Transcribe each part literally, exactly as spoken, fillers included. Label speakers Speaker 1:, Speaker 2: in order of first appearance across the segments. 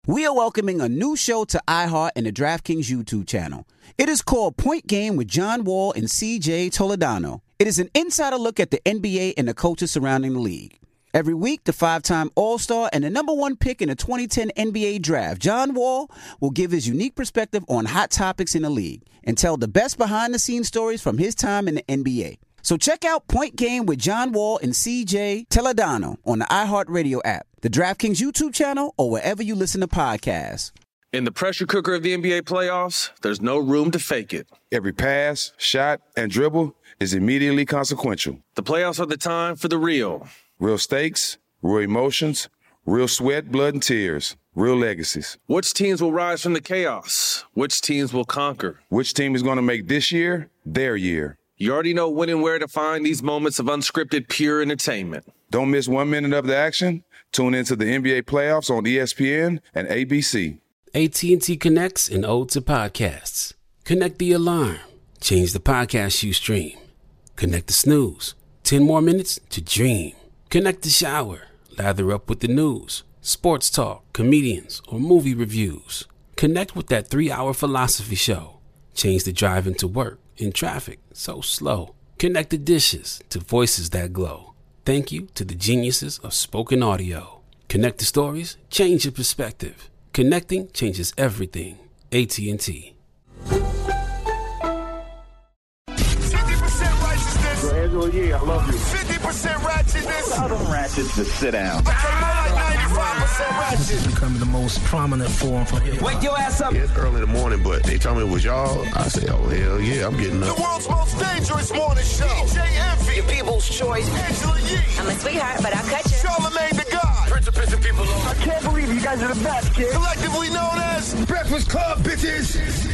Speaker 1: We are welcoming a new show to iHeart and the DraftKings YouTube channel. It is called Point Game with John Wall and C J Toledano. It is an insider look at the N B A and the coaches surrounding the league. Every week, the five-time All-Star and the number one pick in the twenty ten N B A Draft, John Wall, will give his unique perspective on hot topics in the league and tell the best behind-the-scenes stories from his time in the N B A. So check out Point Game with John Wall and C J Toledano on the iHeartRadio app, the DraftKings YouTube channel, or wherever you listen to podcasts.
Speaker 2: In the pressure cooker of the N B A playoffs, there's no room to fake it.
Speaker 3: Every pass, shot, and dribble is immediately consequential.
Speaker 2: The playoffs are the time for the real.
Speaker 3: Real stakes, real emotions, real sweat, blood, and tears, real legacies.
Speaker 2: Which teams will rise from the chaos? Which teams will conquer?
Speaker 3: Which team is going to make this year their year?
Speaker 2: You already know when and where to find these moments of unscripted, pure entertainment.
Speaker 3: Don't miss one minute of the action. Tune into the N B A playoffs on E S P N and A B C.
Speaker 4: A T and T connects an ode to podcasts. Connect the alarm. Change the podcast you stream. Connect the snooze. Ten more minutes to dream. Connect the shower. Lather up with the news, sports talk, comedians, or movie reviews. Connect with that three-hour philosophy show. Change the drive into work in traffic so slow. Connect the dishes to voices that glow. Thank you to the geniuses of spoken audio. Connect the stories. Change your perspective. Connecting changes everything. A T and T.
Speaker 5: fifty percent righteousness.
Speaker 6: Angela Yee, I love you.
Speaker 5: fifty percent ratchetness.
Speaker 6: Tell them ratchets to sit down.
Speaker 5: Like ninety-five percent ratchet.
Speaker 7: Becoming the most prominent form for hip hop.
Speaker 5: Wake your ass up.
Speaker 8: It's early in the morning, but they told me it was y'all. I said, oh, hell yeah, I'm getting
Speaker 5: The
Speaker 8: up.
Speaker 5: world's most dangerous morning show. D J Envy. Your people's choice. Angela Yee.
Speaker 9: I'm a sweetheart, but I'll cut you.
Speaker 5: Charlamagne the God. Prince of pissing people off.
Speaker 6: I can't believe you guys are the best, kid.
Speaker 5: Collectively known as Breakfast Club, bitches.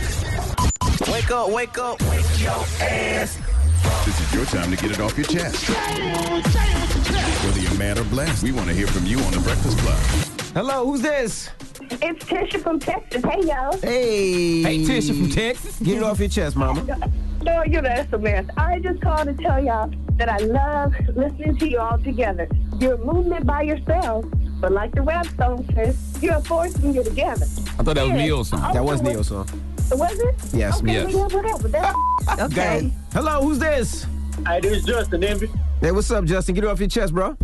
Speaker 1: Wake up, wake up.
Speaker 5: Wake your ass.
Speaker 10: This is your time to get it off your chest. Whether you're mad or blessed, we want to hear from you on The Breakfast Club.
Speaker 11: Hello, who's this?
Speaker 12: It's Tisha from Texas. Hey, y'all.
Speaker 11: Hey.
Speaker 7: Hey, Tisha from Texas.
Speaker 11: Get it off your chest, mama.
Speaker 12: No, you know, that's a mess. I just called to tell y'all that I love listening to you all together. You're a movement by yourself, but like the rap song says, you're a force when you're together.
Speaker 7: I thought that was Neil's song.
Speaker 11: That was Neil's song.
Speaker 12: Was it?
Speaker 11: Yes,
Speaker 12: okay,
Speaker 11: yes.
Speaker 12: Yeah, whatever. That's okay.
Speaker 11: Hello, who's this?
Speaker 6: Hey, this is Justin, Envy.
Speaker 11: Hey, what's up, Justin? Get it off your chest, bro.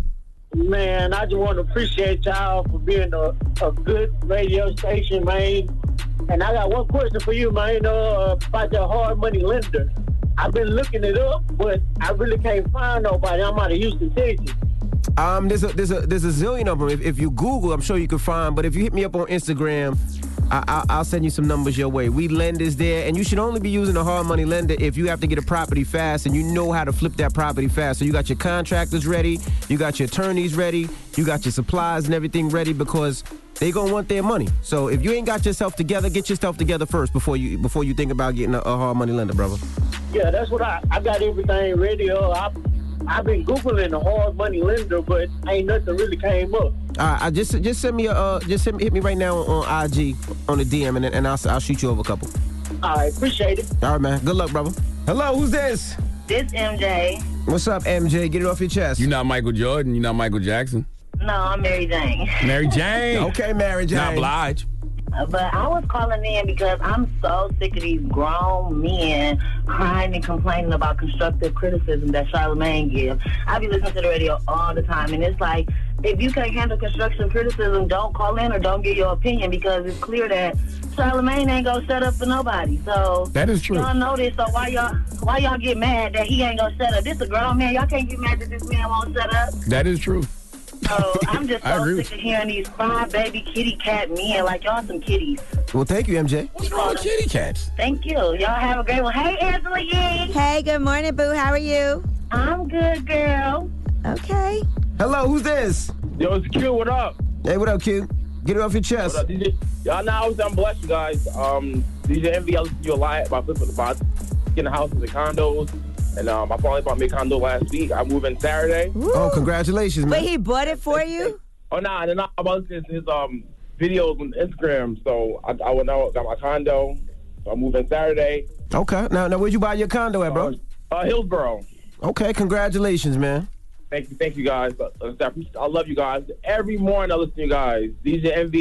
Speaker 6: Man, I just want to appreciate y'all for being a, a good radio station, man. And I got one question for you, man, uh, about that hard money lender. I've been looking it up, but I really can't find nobody. I'm out of Houston, Texas.
Speaker 11: Um, there's a there's a there's a zillion of them. If, if you Google, I'm sure you can find. But if you hit me up on Instagram, I, I, I'll send you some numbers your way. We lenders there, and you should only be using a hard money lender if you have to get a property fast and you know how to flip that property fast. So you got your contractors ready, you got your attorneys ready, you got your supplies and everything ready because they gonna want their money. So if you ain't got yourself together, get yourself together first before you before you think about getting a, a hard money lender, brother.
Speaker 6: Yeah, that's what I I got everything ready. Uh, I, I've been Googling a hard money lender, but ain't nothing really came up.
Speaker 11: All right, I just just send me a uh, just send, hit me right now on I G on the D M and and I'll I'll shoot you over a couple.
Speaker 6: All right, appreciate it.
Speaker 11: All right, man. Good luck, brother. Hello, who's this?
Speaker 9: This M J.
Speaker 11: What's up, M J? Get it off your chest.
Speaker 7: You're not Michael Jordan. You're not Michael Jackson.
Speaker 9: No, I'm Mary Jane.
Speaker 7: Mary Jane.
Speaker 11: Okay, Mary Jane.
Speaker 7: Not Blige.
Speaker 9: But I was calling in because I'm so sick of these grown men crying and complaining about constructive criticism that Charlamagne gives. I be listening to the radio all the time, and it's like, if you can't handle constructive criticism, don't call in or don't give your opinion because it's clear that Charlamagne ain't gonna set up for nobody. So
Speaker 7: that is true.
Speaker 9: Y'all know this, so why y'all why y'all get mad that he ain't gonna set up? This a grown man. Y'all can't get mad that this man won't set up.
Speaker 7: That is true.
Speaker 9: So I'm just so sick of hearing these five baby kitty cat men like y'all some kitties.
Speaker 11: Well, thank you, M J.
Speaker 7: What's wrong with kitty cats?
Speaker 9: Thank you. Y'all have a great one. Hey, Angela Yee.
Speaker 13: Hey, good morning, boo. How are you?
Speaker 9: I'm good, girl.
Speaker 13: Okay.
Speaker 11: Hello, who's this?
Speaker 6: Yo, it's Q. What up?
Speaker 11: Hey, what up, Q? Get it off your chest.
Speaker 6: What up, D J? Y'all know obviously I'm blessed, you guys. Um, D J Envy, I listen to you a lot about flipping about getting houses and condos. And um, I finally bought me a condo last week. I moved in Saturday.
Speaker 11: Woo. Oh, congratulations, man.
Speaker 13: Wait, he bought it for you?
Speaker 6: Oh, no, nah, nah, I'm listening to his um, videos on Instagram. So I, I went out, got my condo. So I moved in Saturday.
Speaker 11: Okay. Now, now where'd you buy your condo at, bro?
Speaker 6: Uh, uh, Hillsboro.
Speaker 11: Okay, congratulations, man.
Speaker 6: Thank you, thank you, guys. I love you guys. Every morning I listen to you guys. D J Envy,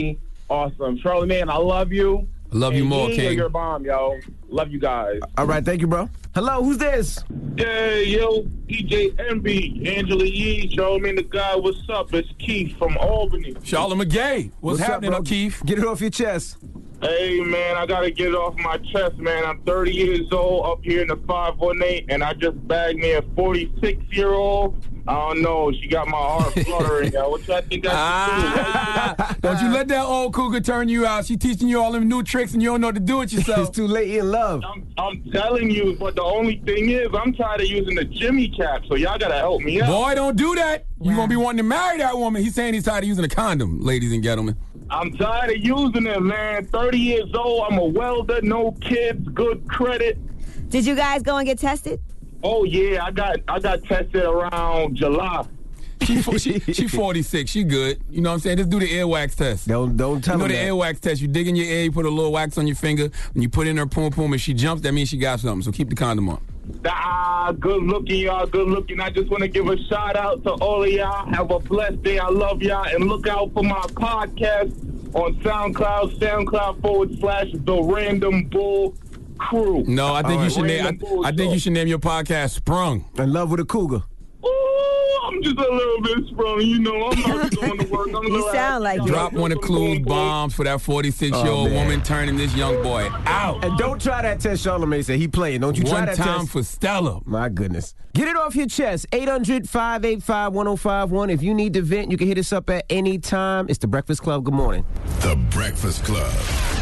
Speaker 14: Awesome. Charlamagne, I love you.
Speaker 7: I love you
Speaker 14: And
Speaker 7: more,
Speaker 14: Yee,
Speaker 7: King.
Speaker 14: You're a bomb, yo. Love you guys.
Speaker 11: All right, thank you, bro. Hello, who's this?
Speaker 15: Hey, yo, D J Envy, Angela Yee, Charlamagne the guy. What's up? It's Keith from Albany.
Speaker 7: Charlamagne McGay. What's,
Speaker 11: What's
Speaker 7: happening,
Speaker 11: up, bro?
Speaker 7: Keith?
Speaker 11: Get it off your chest.
Speaker 15: Hey, man, I got to get it off my chest, man. I'm thirty years old up here in the five one eight, and I just bagged me a forty-six-year-old. I don't know. She got my heart fluttering, yo. What y'all think I should do?
Speaker 7: Don't you let that old cougar turn you out. She teaching you all them new tricks and you don't know what to do with yourself.
Speaker 11: It's too late in love.
Speaker 15: I'm, I'm telling you, but the only thing is, I'm tired of using the Jimmy cap, so y'all got to help me out.
Speaker 7: Boy, don't do that. You're going to be wanting to marry that woman. He's saying he's tired of using a condom, ladies and gentlemen.
Speaker 15: I'm tired of using it, man. thirty years old. I'm a welder, no kids, good credit.
Speaker 13: Did you guys go and get tested?
Speaker 15: Oh, yeah, I got I got tested around July.
Speaker 7: She, she, she forty-six. She good. You know what I'm saying? Just do the earwax test.
Speaker 11: Don't don't tell
Speaker 7: You know
Speaker 11: him
Speaker 7: the
Speaker 11: that.
Speaker 7: earwax test. You dig in your ear, you put a little wax on your finger, and you put in her poom poom. If she jumps, that means she got something. So keep the condom on.
Speaker 15: Ah, good looking, y'all. Good looking. I just want to give a shout out to all of y'all. Have a blessed day. I love y'all. And look out for my podcast on SoundCloud, SoundCloud forward slash The Random Bull Crew.
Speaker 7: No, I think
Speaker 15: All
Speaker 7: you should
Speaker 15: right,
Speaker 7: name.
Speaker 15: Random Bull
Speaker 7: I, I think
Speaker 15: Show.
Speaker 7: you should name your podcast "Sprung."
Speaker 11: In love with a cougar.
Speaker 15: Ooh, I'm just a little bit sprung. You know, I'm not going to work. I'm
Speaker 13: You sound like
Speaker 7: Drop one of Clue's bombs for that forty-six-year-old
Speaker 11: Oh, man.
Speaker 7: woman turning this young boy out.
Speaker 11: And don't try that test Charlamagne said. He playing. Don't you try
Speaker 7: One
Speaker 11: that
Speaker 7: time
Speaker 11: test.
Speaker 7: for Stella.
Speaker 11: My goodness. Get it off your chest. eight hundred, five eight five, one oh five one. If you need to vent, you can hit us up at any time. It's The Breakfast Club. Good morning.
Speaker 10: The Breakfast Club.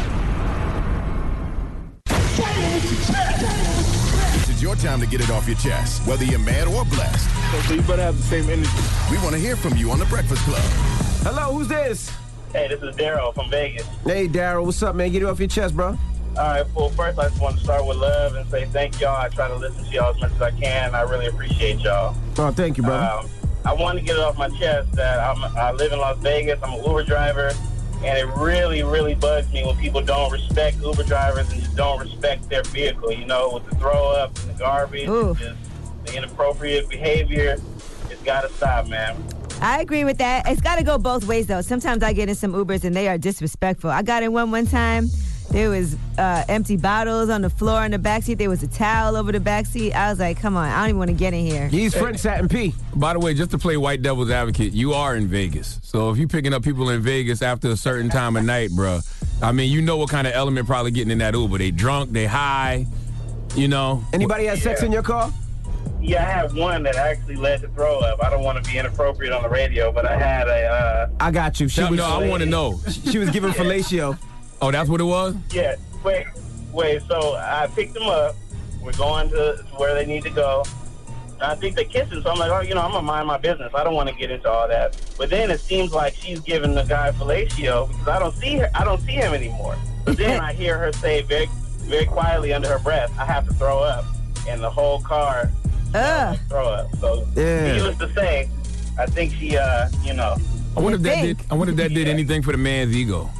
Speaker 10: This is your time to get it off your chest, whether you're mad or blessed.
Speaker 15: So you better have the same energy.
Speaker 10: We want to hear from you on The Breakfast Club.
Speaker 11: Hello, who's this?
Speaker 16: Hey, this is Daryl from Vegas.
Speaker 11: Hey, Daryl. What's up, man? Get it off your chest, bro.
Speaker 16: All right, well, first I just want to start with love and say thank y'all. I try to listen to y'all as much as I can. I really appreciate y'all.
Speaker 11: Oh, thank you, brother.
Speaker 16: Um, I want to get it off my chest that I'm, I live in Las Vegas. I'm an Uber driver, and it really, really bugs me when people don't respect Uber drivers and just don't respect their vehicle, you know, with the throw up and the garbage
Speaker 13: Ooh.
Speaker 16: and just the inappropriate behavior. It's got to stop, man.
Speaker 13: I agree with that. It's got to go both ways, though. Sometimes I get in some Ubers and they are disrespectful. I got in one one time. There was uh, empty bottles on the floor in the backseat. There was a towel over the backseat. I was like, come on, I don't even want to get in here.
Speaker 11: He's friend sat and pee.
Speaker 7: By the way, just to play white devil's advocate, you are in Vegas. So if you're picking up people in Vegas after a certain time of night, bro, I mean, you know what kind of element probably getting in that Uber. They drunk, they high, you know.
Speaker 11: Anybody had sex
Speaker 16: Yeah.
Speaker 11: in your car?
Speaker 16: Yeah, I had one that actually led to throw up. I don't want to be inappropriate on the radio, but I had a... Uh,
Speaker 11: I got you. She
Speaker 7: No,
Speaker 11: was,
Speaker 7: no, I want to know.
Speaker 11: She was giving fellatio.
Speaker 7: Oh, that's what it was?
Speaker 16: Yeah, wait, wait. So I picked them up. We're going to where they need to go. And I think they're kissing, so I'm like, oh, you know, I'm gonna mind my business. I don't want to get into all that. But then it seems like she's giving the guy fellatio because I don't see her. I don't see him anymore. But then I hear her say very, very quietly under her breath, "I have to throw up," and the whole car
Speaker 13: Ugh.
Speaker 16: throw up. So
Speaker 11: Yeah.
Speaker 16: needless to say, I think she, uh, you know,
Speaker 7: I wonder if that
Speaker 13: think.
Speaker 7: did. I wonder if that did anything for the man's ego.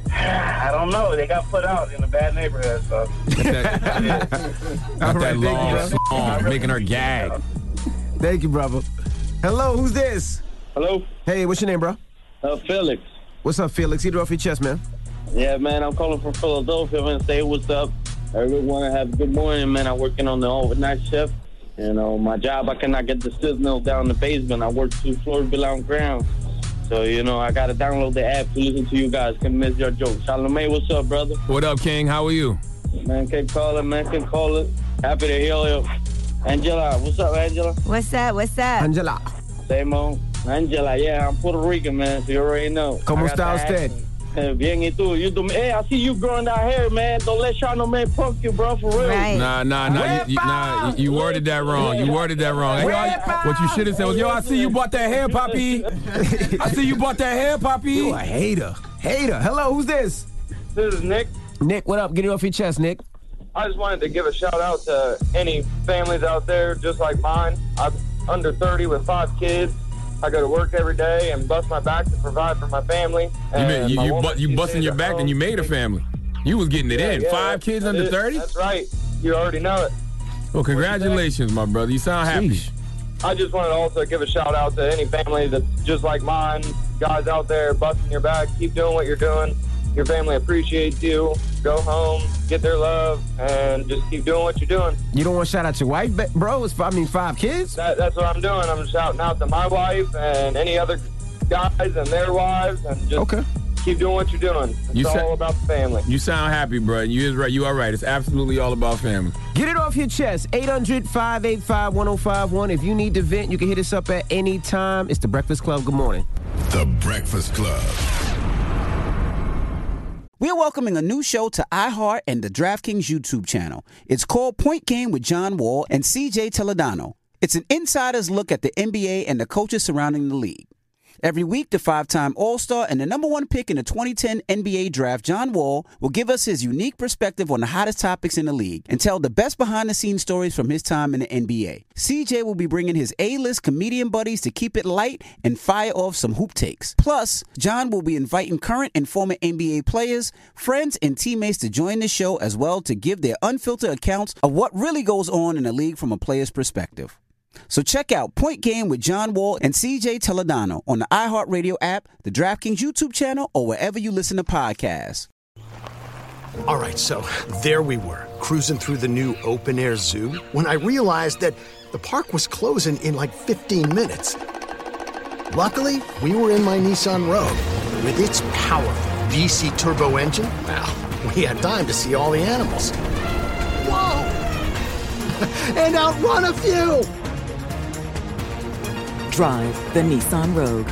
Speaker 16: I don't know. They got put out in a bad neighborhood, so.
Speaker 7: Got that, got
Speaker 11: All
Speaker 7: that
Speaker 11: right, thank you,
Speaker 7: long
Speaker 11: brother.
Speaker 7: song making her gag.
Speaker 11: Thank you, brother. Hello, who's this?
Speaker 17: Hello,
Speaker 11: Hey, what's your name, bro?
Speaker 17: uh, Felix.
Speaker 11: What's up, Felix? Get it off your chest, man.
Speaker 17: Yeah, man, I'm calling from Philadelphia, man. Say what's up. I really want to have a good morning, man. I'm working on the overnight shift. You know, my job, I cannot get the signal down the basement. I work two floors below ground. So, you know, I got to download the app to listen to you guys. Can miss your jokes. Charlamagne, what's up, brother?
Speaker 7: What up, King? How are you?
Speaker 17: Man, can call it, man, can call it. Happy to hear you. Angela, what's up, Angela?
Speaker 13: What's up? What's up?
Speaker 11: Angela.
Speaker 17: Same on. Angela, yeah, I'm Puerto Rican, man, so you already know.
Speaker 11: ¿Cómo
Speaker 17: I got
Speaker 11: está
Speaker 17: the
Speaker 11: usted?
Speaker 17: accent. Eh, Bien, y tú? You do, hey, I see you growing that hair, man. Don't let Charlamagne punk you, bro, for real.
Speaker 13: Right.
Speaker 7: Nah, nah, nah. You, you, nah, you worded that wrong. You worded that wrong. Hey, yo, what you should have said was, yo, I see you bought that hair, Poppy. I see you bought that hair, Poppy.
Speaker 11: You a hater. Hater. Hello, who's this?
Speaker 14: This is Nick.
Speaker 11: Nick, what up? Get it off your chest, Nick.
Speaker 14: I just wanted to give a shout out to any families out there just like mine. I'm under thirty with five kids. I go to work every day and bust my back to provide for my family.
Speaker 7: You,
Speaker 14: And
Speaker 7: made, you,
Speaker 14: my
Speaker 7: you,
Speaker 14: woman,
Speaker 7: bu- you
Speaker 14: she
Speaker 7: busting
Speaker 14: stays
Speaker 7: your
Speaker 14: at
Speaker 7: back
Speaker 14: home.
Speaker 7: and you made a family. You was getting it
Speaker 14: Yeah,
Speaker 7: in.
Speaker 14: yeah,
Speaker 7: Five
Speaker 14: that-
Speaker 7: kids
Speaker 14: that
Speaker 7: under
Speaker 14: is-
Speaker 7: thirty?
Speaker 14: That's right. You already know it.
Speaker 7: Well, congratulations, my brother. You sound happy.
Speaker 11: Sheesh.
Speaker 14: I just wanted to also give a shout out to any family that's just like mine. Guys out there busting your back, keep doing what you're doing. your family appreciates you. Go home, get their love, and just keep doing what you're doing.
Speaker 11: You don't want to shout out your wife, bro? It's, I mean, five kids?
Speaker 14: That, that's what I'm doing. I'm shouting out to my wife and any other guys and their wives, and just
Speaker 11: okay.
Speaker 14: keep doing what you're doing. It's
Speaker 7: You
Speaker 14: all
Speaker 7: sa-
Speaker 14: about the family.
Speaker 7: You sound happy, bro. You is right. You are right. It's absolutely all about family.
Speaker 11: Get it off your chest. eight hundred, five eight five, one oh five one. If you need to vent, you can hit us up at any time. It's The Breakfast Club. Good morning.
Speaker 10: The Breakfast Club.
Speaker 1: We are welcoming a new show to iHeart and the DraftKings YouTube channel. It's called Point Game with John Wall and C J Toledano. It's an insider's look at the N B A and the coaches surrounding the league. Every week, the five-time All-Star and the number one pick in the twenty ten N B A draft, John Wall, will give us his unique perspective on the hottest topics in the league and tell the best behind-the-scenes stories from his time in the N B A. C J will be bringing his A-list comedian buddies to keep it light and fire off some hoop takes. Plus, John will be inviting current and former N B A players, friends, and teammates to join the show as well to give their unfiltered accounts of what really goes on in the league from a player's perspective. So check out Point Game with John Wall and C J Toledano on the iHeartRadio app, the DraftKings YouTube channel, or wherever you listen to podcasts.
Speaker 18: All right, so there we were, cruising through the new open-air zoo, when I realized that the park was closing in like fifteen minutes. Luckily, we were in my Nissan Rogue. With its powerful V C turbo engine, well, we had time to see all the animals. Whoa! And outrun a few!
Speaker 19: Drive the Nissan Rogue.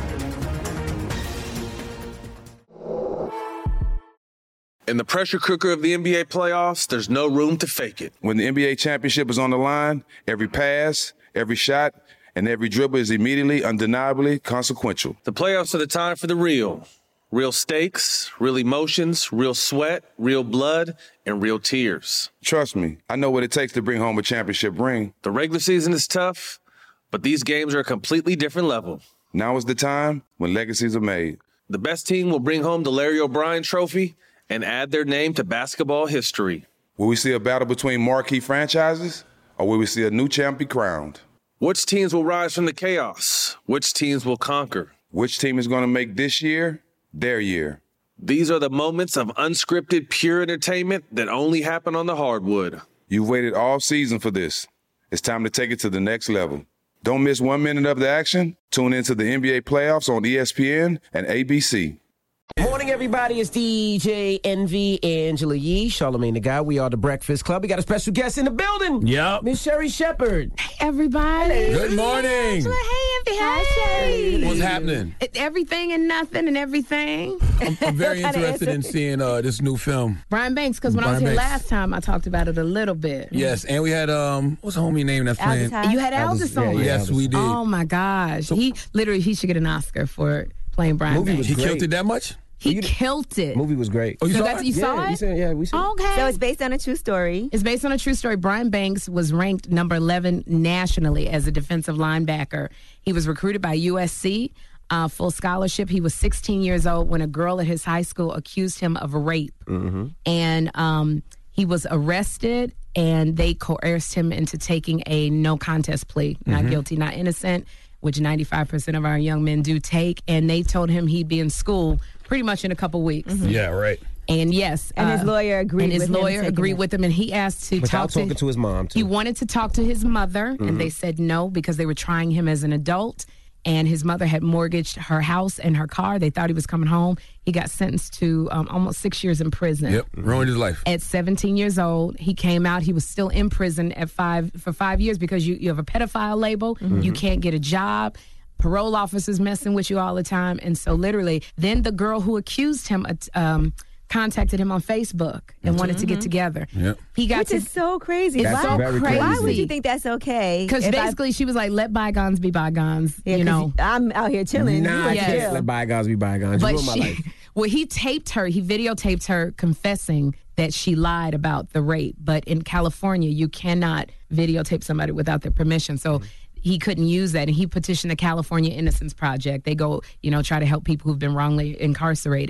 Speaker 2: In the pressure cooker of the N B A playoffs, there's no room to fake it.
Speaker 3: When the N B A championship is on the line, every pass, every shot, and every dribble is immediately, undeniably consequential.
Speaker 2: The playoffs are the time for the real. Real stakes, real emotions, real sweat, real blood, and real tears.
Speaker 3: Trust me, I know what it takes to bring home a championship ring.
Speaker 2: The regular season is tough, but these games are a completely different level.
Speaker 3: Now is the time when legacies are made.
Speaker 2: The best team will bring home the Larry O'Brien Trophy and add their name to basketball history.
Speaker 3: Will we see a battle between marquee franchises, or will we see a new champ be crowned?
Speaker 2: Which teams will rise from the chaos? Which teams will conquer?
Speaker 3: Which team is going to make this year their year?
Speaker 2: These are the moments of unscripted, pure entertainment that only happen on the hardwood.
Speaker 3: You've waited all season for this. It's time to take it to the next level. Don't miss one minute of the action. Tune into the N B A playoffs on E S P N and A B C.
Speaker 11: Morning, everybody. It's D J Envy, Angela Yee, Charlamagne the Guy. We are The Breakfast Club. We got a special guest in the building.
Speaker 7: Yep.
Speaker 11: Miss Sherry Shepard.
Speaker 20: Hey, everybody.
Speaker 7: Good morning.
Speaker 20: Angela. Hey, Envy. Hi, Sherry.
Speaker 7: What's happening?
Speaker 20: Everything and nothing and everything.
Speaker 7: I'm, I'm very interested in seeing uh, this new film.
Speaker 20: Brian Banks, because when
Speaker 7: Brian
Speaker 20: I was here
Speaker 7: Banks.
Speaker 20: last time, I talked about it a little bit.
Speaker 7: Yes, and we had, um, what's the homie name that's playing?
Speaker 20: Aldous. You had Aldous on.
Speaker 7: Yeah, yeah, yes, we did.
Speaker 20: Oh, my gosh. He literally, he should get an Oscar for playing Brian
Speaker 11: Movie
Speaker 20: Banks.
Speaker 11: was
Speaker 7: He killed it that much?
Speaker 20: He killed it.
Speaker 11: Movie was great.
Speaker 7: Oh, you
Speaker 20: So
Speaker 7: saw
Speaker 20: that's-
Speaker 7: it?
Speaker 20: you saw
Speaker 11: yeah,
Speaker 20: it?
Speaker 11: we said- yeah, we saw it.
Speaker 20: Okay.
Speaker 13: So it's based on a true story.
Speaker 20: It's based on a true story. Brian Banks was ranked number eleven nationally as a defensive linebacker. He was recruited by U S C, uh, full scholarship. He was sixteen years old when a girl at his high school accused him of rape.
Speaker 11: Mm-hmm.
Speaker 20: And um, he was arrested, and they coerced him into taking a no contest plea, not
Speaker 7: Mm-hmm.
Speaker 11: Mhm.
Speaker 20: guilty, not innocent, which ninety-five percent of our young men do take. And they told him he'd be in school pretty much in a couple weeks.
Speaker 7: Yeah, right.
Speaker 20: And yes,
Speaker 13: And his lawyer agreed
Speaker 20: And his
Speaker 13: with him
Speaker 20: lawyer
Speaker 13: taking
Speaker 20: agreed
Speaker 13: it.
Speaker 20: with him, and he asked to
Speaker 11: Without
Speaker 20: talk to,
Speaker 11: talking to his mom, too.
Speaker 20: He wanted to talk to his mother,
Speaker 11: Mhm.
Speaker 20: and they said no because they were trying him as an adult. And his mother had mortgaged her house and her car. They thought he was coming home. He got sentenced to um, almost six years in prison.
Speaker 7: Yep, ruined his life.
Speaker 20: At seventeen years old, he came out. He was still in prison at five for five years because you, you have a pedophile label. You can't get a job. Parole officers messing with you all the time. And so literally, then the girl who accused him um, contacted him on Facebook and wanted to get together.
Speaker 7: Yep.
Speaker 20: He got
Speaker 13: Which
Speaker 20: to,
Speaker 13: is so crazy.
Speaker 20: It's
Speaker 13: Why,
Speaker 20: so crazy.
Speaker 13: why would you think that's okay?
Speaker 20: Because
Speaker 13: If I-
Speaker 20: basically she was like, let bygones be bygones,
Speaker 13: Yeah,
Speaker 20: you
Speaker 13: 'cause
Speaker 20: know.
Speaker 13: I'm out here chilling.
Speaker 11: Nah,
Speaker 13: You
Speaker 11: I
Speaker 13: in
Speaker 11: can't
Speaker 13: jail.
Speaker 11: let bygones be bygones. You
Speaker 20: But
Speaker 11: ruined my
Speaker 20: she,
Speaker 11: life.
Speaker 20: well, he taped her, he videotaped her confessing that she lied about the rape. But in California, you cannot videotape somebody without their permission. So he couldn't use that. And he petitioned the California Innocence Project. They go, you know, try to help people who've been wrongly incarcerated.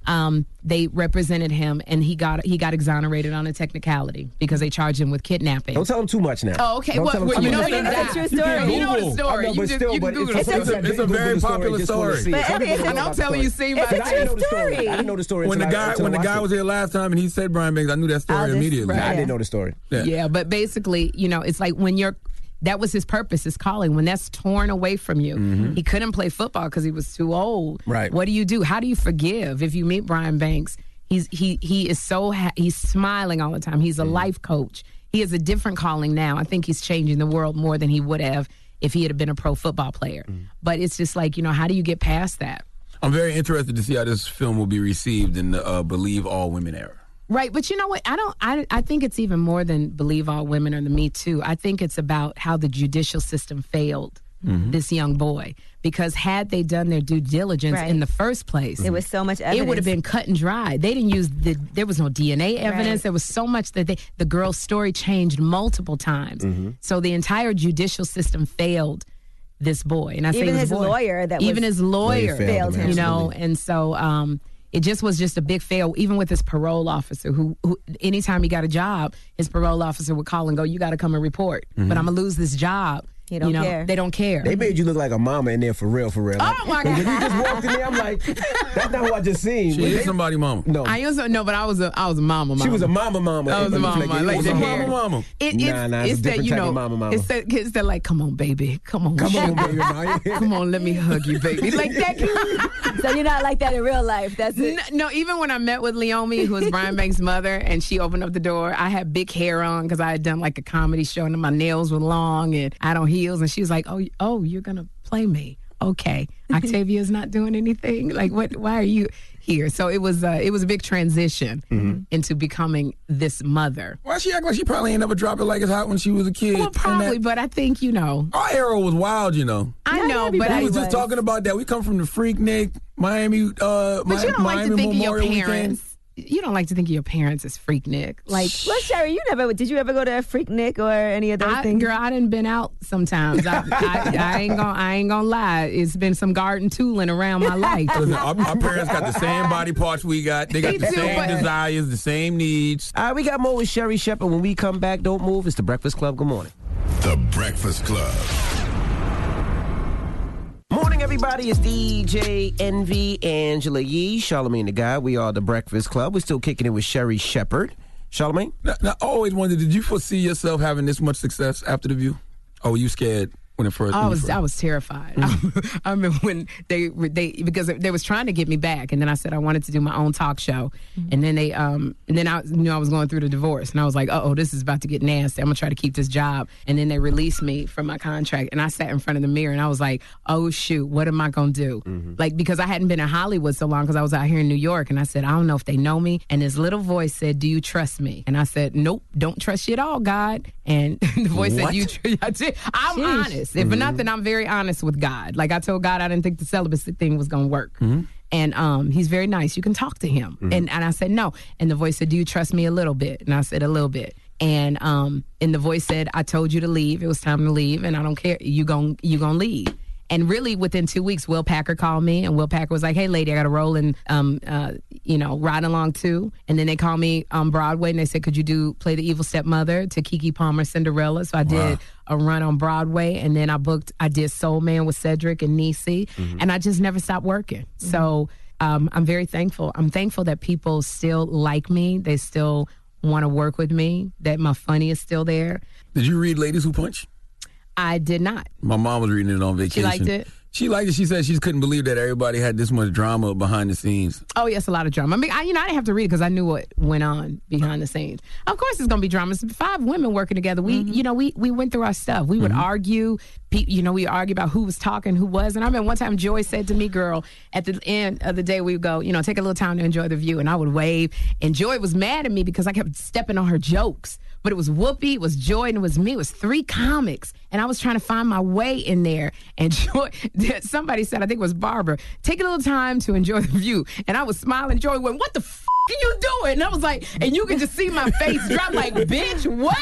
Speaker 20: um, they represented him, and he got he got exonerated on a technicality because they charged him with kidnapping.
Speaker 11: Don't tell him too much now.
Speaker 20: Oh, okay.
Speaker 11: Don't
Speaker 20: Well,
Speaker 11: tell him
Speaker 20: well,
Speaker 11: too
Speaker 20: you know
Speaker 11: much.
Speaker 20: he didn't die.
Speaker 13: It's a true story.
Speaker 20: You know the story.
Speaker 11: I know,
Speaker 20: You
Speaker 11: but
Speaker 20: just-
Speaker 11: still,
Speaker 20: you
Speaker 11: but
Speaker 20: can Google
Speaker 11: it's,
Speaker 20: the
Speaker 11: it's,
Speaker 20: story.
Speaker 11: a,
Speaker 7: It's a very
Speaker 11: Google the
Speaker 7: popular
Speaker 11: just wanna
Speaker 7: story.
Speaker 11: see it.
Speaker 13: But
Speaker 11: Some people
Speaker 13: every-
Speaker 11: don't
Speaker 20: And
Speaker 11: know
Speaker 20: I'm
Speaker 11: about the
Speaker 20: telling you,
Speaker 11: story.
Speaker 20: seen by
Speaker 13: It's a
Speaker 20: the
Speaker 11: I didn't know
Speaker 13: true
Speaker 11: the story.
Speaker 13: story.
Speaker 11: I didn't know the story
Speaker 7: When the
Speaker 11: until I-
Speaker 7: guy
Speaker 11: until
Speaker 7: when
Speaker 11: I
Speaker 7: the guy
Speaker 11: watched
Speaker 7: was
Speaker 11: it.
Speaker 7: here last time and he said Brian Banks, I knew that story
Speaker 13: I'll just-
Speaker 7: immediately.
Speaker 13: right.
Speaker 11: I didn't know the story.
Speaker 7: Yeah.
Speaker 20: Yeah, but basically, you know, it's like when you're, that was his purpose, his calling. When that's torn away from you,
Speaker 7: Mm-hmm.
Speaker 20: he couldn't play football because he was too old.
Speaker 11: Right.
Speaker 20: What do you do? How do you forgive if you meet Brian Banks? He's he he is so ha- he's smiling all the time. He's a
Speaker 7: Mm-hmm.
Speaker 20: life coach. He has a different calling now. I think he's changing the world more than he would have if he had been a pro football player.
Speaker 7: Mm-hmm.
Speaker 20: But it's just like, you know, how do you get past that?
Speaker 7: I'm very interested to see how this film will be received in the uh, Believe All Women era.
Speaker 20: Right, but you know what? I don't. I, I think it's even more than Believe All Women or the Me Too. I think it's about how the judicial system failed
Speaker 13: Mm-hmm.
Speaker 20: this young boy, because had they done their due diligence
Speaker 13: Right.
Speaker 20: in the first place,
Speaker 13: There was so much evidence.
Speaker 20: it would have been cut and dry. They didn't use the. There was no D N A evidence.
Speaker 13: Right.
Speaker 20: There was so much that they. The girl's story changed multiple times.
Speaker 13: Mm-hmm.
Speaker 20: So the entire judicial system failed this boy, and I say
Speaker 13: Even
Speaker 20: it was
Speaker 13: his
Speaker 20: a boy.
Speaker 13: lawyer that
Speaker 20: even
Speaker 13: was-
Speaker 20: his lawyer
Speaker 11: They failed him,
Speaker 20: you know,
Speaker 11: absolutely.
Speaker 20: and so um, it just was just a big fail. Even with his parole officer, who, who anytime he got a job, his parole officer would call and go, "You got to come and report."
Speaker 11: Mm-hmm.
Speaker 20: But I'm gonna lose this job.
Speaker 13: He don't
Speaker 20: you know,
Speaker 13: care.
Speaker 20: They don't care.
Speaker 11: They made you look like a mama in there for real, for real.
Speaker 20: Oh,
Speaker 11: Like,
Speaker 20: my
Speaker 11: when
Speaker 20: God.
Speaker 11: you just walked in there, I'm like, that's not who I just seen.
Speaker 7: She
Speaker 11: When
Speaker 7: is
Speaker 11: they-
Speaker 7: somebody mama.
Speaker 11: No,
Speaker 20: I also no, but I was a I was a mama. mama.
Speaker 11: she was a mama, mama.
Speaker 20: I was a
Speaker 11: It
Speaker 20: mama.
Speaker 11: like,
Speaker 20: mama.
Speaker 11: it
Speaker 20: Like
Speaker 11: was
Speaker 20: the
Speaker 11: a
Speaker 20: hair.
Speaker 11: mama,
Speaker 7: mama.
Speaker 20: It,
Speaker 11: Nah,
Speaker 20: it's,
Speaker 11: nah, it's a
Speaker 20: it's that
Speaker 11: different
Speaker 20: you
Speaker 11: type
Speaker 20: know.
Speaker 11: of mama, mama.
Speaker 20: It's that it's that like, come on, baby, come on,
Speaker 11: Come on,
Speaker 20: sugar.
Speaker 11: baby, now.
Speaker 20: come on, let me hug you, baby. Like that.
Speaker 13: So you're not like that in real life. That's it.
Speaker 20: No, no, even when I met with Leomi, who was Brian Banks' mother, and she opened up the door, I had big hair on because I had done like a comedy show, and my nails were long, and I had on heels, and she was like, "Oh, oh, you're gonna play me? Okay, Octavia's not doing anything. Like, what? Why are you here?" So it was, uh, it was a big transition
Speaker 11: Mm-hmm.
Speaker 20: into becoming this mother.
Speaker 7: Why she act like she probably ain't never dropped it like it's hot when she was a kid?
Speaker 20: Well, probably,
Speaker 7: And
Speaker 20: but I think you know.
Speaker 7: that, our era was wild, you know.
Speaker 20: I
Speaker 13: Not
Speaker 20: know, but
Speaker 13: everybody
Speaker 20: I
Speaker 7: We was just
Speaker 13: was.
Speaker 7: talking about that. We come from the Freaknik, Miami, uh,
Speaker 20: But you don't like
Speaker 7: Miami
Speaker 20: to think
Speaker 7: Memorial
Speaker 20: of your
Speaker 7: Weekend.
Speaker 20: parents. You don't like to think of your parents as Freaknik. Like,
Speaker 13: Well, Sherry, you never did you ever go to a Freaknik or any of those
Speaker 20: I,
Speaker 13: things?
Speaker 20: girl, I done been out sometimes. I, I, I ain't gonna, I ain't gonna lie. It's been some garden tooling around my life.
Speaker 7: Listen, our, our parents got the same body parts we got. They got
Speaker 20: They
Speaker 7: the
Speaker 20: do,
Speaker 7: same
Speaker 20: but-
Speaker 7: desires, the same needs.
Speaker 11: All right, we got more with Sherry Shepherd. When we come back, don't move. It's the Breakfast Club. Good morning.
Speaker 10: The Breakfast Club.
Speaker 11: Morning, everybody. It's D J Envy, Angela Yee, Charlamagne the Guy. We are the Breakfast Club. We're still kicking it with Sherry Shepherd. Charlamagne?
Speaker 7: Now, now, I always wondered, did you foresee yourself having this much success after The View? Or were you scared when it first?
Speaker 20: I
Speaker 7: when you
Speaker 20: was
Speaker 7: first-
Speaker 20: I was terrified. I remember when they they because they was trying to get me back, and then I said I wanted to do my own talk show, and then they um and then I knew I was going through the divorce, and I was like, uh oh, this is about to get nasty. I'm gonna try to keep this job, and then they released me from my contract, and I sat in front of the mirror, and I was like, oh shoot, what am I gonna do? Like, because I hadn't been in Hollywood so long, because I was out here in New York, and I said, I don't know if they know me, and this little voice said, do you trust me? And I said, nope, don't trust you at all, God. And the voice said,
Speaker 11: What?
Speaker 20: you tr- I did. I'm
Speaker 13: Sheesh.
Speaker 20: honest. If for nothing, I'm very honest with God. Like, I told God I didn't think the celibacy thing was gonna work. And um, he's very nice. You can talk to him. And and I said no. And the voice said, do you trust me a little bit? And I said a little bit. And um, and the voice said, I told you to leave. It was time to leave, and I don't care. You gon' you gonna leave. And really, within two weeks, Will Packer called me, and Will Packer was like, "Hey, lady, I got a role in, um, uh, you know, Ride Along too." And then they called me on Broadway, and they said, "Could you do play the evil stepmother to Keke Palmer's Cinderella?" So I did
Speaker 7: Wow.
Speaker 20: a run on Broadway, and then I booked. I did Soul Man with Cedric and Niecy, and I just never stopped working. So um, I'm very thankful. I'm thankful that people still like me. They still want to work with me. That my funny is still there.
Speaker 7: Did you read Ladies Who Punch?
Speaker 20: I did not.
Speaker 7: My mom was reading it on vacation.
Speaker 20: She liked it?
Speaker 7: She liked it. She said she couldn't believe that everybody had this much drama behind the scenes.
Speaker 20: Oh, yes, a lot of drama. I mean, I, you know, I didn't have to read it because I knew what went on behind the scenes. Of course, it's going to be drama. It's five women working together. We, you know, we we went through our stuff. We would argue. Pe- you know, we argue about who was talking, who wasn't. I remember one time Joy said to me, "Girl, at the end of the day, we would go, you know, take a little time to enjoy the view," and I would wave. And Joy was mad at me because I kept stepping on her jokes. But it was Whoopi, it was Joy, and it was me. It was three comics. And I was trying to find my way in there. And Joy, somebody said, I think it was Barbara, take a little time to enjoy the view. And I was smiling. Joy went, what the f*** are you it. And I was like, and you could just see my face drop like, bitch, what?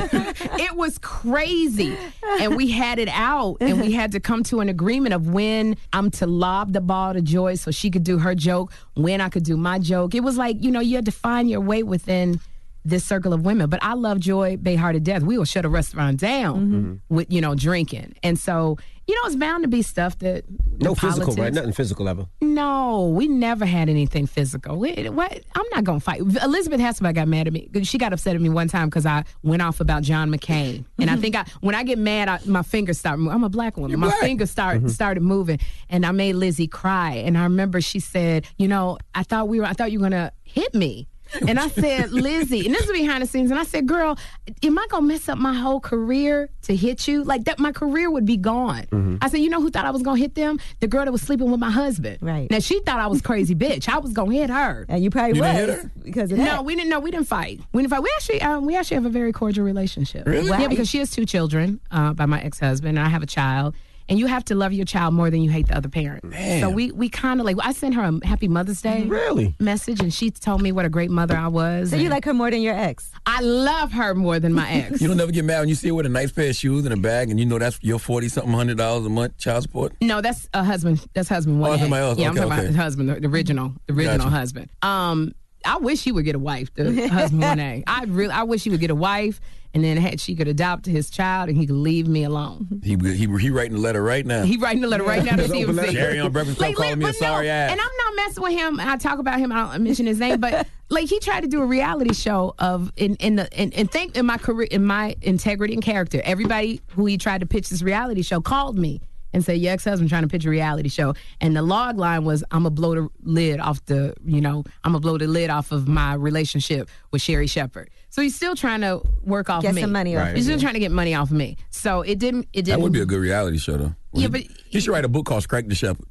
Speaker 20: It was crazy. And we had it out, and we had to come to an agreement of when I'm to lob the ball to Joy so she could do her joke, when I could do my joke. It was like, you know, you had to find your way within this circle of women. But I love Joy Behar to death. We will shut a restaurant down mm-hmm. with, you know, drinking. And so, you know, it's bound to be stuff that...
Speaker 11: No physical, politics. Right? Nothing physical ever.
Speaker 20: No, we never had anything physical. We, what? I'm not going to fight. Elizabeth Hasselbeck got mad at me. She got upset at me one time because I went off about John McCain. And I think I, when I get mad, I, my fingers start moving. I'm a black woman. You're my black. fingers start, mm-hmm. started moving. And I made Lizzie cry. And I remember she said, you know, I thought we were, I thought you were going to hit me. And I said, Lizzie, and this is behind the scenes, and I said, girl, am I going to mess up my whole career to hit you? Like, that, my career would be gone. Mm-hmm. I said, you know who thought I was going to hit them? The girl that was sleeping with my husband. Right. Now, she thought I was crazy bitch. I was going to hit her.
Speaker 13: And you probably
Speaker 20: you
Speaker 13: was.
Speaker 20: Didn't hit her? Because of that. No, we didn't, no, we didn't fight. We didn't fight. We actually, um, we actually have a very cordial relationship.
Speaker 11: Really?
Speaker 20: Yeah, because she has two children uh, by my ex-husband, and I have a child. And you have to love your child more than you hate the other parent.
Speaker 11: Man.
Speaker 20: So we, we kind of like, I sent her a Happy Mother's Day
Speaker 11: really?
Speaker 20: message, and she told me what a great mother I was.
Speaker 13: So you like her more than your ex?
Speaker 20: I love her more than my ex.
Speaker 7: You don't never get mad when you see her with a nice pair of shoes and a bag, and you know that's your forty-something hundred dollars a month child support?
Speaker 20: No, that's a husband. That's husband one.
Speaker 7: Oh, somebody else.
Speaker 20: Yeah,
Speaker 7: okay,
Speaker 20: I'm talking
Speaker 7: okay.
Speaker 20: about his husband, the, the original, the original
Speaker 7: Gotcha.
Speaker 20: husband. Um, I wish he would get a wife, the husband one A. I really, I wish he would get a wife, and then had, she could adopt his child, and he could leave me alone.
Speaker 7: He he he writing the letter right now.
Speaker 20: He writing the letter right now to see him.
Speaker 7: Sherry on Breakfast Club
Speaker 20: like,
Speaker 7: calling me a sorry
Speaker 20: no,
Speaker 7: ass.
Speaker 20: And I'm not messing with him. I talk about him. I don't mention his name, but like he tried to do a reality show of in in the and, and think in my career, in my integrity and character. Everybody who he tried to pitch this reality show called me and said, your ex-husband trying to pitch a reality show. And the log line was, I'm going to blow the lid off the, you know, I'm going to blow the lid off of my relationship with Sherry Shepherd. So he's still trying to work off
Speaker 13: get
Speaker 20: me.
Speaker 13: Get some money off
Speaker 20: right. He's still trying to get money off of me. So it didn't, it didn't.
Speaker 7: That would be a good reality show, though.
Speaker 20: Yeah, but.
Speaker 7: He should write a book called Strike the Shepherd.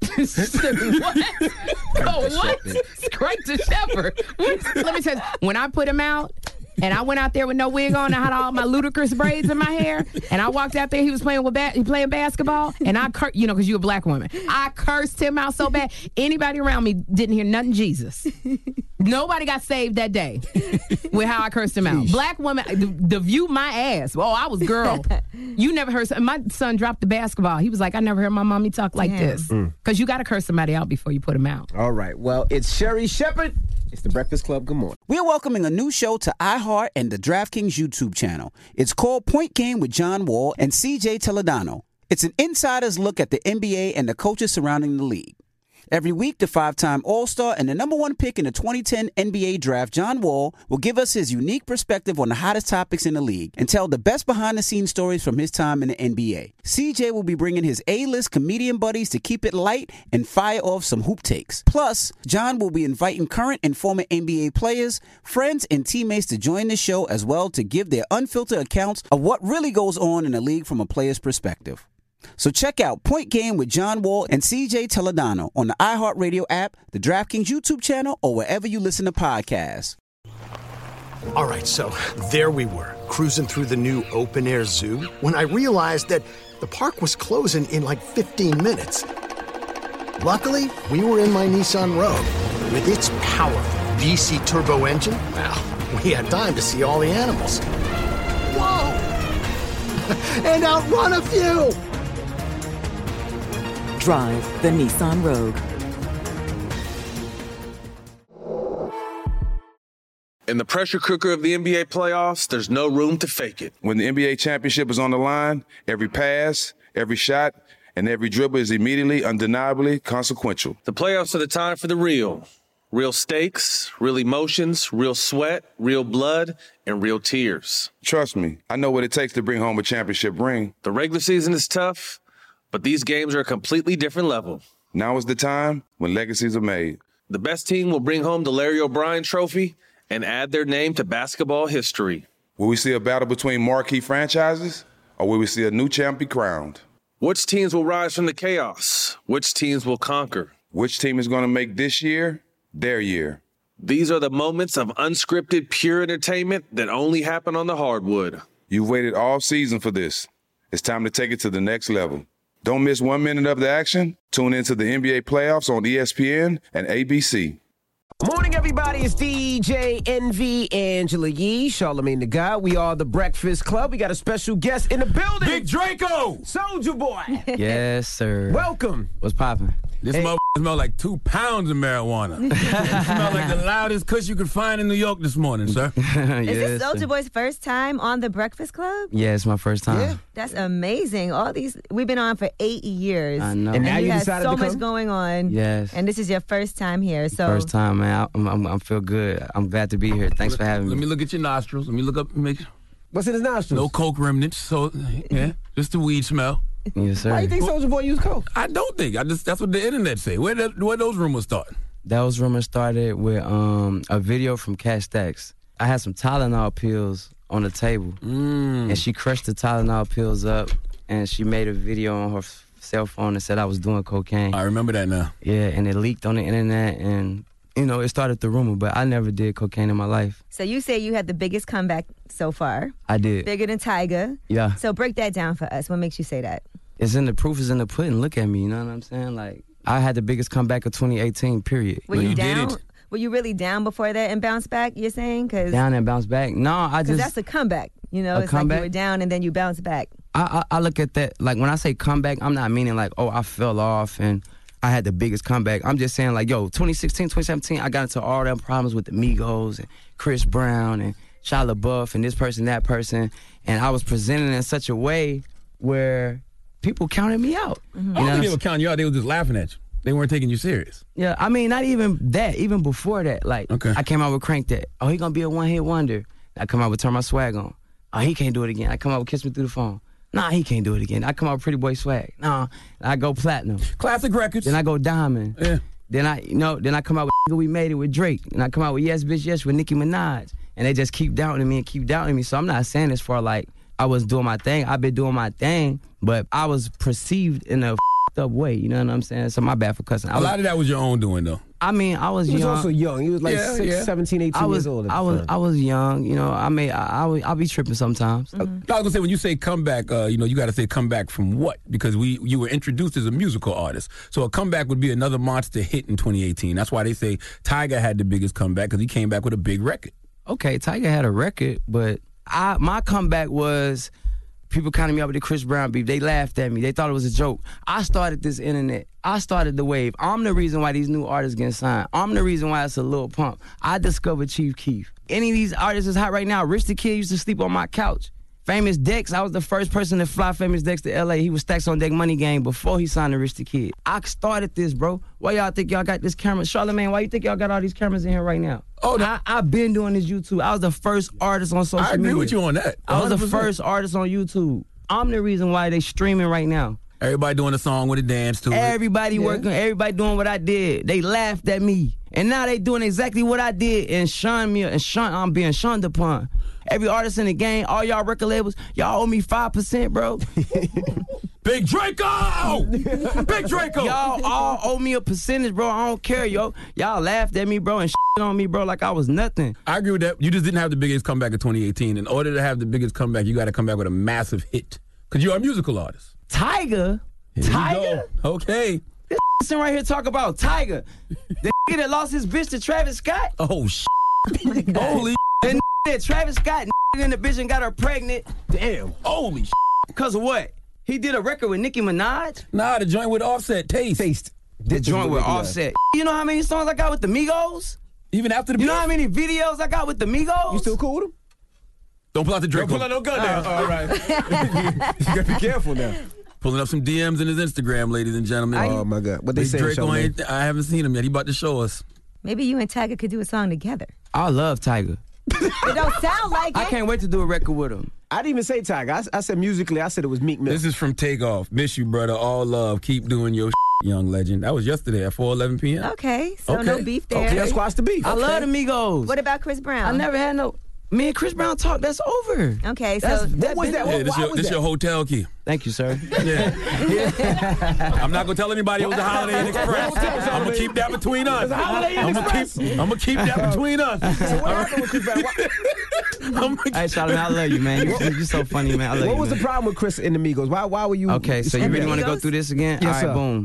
Speaker 20: What? Oh, what? Strike the Shepherd. Let me tell you, when I put him out, and I went out there with no wig on. I had all my ludicrous braids in my hair. And I walked out there. He was playing with ba- he playing basketball. And I, cur- you know, because you're a black woman. I cursed him out so bad. Anybody around me didn't hear nothing Jesus. Nobody got saved that day with how I cursed him out. Black woman, the, the view my ass. Oh, I was girl. You never heard. My son dropped the basketball. He was like, I never heard my mommy talk like
Speaker 13: Damn.
Speaker 20: this. Because mm. you got to curse somebody out before you put him out.
Speaker 11: All right. Well, it's Sherry Shepherd. It's the Breakfast Club. Good morning.
Speaker 1: We're welcoming a new show to iHeart and the DraftKings YouTube channel. It's called Point Game with John Wall and C J Toledano. It's an insider's look at the N B A and the coaches surrounding the league. Every week, the five-time All-Star and the number one pick in the twenty ten N B A draft, John Wall, will give us his unique perspective on the hottest topics in the league and tell the best behind-the-scenes stories from his time in the N B A. C J will be bringing his A-list comedian buddies to keep it light and fire off some hoop takes. Plus, John will be inviting current and former N B A players, friends, and teammates to join the show as well to give their unfiltered accounts of what really goes on in the league from a player's perspective. So check out Point Game with John Wall and C J Toledano on the iHeartRadio app, the DraftKings YouTube channel, or wherever you listen to podcasts.
Speaker 18: All right, so there we were, cruising through the new open-air zoo, when I realized that the park was closing in like fifteen minutes. Luckily, we were in my Nissan Rogue. With its powerful V C turbo engine, well, we had time to see all the animals. Whoa! And outrun a few!
Speaker 19: Drive the Nissan Rogue.
Speaker 2: In the pressure cooker of the N B A playoffs, there's no room to fake it.
Speaker 3: When the N B A championship is on the line, every pass, every shot, and every dribble is immediately, undeniably consequential.
Speaker 2: The playoffs are the time for the real. Real stakes, real emotions, real sweat, real blood, and real tears.
Speaker 3: Trust me, I know what it takes to bring home a championship ring.
Speaker 2: The regular season is tough, but these games are a completely different level.
Speaker 3: Now is the time when legacies are made.
Speaker 2: The best team will bring home the Larry O'Brien Trophy and add their name to basketball history.
Speaker 3: Will we see a battle between marquee franchises, or will we see a new champ be crowned?
Speaker 2: Which teams will rise from the chaos? Which teams will conquer?
Speaker 3: Which team is going to make this year their year?
Speaker 2: These are the moments of unscripted, pure entertainment that only happen on the hardwood.
Speaker 3: You've waited all season for this. It's time to take it to the next level. Don't miss one minute of the action. Tune into the N B A playoffs on E S P N and A B C.
Speaker 11: Morning, everybody. It's D J Envy, Angela Yee, Charlamagne the God. We are the Breakfast Club. We got a special guest in the building.
Speaker 7: Big Draco!
Speaker 11: Soulja Boy.
Speaker 21: Yes, sir.
Speaker 11: Welcome.
Speaker 21: What's poppin'?
Speaker 7: This
Speaker 21: Hey.
Speaker 7: motherfucker smell like two pounds of marijuana. It smell like the loudest kush you could find in New York this morning, sir.
Speaker 13: Is this
Speaker 21: Yes,
Speaker 13: Soulja
Speaker 21: sir.
Speaker 13: Boy's first time on the Breakfast Club?
Speaker 21: Yeah, it's my first time.
Speaker 13: That's amazing. All these we've been on for eight years.
Speaker 21: I know.
Speaker 13: And,
Speaker 21: And now
Speaker 13: you,
Speaker 21: you
Speaker 13: have
Speaker 21: decided
Speaker 13: so
Speaker 21: to
Speaker 13: much
Speaker 21: come?
Speaker 13: going on.
Speaker 21: Yes.
Speaker 13: And this is your first time here. So
Speaker 21: First time, man. I, I'm, I'm, I feel good. I'm glad to be here. Thanks for having me.
Speaker 7: Let me look at your nostrils. Let me look up and make
Speaker 11: What's in his nostrils?
Speaker 7: no coke remnants. So, yeah, just the weed smell.
Speaker 21: Yes, sir.
Speaker 11: Why you think Soulja Boy use coke?
Speaker 7: I don't think. I just that's what the internet say. Where did, where those rumors start?
Speaker 21: Those rumors started with um, a video from Cat Stacks. I had some Tylenol pills on the table,
Speaker 7: Mm.
Speaker 21: and she crushed the Tylenol pills up, and she made a video on her f- cell phone and said I was doing cocaine.
Speaker 7: I remember that now.
Speaker 21: Yeah, and it leaked on the internet, and you know, it started the rumor, but I never did cocaine in my life.
Speaker 13: So you say you had the biggest comeback so far.
Speaker 21: I did.
Speaker 13: Bigger than Tyga.
Speaker 21: Yeah.
Speaker 13: So break that down for us. What makes you say that?
Speaker 21: It's in the proof is in the pudding. Look at me, you know what I'm saying? Like, I had the biggest comeback of twenty eighteen, period.
Speaker 13: Were you, down? Were you really down before that and bounced back, you're saying? Cause,
Speaker 21: Down and bounce back. No, I
Speaker 13: Because
Speaker 21: just
Speaker 13: that's a comeback. You know,
Speaker 21: A
Speaker 13: it's
Speaker 21: comeback?
Speaker 13: like you were down and then you bounce back.
Speaker 21: I, I I look at that, like when I say comeback, I'm not meaning like, oh, I fell off and I had the biggest comeback. I'm just saying like, yo, twenty sixteen, twenty seventeen, I got into all them problems with the Migos and Chris Brown and Shia LaBeouf and this person, that person. And I was presented in such a way where people counted me out.
Speaker 7: I
Speaker 21: You
Speaker 7: don't
Speaker 21: know what
Speaker 7: think
Speaker 21: I'm
Speaker 7: they were counting you out. They were just laughing at you. They weren't taking you serious.
Speaker 21: Yeah, I mean, not even that. Even before that, like,
Speaker 7: Okay.
Speaker 21: I came out with Crank That. Oh, he gonna be a one-hit wonder. I come out with Turn My Swag On. Oh, he can't do it again. I come out with Kiss Me Through the Phone. Nah, he can't do it again. I come out with Pretty Boy Swag. Nah, I go platinum.
Speaker 7: Classic records.
Speaker 21: Then I go diamond.
Speaker 7: Yeah.
Speaker 21: Then I, you know, then I come out with Nigga We Made It with Drake. And I come out with Yes Bitch Yes with Nicki Minaj. And they just keep doubting me and keep doubting me. So I'm not saying this for like I was doing my thing. I've been doing my thing, but I was perceived in a f***ed up way. You know what I'm saying? So my bad for cussing. I
Speaker 7: A
Speaker 21: was,
Speaker 7: lot of that was your own doing, though.
Speaker 21: I mean, I was
Speaker 11: He was
Speaker 21: young.
Speaker 11: also young. He was like
Speaker 7: Yeah,
Speaker 11: six,
Speaker 7: yeah.
Speaker 11: seventeen, eighteen
Speaker 21: I was,
Speaker 11: years old at the
Speaker 21: I was,
Speaker 11: time.
Speaker 21: I was young. You know, I may, I, I, would- I'll be tripping sometimes.
Speaker 7: I was gonna say when you say comeback, uh, you know, you got to say comeback from what? Because we you were introduced as a musical artist, so a comeback would be another monster hit in twenty eighteen. That's why they say Tyga had the biggest comeback because he came back with a big record.
Speaker 21: Okay, Tyga had a record, but I my comeback was people counted me out with the Chris Brown beef. They laughed at me. They thought it was a joke. I started this internet. I started the wave. I'm the reason why these new artists getting signed. I'm the reason why it's a Lil Pump. I discovered Chief Keef. Any of these artists is hot right now. Rich the Kid used to sleep on my couch. Famous Dex, I was the first person to fly Famous Dex to L A. He was Stacks on Deck Money Gang before he signed to Rich the Kid. I started this, bro. Why y'all think y'all got this camera? Charlamagne, why you think y'all got all these cameras in here right now?
Speaker 7: Oh,
Speaker 21: I, I've been doing this YouTube. I was the first artist on social
Speaker 7: I agree
Speaker 21: media.
Speaker 7: with you on that.
Speaker 21: I was
Speaker 7: one
Speaker 21: the
Speaker 7: hundred percent.
Speaker 21: first artist on YouTube. I'm the reason why they streaming right now.
Speaker 7: Everybody doing a song with a dance to it.
Speaker 21: Everybody working, everybody doing what I did. They laughed at me. And now they doing exactly what I did and shun me and shun I'm being shunned upon. Every artist in the game, all y'all record labels, y'all owe me five percent, bro.
Speaker 7: Big Draco! Big Draco!
Speaker 21: Y'all all owe me a percentage, bro. I don't care, yo. Y'all laughed at me, bro, and shit on me, bro, like I was nothing.
Speaker 7: I agree with that. You just didn't have the biggest comeback of twenty eighteen. In order to have the biggest comeback, you got to come back with a massive hit. Because you're a musical artist.
Speaker 21: Tiger?
Speaker 7: Here you
Speaker 21: Tiger?
Speaker 7: go. Okay.
Speaker 21: This person right here talk about Tiger. The nigga that lost his bitch to Travis Scott.
Speaker 7: Oh, shit. Holy
Speaker 21: The that Travis Scott and the bitch and got her pregnant.
Speaker 11: Damn.
Speaker 7: Holy shit.
Speaker 21: Because of what? He did a record with Nicki Minaj?
Speaker 7: Nah, the joint with Offset, Taste.
Speaker 11: Taste.
Speaker 21: The joint with Offset. You know how many songs I got with the Migos?
Speaker 7: Even after the
Speaker 21: You
Speaker 7: beef?
Speaker 21: know how many videos I got with the Migos?
Speaker 11: You still cool with him?
Speaker 7: Don't pull out the Draco.
Speaker 11: Don't pull out no gun now. All right. You gotta be careful now.
Speaker 7: Pulling up some D Ms in his Instagram, ladies and gentlemen.
Speaker 11: Oh my God. What they
Speaker 7: Big
Speaker 11: say?
Speaker 7: Draco ain't, I haven't seen him yet. He about to show us.
Speaker 13: Maybe you and Tyga could do a song together.
Speaker 21: I love Tiger.
Speaker 13: It don't sound like
Speaker 21: I
Speaker 13: it.
Speaker 21: can't wait to do a record with him.
Speaker 11: I didn't even say Tiger. I, I said musically. I said it was Meek Mill.
Speaker 7: This is from Takeoff. Miss you, brother. All love. Keep doing your young legend. That was yesterday at four eleven p.m.
Speaker 13: Okay, so
Speaker 7: Okay.
Speaker 13: no beef there.
Speaker 11: Okay, let's squash the beef.
Speaker 21: I love the Migos.
Speaker 13: What about Chris Brown?
Speaker 21: I never had no. Me and Chris Brown talk. That's over.
Speaker 13: Okay, so
Speaker 21: That's,
Speaker 11: What was that?
Speaker 7: Yeah,
Speaker 11: What,
Speaker 7: this
Speaker 11: why
Speaker 7: your,
Speaker 11: was
Speaker 7: this
Speaker 11: that?
Speaker 7: your hotel key.
Speaker 21: Thank you, sir.
Speaker 7: Yeah. I'm not gonna tell anybody it was a Holiday Inn Express. I'm gonna keep that between us.
Speaker 11: It's a Holiday Inn
Speaker 7: I'm gonna keep.
Speaker 11: Express.
Speaker 7: I'm gonna keep that between us.
Speaker 11: So what happened with Chris Brown? Why-
Speaker 7: I'm gonna-
Speaker 21: Hey, Charlie, I love you, man. You, you're so funny, man. I love
Speaker 11: What
Speaker 21: you,
Speaker 11: was
Speaker 21: man.
Speaker 11: the problem with Chris and the Migos? Why? Why were you?
Speaker 21: Okay, so you really want to go
Speaker 13: Migos?
Speaker 21: through this again?
Speaker 11: Yes,
Speaker 21: All
Speaker 11: sir.
Speaker 21: right, boom.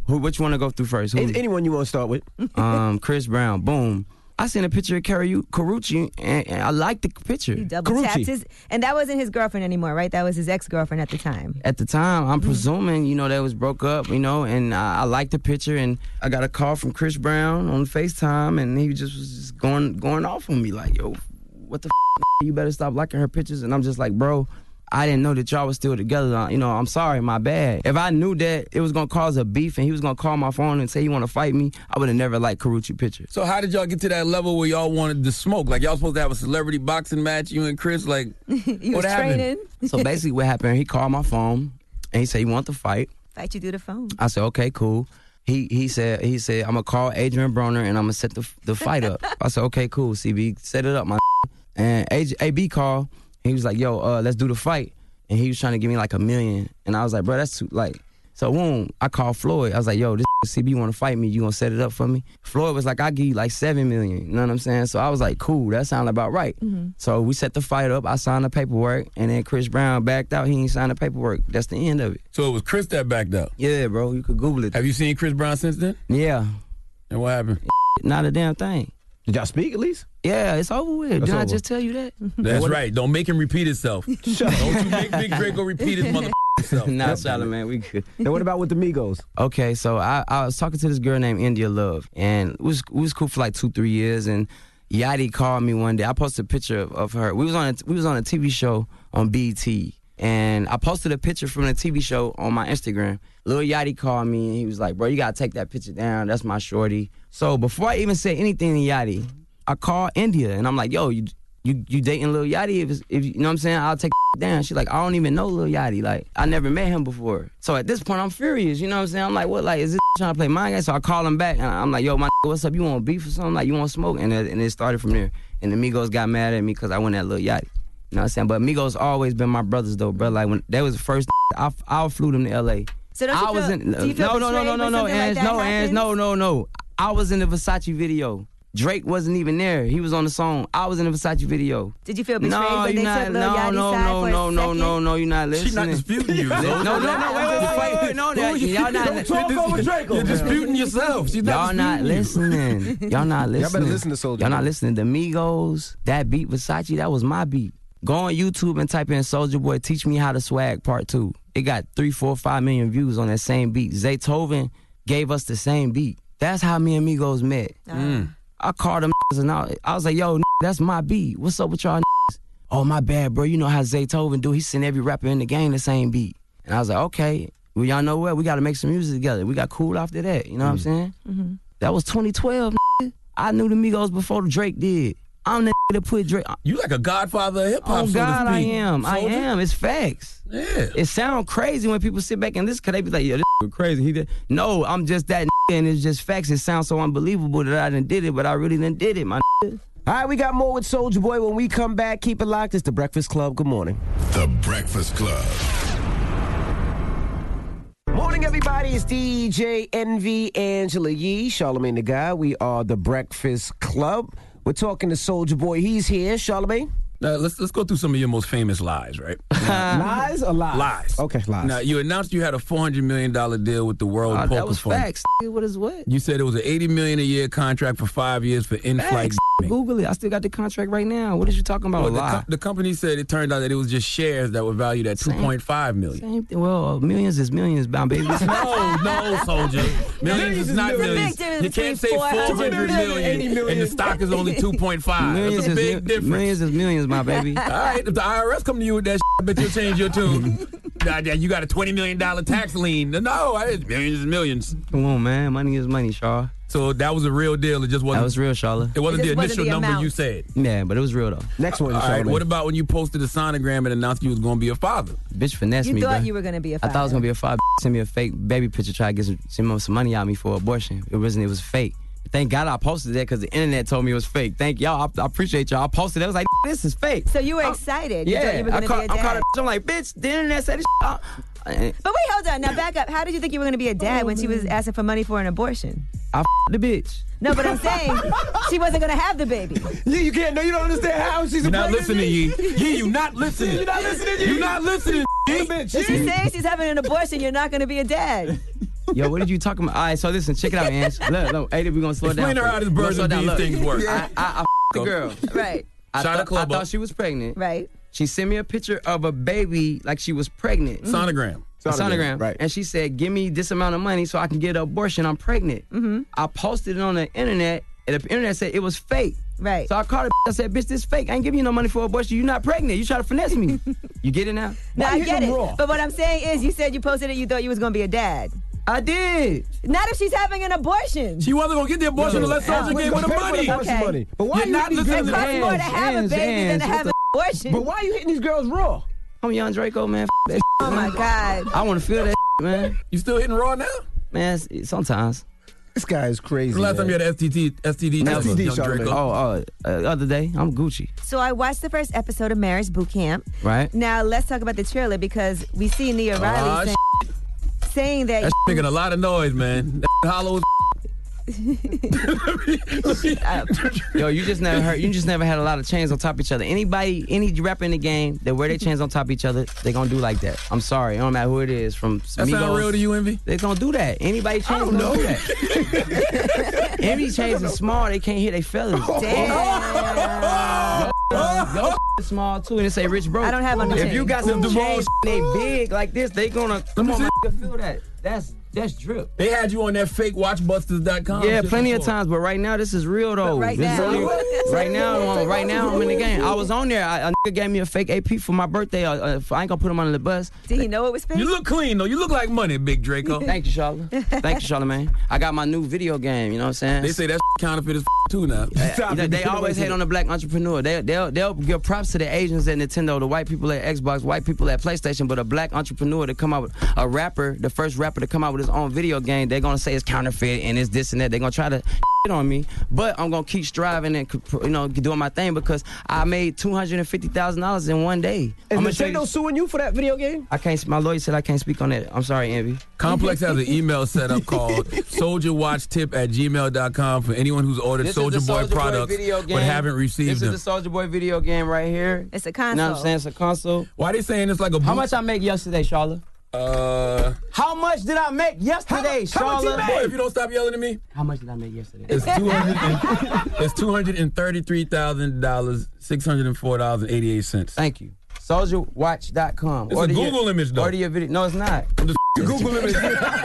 Speaker 21: Who? Which one to go through first? Who?
Speaker 11: Anyone you want to start with?
Speaker 21: Um, Chris Brown. Boom. I seen a picture of Carucci, Carucci and, and I liked the picture.
Speaker 13: He double tapped his, and that wasn't his girlfriend anymore, right? That was his ex-girlfriend at the time.
Speaker 21: At the time, I'm presuming, you know, that was broke up, you know, and I, I liked the picture, and I got a call from Chris Brown on FaceTime, and he just was just going going off on me like, yo, what the f***? You better stop liking her pictures. And I'm just like, bro, I didn't know that y'all was still together. You know, I'm sorry, my bad. If I knew that it was going to cause a beef and he was going to call my phone and say he want to fight me, I would have never liked Carucci picture.
Speaker 7: So how did y'all get to that level where y'all wanted to smoke? Like, y'all supposed to have a celebrity boxing match, you and Chris? Like,
Speaker 13: you
Speaker 7: what
Speaker 13: was
Speaker 7: happened?
Speaker 13: training.
Speaker 21: So basically what happened, he called my phone and he said he want to fight.
Speaker 13: Fight you through the phone.
Speaker 21: I said, okay, cool. He he said, he said I'm going to call Adrian Broner and I'm going to set the, the fight up. I said, okay, cool, C B, set it up, my And A B called. He was like, yo, uh, let's do the fight. And he was trying to give me like a million. And I was like, bro, that's too, like, so boom, I called Floyd. I was like, yo, this C B want to fight me. You going to set it up for me? Floyd was like, I'll give you like seven million. You know what I'm saying? So I was like, cool, that sounded about right.
Speaker 13: Mm-hmm.
Speaker 21: So we set the fight up. I signed the paperwork. And then Chris Brown backed out. He ain't signed the paperwork. That's the end of it.
Speaker 7: So it was Chris that backed out?
Speaker 21: Yeah, bro. You could Google it.
Speaker 7: Have you seen Chris Brown since then?
Speaker 21: Yeah.
Speaker 7: And what happened?
Speaker 21: Not a damn thing.
Speaker 11: Did y'all speak at least?
Speaker 21: Yeah, it's over with.
Speaker 11: That's
Speaker 21: Didn't I
Speaker 11: over.
Speaker 21: just tell you that?
Speaker 7: That's right. Don't make him repeat himself. Don't you make Big Draco repeat his mother self.
Speaker 21: Nah, Charlamagne, we good.
Speaker 11: And what about with the Migos?
Speaker 21: Okay, so I, I was talking to this girl named India Love, and it was we was cool for like two, three years. And Yachty called me one day. I posted a picture of, of her. We was on a, we was on a T V show on B E T, and I posted a picture from the T V show on my Instagram. Lil Yachty called me, and he was like, "Bro, you gotta take that picture down. That's my shorty." So before I even said anything to Yachty, I called India, and I'm like, yo, you you, you dating Lil Yachty? If, it's, if you know what I'm saying, I'll take down. She's like, I don't even know Lil Yachty. Like, I never met him before. So at this point, I'm furious. You know what I'm saying? I'm like, what? Like, is this trying to play my game? So I call him back, and I'm like, yo, my what's up? You want beef or something? Like, you want smoke? And it, and it started from there. And the Migos got mad at me because I went at Lil Yachty. You know what I'm saying? But Migos always been my brothers, though, bro. Like, when they was the first, I, I flew them to L A.
Speaker 13: So don't you
Speaker 21: I was
Speaker 13: feel,
Speaker 21: in,
Speaker 13: do you feel
Speaker 21: no, no, no, no, no, no, Ans, no, Ans, no, no, no. I was in the Versace video. Drake wasn't even there. He was on the song. I was in the Versace video.
Speaker 13: Did you feel betrayed
Speaker 21: no,
Speaker 13: when they
Speaker 21: not,
Speaker 13: took Lil
Speaker 21: no,
Speaker 13: Yachty's
Speaker 21: no,
Speaker 13: side
Speaker 21: no,
Speaker 13: for a
Speaker 21: no, no,
Speaker 13: second?
Speaker 21: no, no, you're not listening.
Speaker 7: She's not disputing you.
Speaker 21: no, no, no, wait, wait, wait, wait, no, no, y'all not.
Speaker 11: Don't talk over Draco.
Speaker 7: You're disputing yourself. She's
Speaker 21: Y'all
Speaker 7: not
Speaker 21: not listening. Y'all not listening.
Speaker 11: Y'all better listen to Soulja
Speaker 21: Y'all not
Speaker 11: Boy.
Speaker 21: listening. The Migos, that beat Versace, that was my beat. Go on YouTube and type in Soulja Boy, Teach Me How to Swag Part Two. It got three, four, five million views on that same beat. Zaytoven gave us the same beat. That's how me and Migos met.
Speaker 7: Mm.
Speaker 21: I called them and I, I was like, yo, that's my beat. What's up with y'all? Oh, my bad, bro. You know how Zaytoven do. He send every rapper in the game the same beat. And I was like, okay, well, y'all know what? We got to make some music together. We got cool after that. You know mm. what I'm saying?
Speaker 13: Mm-hmm.
Speaker 21: That was twenty twelve. I knew the Migos before Drake did. I'm the that put Drake.
Speaker 7: You like a godfather of hip hop.
Speaker 21: Oh,
Speaker 7: so
Speaker 21: God,
Speaker 7: to
Speaker 21: I
Speaker 7: speak.
Speaker 21: am. I
Speaker 7: Soldier?
Speaker 21: am. It's facts.
Speaker 7: Yeah.
Speaker 21: It sounds crazy when people sit back and listen, because they be like, yeah, this is crazy. He did. No, I'm just that and it's just facts. It sounds so unbelievable that I done did it, but I really done did it, my
Speaker 11: All right, we got more with Soulja Boy. When we come back, keep it locked. It's The Breakfast Club. Good morning.
Speaker 10: The Breakfast Club.
Speaker 11: Morning, everybody. It's D J Envy, Angela Yee, Charlamagne the Guy. We are The Breakfast Club. We're talking to Soulja Boy. He's here. Charlamagne?
Speaker 7: Now, let's let's go through some of your most famous lies, right?
Speaker 11: Lies or lies?
Speaker 7: Lies.
Speaker 11: Okay, lies.
Speaker 7: Now, you announced you had a four hundred million dollars deal with the World
Speaker 21: Uh,
Speaker 7: Poker
Speaker 21: that was
Speaker 7: Fund.
Speaker 21: facts. What is what?
Speaker 7: You said it was an eighty million dollars a year contract for five years for in-flight.
Speaker 21: Facts. Google it. I still got the contract right now. What is you talking about?
Speaker 7: Well,
Speaker 21: A
Speaker 7: the,
Speaker 21: lie.
Speaker 7: co- the company said it turned out that it was just shares that were valued at two point five million dollars.
Speaker 21: Same thing. Well, millions is millions, bound baby.
Speaker 7: No, no, soldier. Millions is not millions. You can't say four hundred million and the stock is only two point five.
Speaker 21: Millions
Speaker 7: That's a
Speaker 21: is
Speaker 7: big
Speaker 21: mi-
Speaker 7: difference.
Speaker 21: millions is millions, my baby.
Speaker 7: All right, if the I R S come to you with that shit, I bet you'll change your tune. Nah, yeah, you got a twenty million dollars tax lien. No, I, millions is millions.
Speaker 21: Come on, man. Money is money, Shaw.
Speaker 7: So that was a real deal. It just wasn't.
Speaker 21: That was real, Charlotte.
Speaker 7: It wasn't
Speaker 13: It
Speaker 7: the
Speaker 13: just wasn't
Speaker 7: initial
Speaker 13: the
Speaker 7: number
Speaker 13: amount.
Speaker 7: you said.
Speaker 21: Yeah, but it was real, though.
Speaker 11: Next one,
Speaker 7: All right,
Speaker 11: Charlamagne.
Speaker 7: what about when you posted a sonogram and announced you was going to be a father?
Speaker 21: Bitch finessed
Speaker 13: You
Speaker 21: me,
Speaker 13: thought
Speaker 21: bro.
Speaker 13: you were going to be a
Speaker 21: I
Speaker 13: father.
Speaker 21: thought it was going to be a father. Send me a fake baby picture, try to get some, some, some money out of me for abortion. It wasn't. It was fake. Thank God I posted that because the internet told me it was fake. Thank y'all. I, I appreciate y'all. I posted it. I was like, this is fake.
Speaker 13: So you were
Speaker 21: I-
Speaker 13: excited. You thought
Speaker 21: Yeah.
Speaker 13: you were
Speaker 21: I
Speaker 13: going to
Speaker 21: call,
Speaker 13: be a
Speaker 21: I called
Speaker 13: dad.
Speaker 21: her. I'm like, bitch, the internet said this. Uh,
Speaker 13: But wait, hold on. Now back up. How did you think you were going to be a dad
Speaker 21: Oh,
Speaker 13: when she was asking for money for an abortion?
Speaker 21: I f- the bitch.
Speaker 13: No, but I'm saying she wasn't going to have the baby.
Speaker 11: You, you can't, no, you don't understand how she's
Speaker 7: You're
Speaker 11: a
Speaker 7: not
Speaker 11: pregnant
Speaker 7: listening,
Speaker 11: bitch.
Speaker 7: Yee. Yee, you not listening.
Speaker 11: You're not listening, Yee.
Speaker 7: You're not listening, Yee.
Speaker 11: Bitch,
Speaker 13: If she's saying she's having an abortion, you're not going to be a dad.
Speaker 21: Yo, what did you talking about? All right, so listen, check it out, Ange. Look, look, hey, we're gonna slow it down.
Speaker 7: Explain to her how this
Speaker 21: We're gonna
Speaker 7: birds
Speaker 21: slow
Speaker 7: and
Speaker 21: down.
Speaker 7: bees
Speaker 21: Look,
Speaker 7: things work.
Speaker 21: I, I, I f- the girl.
Speaker 13: Right.
Speaker 21: I,
Speaker 7: Shot a
Speaker 21: thought,
Speaker 7: club
Speaker 21: I
Speaker 7: up.
Speaker 21: thought she was pregnant.
Speaker 13: Right.
Speaker 21: She sent me a picture of a baby like she was pregnant.
Speaker 7: Sonogram.
Speaker 21: A sonogram.
Speaker 11: Right.
Speaker 21: And she said, give me this amount of money so I can get an abortion. I'm pregnant.
Speaker 13: Mm-hmm.
Speaker 21: I posted it on the internet, and the internet said it was fake.
Speaker 13: Right.
Speaker 21: So I called her. I said, bitch, this fake. I ain't giving you no money for abortion. You're not pregnant. You try to finesse me. You get it now?
Speaker 13: No,
Speaker 21: Why
Speaker 13: I
Speaker 21: you
Speaker 13: get
Speaker 21: hitting
Speaker 13: it.
Speaker 21: them raw?
Speaker 13: But what I'm saying is, you said you posted it, you thought you was going to be a dad.
Speaker 21: I did.
Speaker 13: Not if she's having an abortion.
Speaker 7: She wasn't going to get the abortion
Speaker 11: Yo,
Speaker 7: unless Soldier
Speaker 11: wait,
Speaker 7: gave her the
Speaker 11: pay for
Speaker 7: money.
Speaker 11: abortion
Speaker 13: Okay.
Speaker 11: money. But why
Speaker 7: You're
Speaker 11: you
Speaker 7: not
Speaker 11: hitting these
Speaker 7: listening
Speaker 11: girls?
Speaker 13: It costs more to have a
Speaker 21: hands,
Speaker 13: baby than
Speaker 21: hands.
Speaker 13: to
Speaker 21: What
Speaker 13: have
Speaker 21: the-
Speaker 13: an abortion.
Speaker 11: But why you hitting these girls raw?
Speaker 21: I'm young Draco, man. F- that
Speaker 13: Oh, my God.
Speaker 21: I want to feel that man.
Speaker 7: You still hitting raw now?
Speaker 21: Man, it's- sometimes.
Speaker 11: This guy is crazy.
Speaker 7: The last
Speaker 11: man.
Speaker 7: time you had an S T D, S T D,
Speaker 21: Never.
Speaker 7: test, young
Speaker 11: Charlamagne.
Speaker 7: Draco.
Speaker 21: Oh, uh, uh, other day, I'm Gucci.
Speaker 13: So I watched the first episode of Marriage Boot Camp.
Speaker 21: Right?
Speaker 13: Now, let's talk about the trailer because we see Nia Riley
Speaker 7: Ah,
Speaker 13: saying, saying that...
Speaker 7: That making a lot of noise, man. That hollow.
Speaker 21: Yo, you just never heard. You just never had a lot of chains on top of each other. Anybody, any rapper in the game that wear their chains on top of each other, they gonna do like that. I'm sorry, it don't matter who it is. From
Speaker 7: That sound
Speaker 21: Migos,
Speaker 7: real to you, Envy?
Speaker 21: They gonna do that. Anybody chains gonna do that. Envy chains are small. They can't hit their fellas.
Speaker 13: Damn.
Speaker 21: Yo, is small too, and it say rich bro.
Speaker 13: I don't have on the
Speaker 21: If
Speaker 13: chain.
Speaker 21: you got some
Speaker 7: Them
Speaker 21: chains, they big like this. They gonna come
Speaker 7: me
Speaker 21: on,
Speaker 7: see.
Speaker 21: man, you can feel that. That's that's drip.
Speaker 7: They had you on that fake watchbusters dot com.
Speaker 21: Yeah,
Speaker 7: shit
Speaker 21: plenty of
Speaker 7: before.
Speaker 21: times, but right now this is real though.
Speaker 13: But right
Speaker 21: This is
Speaker 13: now-
Speaker 21: real. right now, I'm- right now I'm in the game. I was on there. I, a nigga gave me a fake A P for my birthday. Uh, uh, I ain't gonna put him under the bus.
Speaker 13: Did he know it was fake?
Speaker 7: You look clean, though. You look like money, Big Draco.
Speaker 21: Thank you, Charlotte. Thank you, Charlamagne. I got my new video game. You know what I'm saying?
Speaker 7: They say that's counterfeit as too now.
Speaker 21: Uh, they, they always hate on the black entrepreneur. They, they'll, they'll give props to the Asians at Nintendo, the white people at Xbox, white people at PlayStation, but a black entrepreneur to come out with a rapper, the first rapper to come out with his own video game, they're going to say it's counterfeit and it's this and that. They're going to try to shit on me, but I'm going to keep striving and, you know, doing my thing because I made two hundred fifty thousand dollars in one day.
Speaker 11: Is
Speaker 21: I'm gonna show you-
Speaker 11: Nintendo suing you for that video game?
Speaker 21: I can't, my lawyer said I can't speak on that. I'm sorry, Envy.
Speaker 7: Complex has an email set up called soldier watch tip at gmail dot com for anyone who's ordered
Speaker 21: This
Speaker 7: Soldier
Speaker 21: is the
Speaker 7: Boy
Speaker 21: Soulja Boy
Speaker 7: products
Speaker 21: video
Speaker 7: but
Speaker 21: game.
Speaker 7: haven't received
Speaker 21: This
Speaker 7: them.
Speaker 21: is the Soulja Boy video game right here.
Speaker 13: It's a
Speaker 21: You
Speaker 13: console.
Speaker 21: know what I'm saying? It's a console.
Speaker 7: Why they saying it's like a boot?
Speaker 21: How much I make yesterday, Charlotte?
Speaker 7: Uh,
Speaker 21: How much did I make yesterday, Charlotte?
Speaker 7: Boy, if you don't stop yelling at me,
Speaker 21: How much did I make yesterday?
Speaker 7: it's two hundred. It's two hundred and thirty-three thousand dollars, six hundred and four dollars and eighty-eight cents.
Speaker 21: Thank you. soldier watch dot com.
Speaker 7: It's a Google image, though.
Speaker 21: Order your video. No, it's not.
Speaker 7: I'm just
Speaker 11: Google image.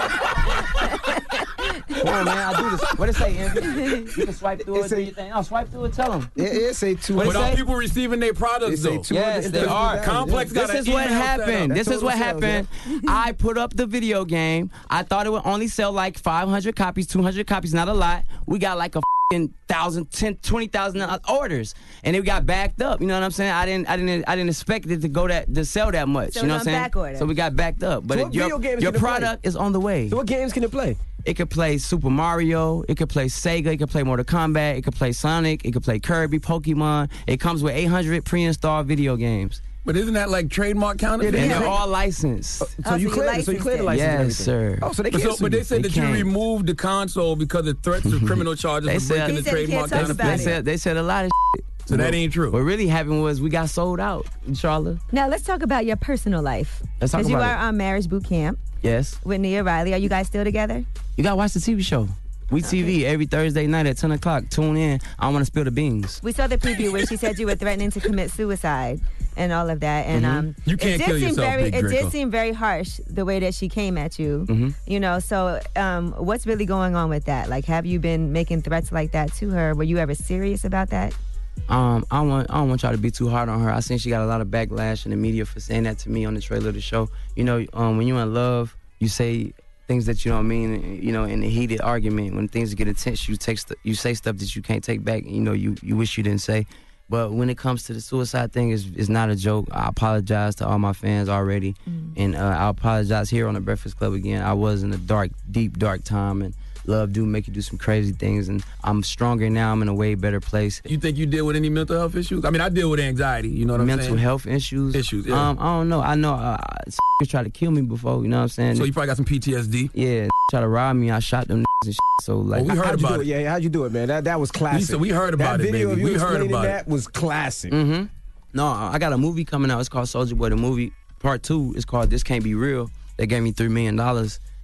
Speaker 21: Come on, man. I do this. What it say, Envy? You can swipe through it, do your thing. No, swipe through it. Tell them.
Speaker 11: It, it say two.
Speaker 21: What
Speaker 7: But
Speaker 21: it
Speaker 7: are
Speaker 21: say?
Speaker 7: people receiving their products
Speaker 11: They say
Speaker 7: though?
Speaker 11: two-
Speaker 21: Yes, they
Speaker 11: It's-
Speaker 21: are.
Speaker 11: it's-
Speaker 7: Complex got
Speaker 21: This
Speaker 7: an
Speaker 21: is what
Speaker 7: email set
Speaker 21: happened.
Speaker 7: up.
Speaker 21: This is what
Speaker 11: That's total
Speaker 21: happened. I put up the video game. I thought it would only sell like five hundred copies, two hundred copies, not a lot. We got like a f***ing thousand, ten, twenty thousand orders, and it got backed up. You know what I'm saying? I didn't, I didn't, I didn't expect it to go that to sell that much.
Speaker 13: So
Speaker 21: you know
Speaker 13: it's
Speaker 21: what I'm
Speaker 13: on
Speaker 21: saying?
Speaker 13: back order.
Speaker 21: So we got backed up. But
Speaker 11: So
Speaker 21: it-
Speaker 11: what
Speaker 21: your,
Speaker 11: video games
Speaker 21: your
Speaker 11: can it play?
Speaker 21: product is on the way.
Speaker 11: So what games can it play?
Speaker 21: It could play Super Mario. It could play Sega. It could play Mortal Kombat. It could play Sonic. It could play Kirby, Pokemon. It comes with eight hundred pre-installed video games.
Speaker 7: But isn't that like trademark counterfeit?
Speaker 21: And they're all licensed.
Speaker 11: So
Speaker 13: Oh,
Speaker 11: you
Speaker 13: so you
Speaker 11: cleared it. So you
Speaker 13: licensed
Speaker 11: cleared the
Speaker 13: it.
Speaker 11: license. and
Speaker 21: Yes,
Speaker 11: everything.
Speaker 21: sir.
Speaker 11: Oh, so they
Speaker 7: But,
Speaker 11: can't
Speaker 7: so,
Speaker 11: sue
Speaker 7: but they
Speaker 11: you.
Speaker 7: said
Speaker 21: They
Speaker 7: that you
Speaker 21: can't.
Speaker 7: removed the console because of threats of criminal charges
Speaker 21: They
Speaker 7: for
Speaker 21: said-
Speaker 7: breaking
Speaker 21: He
Speaker 7: the
Speaker 13: said he can't
Speaker 7: trademark
Speaker 13: talk
Speaker 7: counterfeit.
Speaker 13: about
Speaker 21: They
Speaker 13: it.
Speaker 21: said they said a lot of shit.
Speaker 7: So that ain't true.
Speaker 21: What really happened was we got sold out, Charlotte.
Speaker 13: Now, let's talk about your personal life.
Speaker 21: Let's talk
Speaker 13: Because you
Speaker 21: about
Speaker 13: are
Speaker 21: it.
Speaker 13: on Marriage Boot Camp
Speaker 21: Yes.
Speaker 13: with Nia Riley. Are you guys still together?
Speaker 21: You gotta watch the T V show. We T V every Thursday night at ten o'clock. Tune in. I don't want to spill the beans.
Speaker 13: We saw the preview where she said you were threatening to commit suicide and all of that. And
Speaker 21: Mhm.
Speaker 13: um,
Speaker 7: You can't
Speaker 13: it did
Speaker 7: kill
Speaker 13: seem
Speaker 7: yourself,
Speaker 13: very,
Speaker 7: Big
Speaker 13: It
Speaker 7: Draco.
Speaker 13: did seem very harsh the way that she came at you.
Speaker 21: Mhm.
Speaker 13: You know, so um, what's really going on with that? Like, have you been making threats like that to her? Were you ever serious about that?
Speaker 21: Um, I don't want I don't want y'all to be too hard on her. I think she got a lot of backlash in the media for saying that to me on the trailer of the show. You know, um, when you're in love, you say things that you don't mean. You know, in a heated argument, when things get intense, you take st- you say stuff that you can't take back. You know, you you wish you didn't say. But when it comes to the suicide thing, it's, it's not a joke. I apologize to all my fans already, and uh, I apologize here on the Breakfast Club again. I was in a dark, deep, dark time, and love do make you do some crazy things, and I'm stronger now. I'm in a way better place.
Speaker 7: You think you deal with any mental health issues? I mean, I deal with anxiety. You know what I'm
Speaker 21: Mental
Speaker 7: saying?
Speaker 21: health issues.
Speaker 7: Issues, yeah.
Speaker 21: Um, I don't know. I know uh, tried to kill me before. You know what I'm saying?
Speaker 7: So you probably got some P T S D.
Speaker 21: Yeah, try to rob me. I shot them and shit. So like,
Speaker 7: Well, we heard
Speaker 11: how'd you
Speaker 7: about
Speaker 11: do
Speaker 7: it.
Speaker 11: it? Yeah, how'd you do it, man? That that was classic.
Speaker 7: said we heard about
Speaker 11: that
Speaker 7: it,
Speaker 11: video
Speaker 7: baby.
Speaker 11: Of you
Speaker 7: We heard
Speaker 11: explaining
Speaker 7: about it.
Speaker 11: that was classic.
Speaker 21: Mm-hmm. No, I got a movie coming out. It's called Soulja Boy the Movie. Part two is called This Can't Be Real. They gave me three million dollars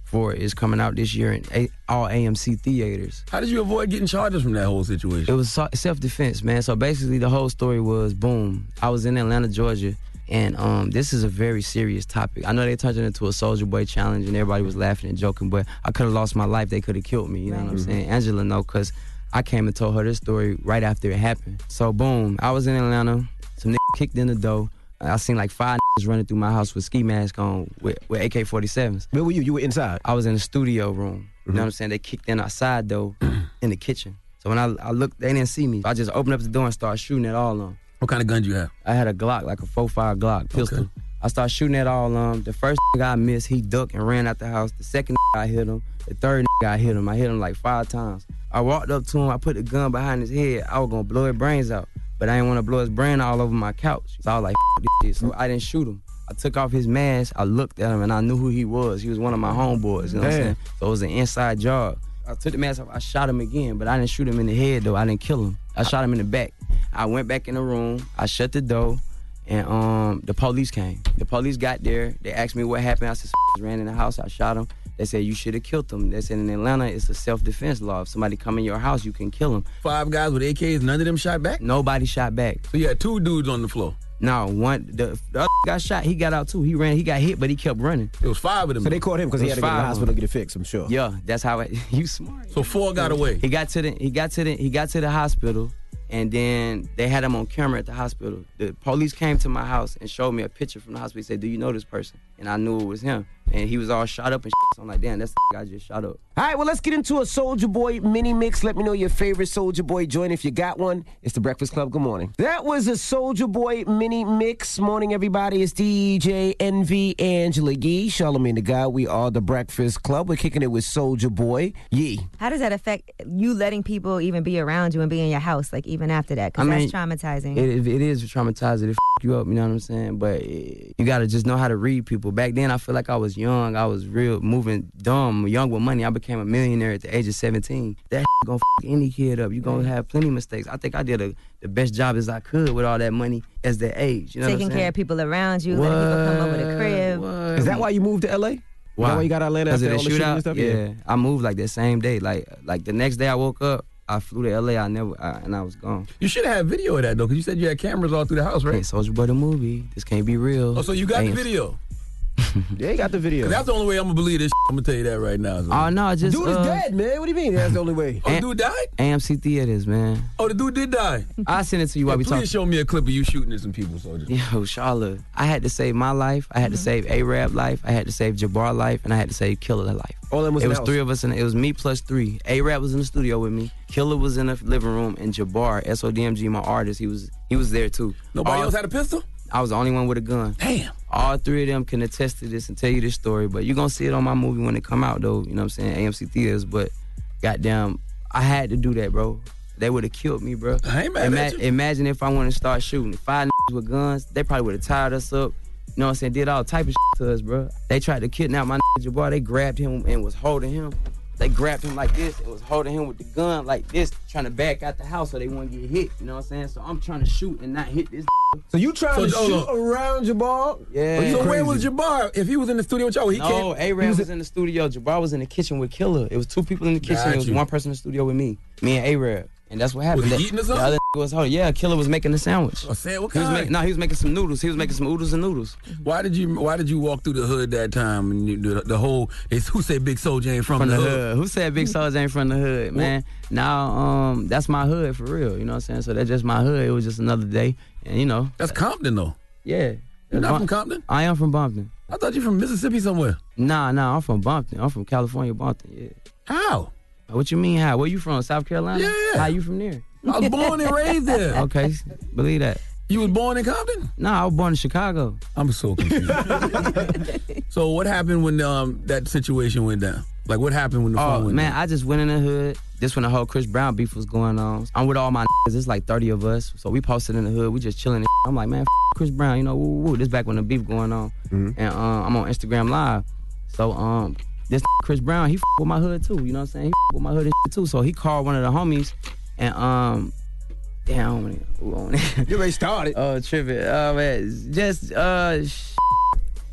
Speaker 21: for it is coming out this year in a- all A M C theaters.
Speaker 7: How did you avoid getting charges from that whole situation?
Speaker 21: It was so- self-defense, man. So basically the whole story was, boom, I was in Atlanta, Georgia, and um, this is a very serious topic. I know they turned it into a Soulja Boy challenge and everybody was laughing and joking, but I could have lost my life. They could have killed me, you know what I'm saying? Angela know, because I came and told her this story right after it happened. So boom, I was in Atlanta, some niggas kicked in the door. I seen like five niggas running through my house with ski masks on with, with A K forty-sevens.
Speaker 11: Where were you? You were inside?
Speaker 21: I was in the studio room. You
Speaker 11: Mhm.
Speaker 21: know what I'm saying? They kicked in outside though, in the kitchen. So when I, I looked, they didn't see me. I just opened up the door and started shooting at all of them.
Speaker 7: What kind of gun you have?
Speaker 21: I had a Glock, like a four five Glock pistol.
Speaker 7: Okay.
Speaker 21: I started shooting at all of them. The first nigga I missed, he ducked and ran out the house. The second nigga I hit him. The third nigga I hit him. I hit him like five times. I walked up to him. I put the gun behind his head. I was gonna blow his brains out, but I didn't want to blow his brain all over my couch. So I was like, F this shit. So I didn't shoot him. I took off his mask. I looked at him and I knew who he was. He was one of my homeboys. You know what I'm
Speaker 11: Damn.
Speaker 21: saying? So it was an inside job. I took the mask off. I shot him again, but I didn't shoot him in the head though. I didn't kill him. I shot him in the back. I went back in the room. I shut the door. And um, the police came. The police got there. They asked me what happened. I said, ran in the house. I shot him. They said, you should have killed him. They said, in Atlanta, it's a self-defense law. If somebody come in your house, you can kill him.
Speaker 7: Five guys with A Ks, none of them shot back?
Speaker 21: Nobody shot back.
Speaker 7: So you had two dudes on the floor?
Speaker 21: No, one, the, the other got shot. He got out too. He ran, he got hit, but he kept running.
Speaker 7: It was five of them.
Speaker 11: So they caught him because
Speaker 21: It
Speaker 11: he
Speaker 21: was
Speaker 11: had to go to the
Speaker 21: five of
Speaker 11: hospital
Speaker 21: them.
Speaker 11: to get it fixed, I'm sure.
Speaker 21: Yeah, that's how it, you smart.
Speaker 7: So four got away.
Speaker 21: He got to the, he got to the, he got to the hospital. And then they had him on camera at the hospital. The police came to my house and showed me a picture from the hospital. He said, do you know this person? And I knew it was him. And he was all shot up and shit. So I'm like, damn, that's the guy just shot up.
Speaker 11: All right, well, let's get into a Soulja Boy mini mix. Let me know your favorite Soulja Boy joint if you got one. It's the Breakfast Club. Good morning. That was a Soulja Boy mini mix. Morning, everybody. It's D J Envy, Angela Yee, Charlamagne the God. We are the Breakfast Club. We're kicking it with Soulja Boy. Yee.
Speaker 13: How does that affect you letting people even be around you and be in your house, like even after that? Because
Speaker 21: I
Speaker 13: that's
Speaker 21: mean,
Speaker 13: traumatizing.
Speaker 21: It, it is traumatizing. It f you up, you know what I'm saying? But it, you got to just know how to read people. Back then, I feel like I was young. I was real, moving dumb, young with money. I became a millionaire at the age of seventeen. That gonna f any kid up. You're going to have plenty of mistakes. I think I did a, the best job as I could with all that money as that age. You know
Speaker 13: Taking
Speaker 21: what I'm
Speaker 13: care
Speaker 21: saying?
Speaker 13: of people around you, letting people come over the crib.
Speaker 21: What?
Speaker 11: Is that why you moved to L A?
Speaker 21: Why?
Speaker 11: Is that why you got Atlanta
Speaker 21: Because
Speaker 11: after
Speaker 21: of
Speaker 11: all
Speaker 21: the
Speaker 11: the shooting
Speaker 21: shootout?
Speaker 11: and stuff?
Speaker 21: Yeah. I moved like that same day. Like like the next day I woke up, I flew to L A. I never, I, and I was gone.
Speaker 7: You should have had video of that, though, because you said you had cameras all through the house, right?
Speaker 21: Hey, Soulja Boy the movie. This can't be real.
Speaker 7: Oh, so you got
Speaker 21: Ain't-
Speaker 7: the video?
Speaker 11: Yeah, he got the video.
Speaker 7: 'Cause that's the only way I'm going to believe this. I'm going to tell you that right now. So.
Speaker 21: Oh, no, just.
Speaker 11: Dude is
Speaker 21: uh,
Speaker 11: dead, man. What do you mean? That's the only way.
Speaker 7: Oh, the dude died?
Speaker 21: A M C Theaters, man.
Speaker 7: Oh, the dude did die?
Speaker 21: I sent it to you
Speaker 7: Yeah,
Speaker 21: while we
Speaker 7: please
Speaker 21: talking.
Speaker 7: show me a clip of you shooting at some people, Soldier.
Speaker 21: Yo, Charlotte, I had to save my life. I had to save A-Rab life. I had to save Jabbar life, and I had to save Killer life.
Speaker 11: All them was
Speaker 21: it
Speaker 11: in
Speaker 21: was
Speaker 11: the
Speaker 21: three
Speaker 11: house.
Speaker 21: of us, and it was me plus three. A-Rab was in the studio with me. Killer was in the living room, and Jabbar, S O D M G, my artist, he was he was there too.
Speaker 7: Nobody
Speaker 21: All-
Speaker 7: else had a pistol?
Speaker 21: I was the only one with a gun.
Speaker 7: Damn.
Speaker 21: All three of them can attest to this and tell you this story, but you're going to see it on my movie when it come out, though. You know what I'm saying? A M C Theaters, but goddamn, I had to do that, bro. They would have killed me, bro.
Speaker 7: I ain't mad at you.
Speaker 21: Imagine if I wanted to start shooting. Five niggas with guns, they probably would have tied us up. You know what I'm saying? Did all type of shit to us, bro. They tried to kidnap my nigga Jabbar. They grabbed him and was holding him. They grabbed him like this and was holding him with the gun like this, trying to back out the house so they wouldn't get hit. You know what I'm saying? So I'm trying to shoot and not hit this.
Speaker 11: So you trying
Speaker 7: So,
Speaker 11: to
Speaker 7: hold
Speaker 11: shoot around Jabbar?
Speaker 21: Yeah.
Speaker 11: Oh, you
Speaker 7: So where
Speaker 11: crazy.
Speaker 7: was Jabbar? If he was in the studio with y'all, he
Speaker 21: No,
Speaker 7: can't.
Speaker 21: A-Rab was, was in the studio. Jabbar was in the kitchen with Killer. It was two people in the kitchen.
Speaker 7: Got
Speaker 21: It was
Speaker 7: you.
Speaker 21: one person in the studio with me. Me and A-Rab. And that's what happened.
Speaker 7: Was he
Speaker 21: That-
Speaker 7: eating or
Speaker 21: the
Speaker 7: something?
Speaker 21: other nigga was holding. Yeah, Killer was making a sandwich.
Speaker 7: Oh, saying what
Speaker 21: He was
Speaker 7: kind?
Speaker 21: making, no, he was making some noodles. He was making some oodles and noodles.
Speaker 7: Why did you Why did you walk through the hood that time? And you, the, the whole it's who say Big Soulja ain't from,
Speaker 21: From
Speaker 7: the,
Speaker 21: the
Speaker 7: hood?
Speaker 21: hood. Who said Big Soulja ain't from the hood, man? Now, um, that's my hood for real. You know what I'm saying? So that's just my hood. It was just another day. And, you know.
Speaker 7: That's Compton, though.
Speaker 21: Yeah.
Speaker 7: You're not
Speaker 21: Bump-
Speaker 7: from Compton?
Speaker 21: I am from Bumpton.
Speaker 7: I thought you from Mississippi somewhere.
Speaker 21: Nah, nah, I'm from Bumpton. I'm from California, Bumpton, yeah.
Speaker 7: How?
Speaker 21: What you mean, how? Where you from? South Carolina?
Speaker 7: Yeah.
Speaker 21: How you from there?
Speaker 7: I was born and raised there.
Speaker 21: Okay, believe that.
Speaker 7: You was born in Compton?
Speaker 21: Nah, I was born in Chicago.
Speaker 7: I'm so confused. So what happened when um that situation went down? Like what happened when the phone
Speaker 21: Oh,
Speaker 7: went
Speaker 21: man,
Speaker 7: down?
Speaker 21: I just went in the hood. This when the whole Chris Brown beef was going on. I'm with all my niggas. It's like thirty of us. So we posted in the hood. We just chilling. I'm like, man, f- Chris Brown, you know, woo, woo. This back when the beef going on.
Speaker 11: Mhm.
Speaker 21: And um, I'm on Instagram Live. So um, this Chris Brown, he f- with my hood too. You know what I'm saying? He f- with my hood and shit too. So he called one of the homies and um, damn, who on it?
Speaker 11: You already started.
Speaker 21: Oh, tripping. Oh, man. Just, uh, sh-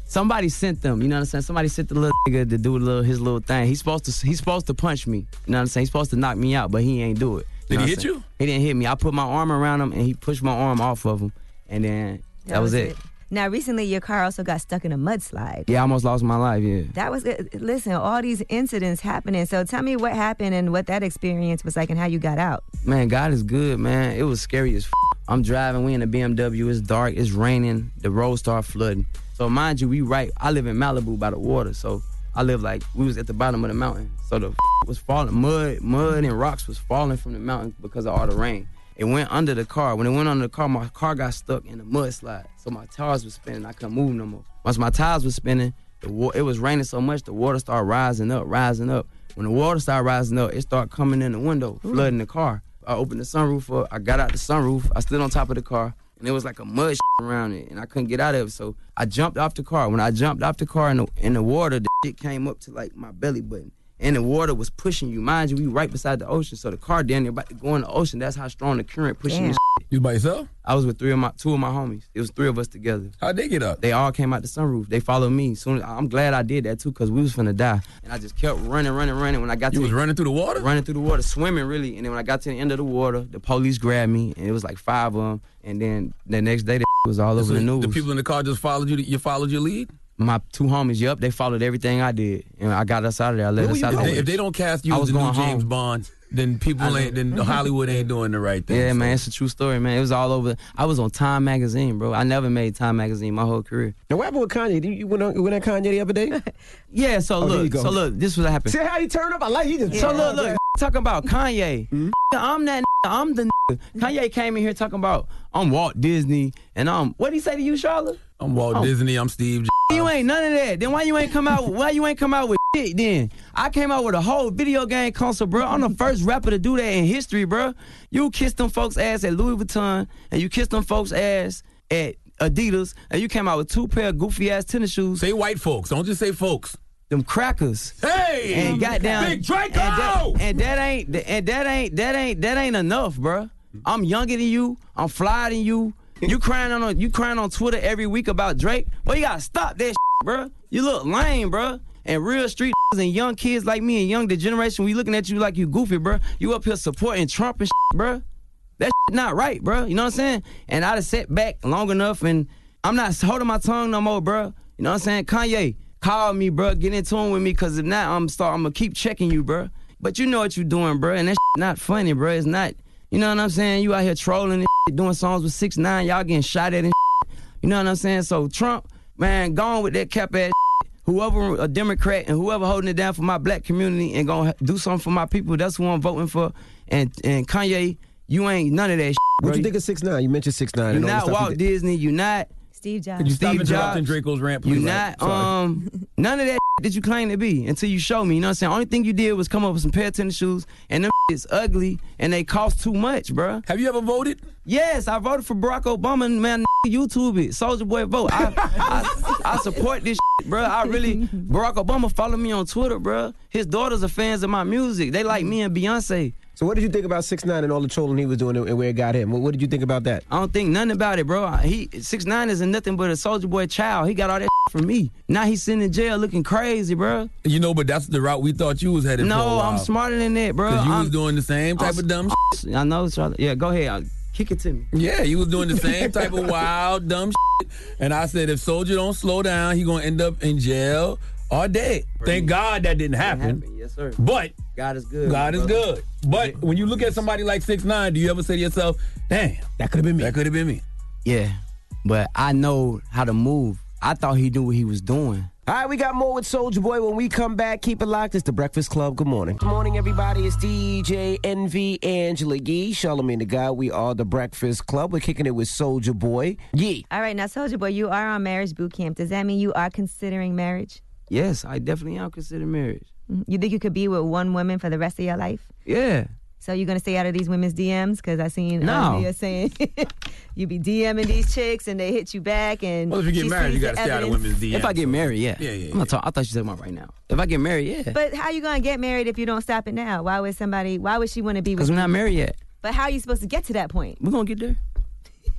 Speaker 21: Somebody sent them, you know what I'm saying? Somebody sent the little nigga to do a little, his little thing. He's supposed to he's supposed to punch me. You know what I'm saying? He's supposed to knock me out, but he ain't do it.
Speaker 7: Did he
Speaker 21: know
Speaker 7: hit
Speaker 21: what I'm saying?
Speaker 7: you?
Speaker 21: He didn't hit me. I put my arm around him, and he pushed my arm off of him, and then that,
Speaker 13: That
Speaker 21: was,
Speaker 13: was
Speaker 21: it.
Speaker 13: it. Now, recently, your car also got stuck in a mudslide.
Speaker 21: Yeah, I almost lost my life, yeah.
Speaker 13: That was it. Listen, all these incidents happening. So tell me what happened and what that experience was like and how you got out.
Speaker 21: Man, God is good, man. It was scary as f***. I'm driving, we in a B M W, it's dark, it's raining, the road start flooding. So mind you, we right, I live in Malibu by the water, so I live like, we was at the bottom of the mountain. So the f*** was falling, mud, mud and rocks was falling from the mountain because of all the rain. It went under the car. When it went under the car, my car got stuck in a mudslide. So my tires was spinning, I couldn't move no more. Once my tires was spinning, the wa- it was raining so much, the water started rising up, rising up. When the water started rising up, it started coming in the window, flooding the car. I opened the sunroof up, I got out the sunroof, I stood on top of the car, and there was like a mud around it, and I couldn't get out of it, so I jumped off the car. When I jumped off the car in the, in the water, the shit came up to like my belly button, and the water was pushing you. Mind you, we right beside the ocean, so the car down there about to go in the ocean, that's how strong the current pushing this shit.
Speaker 7: You by yourself?
Speaker 21: I was with three of my two of my homies. It was three of us together.
Speaker 7: How'd they get up?
Speaker 21: They all came out the sunroof. They followed me. Soon as, I'm glad I did that too, cause we was finna die. And I just kept running, running, running. When I got
Speaker 7: You
Speaker 21: to
Speaker 7: was
Speaker 21: the,
Speaker 7: running through the water?
Speaker 21: running through the water, swimming really. And then when I got to the end of the water, the police grabbed me, and it was like five of them. And then the next day, that was all over
Speaker 7: So
Speaker 21: the news.
Speaker 7: The people in the car just followed you. You followed your lead.
Speaker 21: My two homies, yup, they followed everything I did, and I got us out of there. I let
Speaker 7: Where
Speaker 21: us
Speaker 7: you
Speaker 21: out of
Speaker 7: going?
Speaker 21: there.
Speaker 7: If they don't cast you
Speaker 21: I
Speaker 7: as
Speaker 21: was
Speaker 7: the new
Speaker 21: going
Speaker 7: James
Speaker 21: home.
Speaker 7: Bond, then people
Speaker 21: I
Speaker 7: ain't.
Speaker 21: know.
Speaker 7: Then Hollywood ain't doing the right thing.
Speaker 21: Yeah,
Speaker 7: so.
Speaker 21: man, it's a true story, man. It was all over. I was on Time Magazine, bro. I never made Time Magazine my whole career.
Speaker 11: Now, what happened with Kanye? Did you went on, went on Kanye the other day?
Speaker 21: Yeah, so
Speaker 11: Oh, there you
Speaker 21: look,
Speaker 11: go.
Speaker 21: so look, this was what happened.
Speaker 11: See how he turned up? I like he just.
Speaker 21: So look, look, talking about Kanye.
Speaker 11: Mm-hmm.
Speaker 21: I'm that. I'm the. Kanye came in here talking about I'm Walt Disney and I'm. What did he say to you, Charlotte?
Speaker 7: I'm Walt
Speaker 21: Oh.
Speaker 7: Disney. I'm Steve. Jobs.
Speaker 21: You ain't none of that. Then why you ain't come out? Why you ain't come out with shit? Then I came out with a whole video game console, bro. I'm the first rapper to do that in history, bro. You kissed them folks' ass at Louis Vuitton, and you kissed them folks' ass at Adidas, and you came out with two pair of goofy ass tennis shoes.
Speaker 7: Say white folks. Don't just say folks.
Speaker 21: Them crackers.
Speaker 7: Hey,
Speaker 21: and goddamn
Speaker 7: Big Draco.
Speaker 21: And that, and that ain't and that ain't that ain't that ain't enough, bro. I'm younger than you. I'm flyer than you. You crying on a, you crying on Twitter every week about Drake. Well, you gotta stop that, shit, bro. You look lame, bro. And real street and young kids like me and young the generation, we looking at you like you goofy, bro. You up here supporting Trump and shit, bro. That shit not right, bro. You know what I'm saying? And I done sat back long enough, and I'm not holding my tongue no more, bro. You know what I'm saying? Kanye, call me, bro. Get in tune with me, cause if not, I'm start. I'm gonna keep checking you, bro. But you know what you doing, bro. And that shit not funny, bro. It's not. You know what I'm saying? You out here trolling and shit, doing songs with six nine. Y'all getting shot at and shit. You know what I'm saying? So Trump, man, gone with that cap ass shit. Whoever a Democrat and whoever holding it down for my black community and gonna do something for my people, that's who I'm voting for. And and Kanye, you ain't none of that shit, bro.
Speaker 11: What you think of six nine? You mentioned six nine.
Speaker 21: You not Walt Disney. You not
Speaker 13: Steve Jobs.
Speaker 7: Could you stop
Speaker 21: Steve
Speaker 7: interrupting
Speaker 21: Jobs.
Speaker 7: Draco's rant,
Speaker 21: You
Speaker 7: please?
Speaker 21: not
Speaker 7: Sorry.
Speaker 21: um none of that that you claim to be until you show me. You know what I'm saying? Only thing you did was come up with some pair of tennis shoes, and them is ugly and they cost too much, bro.
Speaker 7: Have you ever voted?
Speaker 21: Yes, I voted for Barack Obama, and man, YouTube it, Soulja Boy vote. I, I I support this shit, bro. I really Barack Obama follow me on Twitter, bro. His daughters are fans of my music. They like me and Beyonce.
Speaker 11: So what did you think about six nine and all the trolling he was doing and where it got him? What, what did you think about that?
Speaker 21: I don't think nothing about it, bro. He six nine isn't nothing but a Soulja Boy child. He got all that from me. Now he's sitting in jail looking crazy, bro.
Speaker 7: You know, but that's the route we thought you was headed for.
Speaker 21: No,
Speaker 7: a while.
Speaker 21: I'm smarter than that, bro.
Speaker 7: Because you
Speaker 21: I'm,
Speaker 7: was doing the same type
Speaker 21: I'm-
Speaker 7: of dumb shit.
Speaker 21: I know, Charlotte. Yeah, go ahead. I'll kick it to me.
Speaker 7: Yeah, you was doing the same type of wild, dumb shit. And I said, if Soulja don't slow down, he gonna end up in jail or dead. Thank God that didn't happen.
Speaker 21: happen. Yes, sir.
Speaker 7: But
Speaker 21: God is good.
Speaker 7: God is
Speaker 21: brother.
Speaker 7: good. But when you look at somebody like six nine, do you ever say to yourself, damn,
Speaker 11: that could have been me.
Speaker 7: That could have been me.
Speaker 21: Yeah, but I know how to move. I thought he knew what he was doing.
Speaker 11: All right, we got more with Soulja Boy when we come back. Keep it locked. It's The Breakfast Club. Good morning. Good morning, everybody. It's D J Envy, Angela Yee, Charlamagne the God. We are The Breakfast Club. We're kicking it with Soulja Boy. Yee.
Speaker 13: All right, now, Soulja Boy, you are on marriage boot camp. Does that mean you are considering marriage?
Speaker 21: Yes, I definitely am considering marriage.
Speaker 13: You think you could be with one woman for the rest of your life?
Speaker 21: Yeah.
Speaker 13: So you're going to stay out of these women's D Ms? Because I seen
Speaker 21: No.
Speaker 13: uh, Mia saying you be DMing these chicks and they hit you back. And
Speaker 7: Well, if you get
Speaker 13: she
Speaker 7: married,
Speaker 13: sees
Speaker 7: you
Speaker 13: the
Speaker 7: got to stay out of
Speaker 13: evidence.
Speaker 7: women's D Ms.
Speaker 21: If I get married, yeah.
Speaker 7: Yeah, yeah,
Speaker 21: I'm not talking, I thought you said about right now. If I get married, yeah.
Speaker 13: But how you going to get married if you don't stop it now? Why would somebody, why would she want to be with
Speaker 21: Because
Speaker 13: you?
Speaker 21: we're not married yet.
Speaker 13: But how are you supposed to get to that point?
Speaker 21: We're going to get there.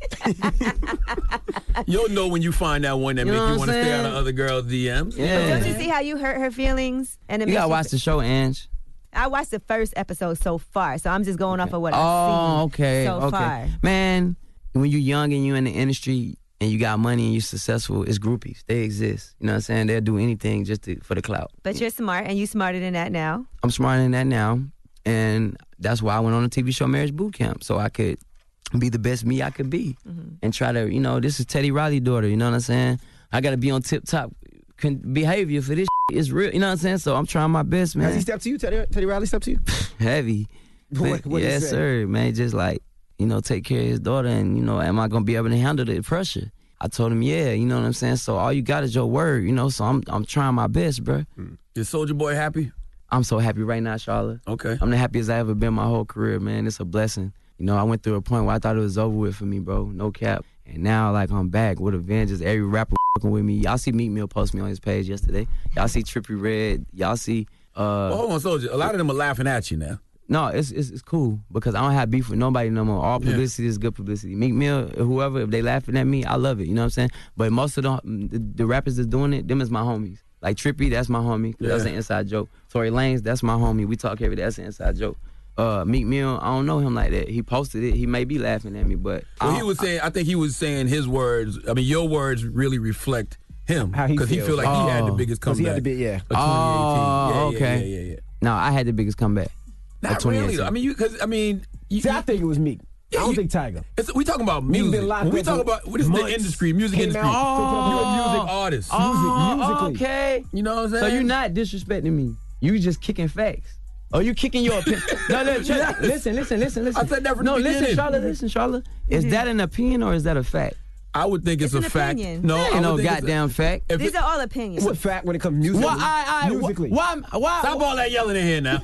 Speaker 7: You'll know when you find that one that
Speaker 21: You
Speaker 7: make
Speaker 21: know
Speaker 7: you
Speaker 21: what
Speaker 7: want to
Speaker 21: I'm
Speaker 7: stay out
Speaker 21: saying?
Speaker 7: of other girls' D Ms.
Speaker 21: Yeah.
Speaker 13: Don't you see how you hurt her feelings? And it
Speaker 21: You
Speaker 13: makes
Speaker 21: gotta watch the show, Ange.
Speaker 13: I watched the first episode so far, so I'm just going off of what I've
Speaker 21: Oh,
Speaker 13: seen
Speaker 21: okay,
Speaker 13: so
Speaker 21: okay.
Speaker 13: far.
Speaker 21: Man, when you're young and you're in the industry and you got money and you're successful, it's groupies. They exist. You know what I'm saying? They'll do anything just to, for the clout.
Speaker 13: But you're smart, and you smarter than that now.
Speaker 21: I'm smarter than that now, and that's why I went on a T V show, Marriage Boot Camp, so I could be the best me I could be and try to, you know, this is Teddy Riley's daughter, you know what I'm saying? I got to be on tip-top con- behavior for this shit. It's real, you know what I'm saying? So I'm trying my best, man.
Speaker 11: Has he stepped to you? Teddy, Teddy Riley stepped to you?
Speaker 21: Heavy.
Speaker 11: What- what he
Speaker 21: yes,
Speaker 11: say?
Speaker 21: sir, man. Just like, you know, take care of his daughter and, you know, am I going to be able to handle the pressure? I told him, yeah, you know what I'm saying? So all you got is your word, you know, so I'm I'm trying my best, bro.
Speaker 7: Is Soulja Boy happy?
Speaker 21: I'm so happy right now, Charlotte.
Speaker 7: Okay.
Speaker 21: I'm the happiest I ever been my whole career, man. It's a blessing. You know, I went through a point where I thought it was over with for me, bro. No cap. And now, like, I'm back with a vengeance. Every rapper fucking with me. Y'all see Meek Mill post me on his page yesterday. Y'all see Trippie Redd. Y'all see... Uh,
Speaker 7: Well, hold on, Soulja. A lot of them are laughing at you now.
Speaker 21: No, it's, it's it's cool because I don't have beef with nobody no more. All
Speaker 7: Yeah.
Speaker 21: publicity is good publicity. Meek Mill, whoever, if they laughing at me, I love it. You know what I'm saying? But most of the the, the rappers that's doing it, them is my homies. Like Trippie, that's my homie. That's
Speaker 7: Yeah.
Speaker 21: an inside joke. Tory Lanez, that's my homie. We talk every day. That's an inside joke. Uh, Meek Mill, I don't know him like that. He posted it. He may be laughing at me, but I
Speaker 7: Well, he
Speaker 21: don't-
Speaker 7: was saying, I think he was saying his words. I mean, your words really reflect him.
Speaker 11: How he
Speaker 7: Because he
Speaker 11: feels.
Speaker 7: feel like he had the
Speaker 21: Oh.
Speaker 7: biggest
Speaker 11: 'Cause he
Speaker 7: comeback.
Speaker 11: had the big- yeah.
Speaker 7: of twenty
Speaker 21: Oh,
Speaker 7: eighteen. Yeah, yeah,
Speaker 21: okay.
Speaker 7: Yeah, yeah, yeah.
Speaker 21: No, I had the biggest comeback.
Speaker 7: Not
Speaker 21: of twenty
Speaker 7: really.
Speaker 21: eighteen.
Speaker 7: though. I mean, you because I mean, you,
Speaker 11: See, I think it was Meek. I don't
Speaker 7: you-
Speaker 11: think Tiger.
Speaker 7: It's, we talking about
Speaker 11: Meek been
Speaker 7: music.
Speaker 11: locked
Speaker 7: When we
Speaker 11: up
Speaker 7: talk
Speaker 11: for
Speaker 7: about what is the
Speaker 11: months.
Speaker 7: industry, music
Speaker 11: Came
Speaker 7: industry.
Speaker 11: out-
Speaker 7: You're a
Speaker 11: Oh.
Speaker 7: music artist.
Speaker 21: Oh,
Speaker 11: musically.
Speaker 21: okay.
Speaker 7: You know what I'm saying?
Speaker 21: So you're not disrespecting me. You just kicking facts. Oh, you kicking your opinion? No, no, Ch-
Speaker 7: Yes.
Speaker 21: listen, listen, listen, listen.
Speaker 7: I said that from
Speaker 21: no,
Speaker 7: the
Speaker 21: listen,
Speaker 7: beginning.
Speaker 21: Charlotte, listen, Charlotte. Is that an opinion or is that a fact?
Speaker 7: I would think it's,
Speaker 13: It's
Speaker 7: a
Speaker 13: an
Speaker 7: fact.
Speaker 13: opinion.
Speaker 7: No,
Speaker 21: That
Speaker 7: I
Speaker 21: ain't no
Speaker 7: would think it's a-
Speaker 21: goddamn fact.
Speaker 7: if
Speaker 13: These
Speaker 7: it-
Speaker 13: are all opinions.
Speaker 11: It's a fact when it comes musically.
Speaker 21: Why, I, I,
Speaker 11: musically.
Speaker 21: why, why,
Speaker 7: Stop all that yelling in here now.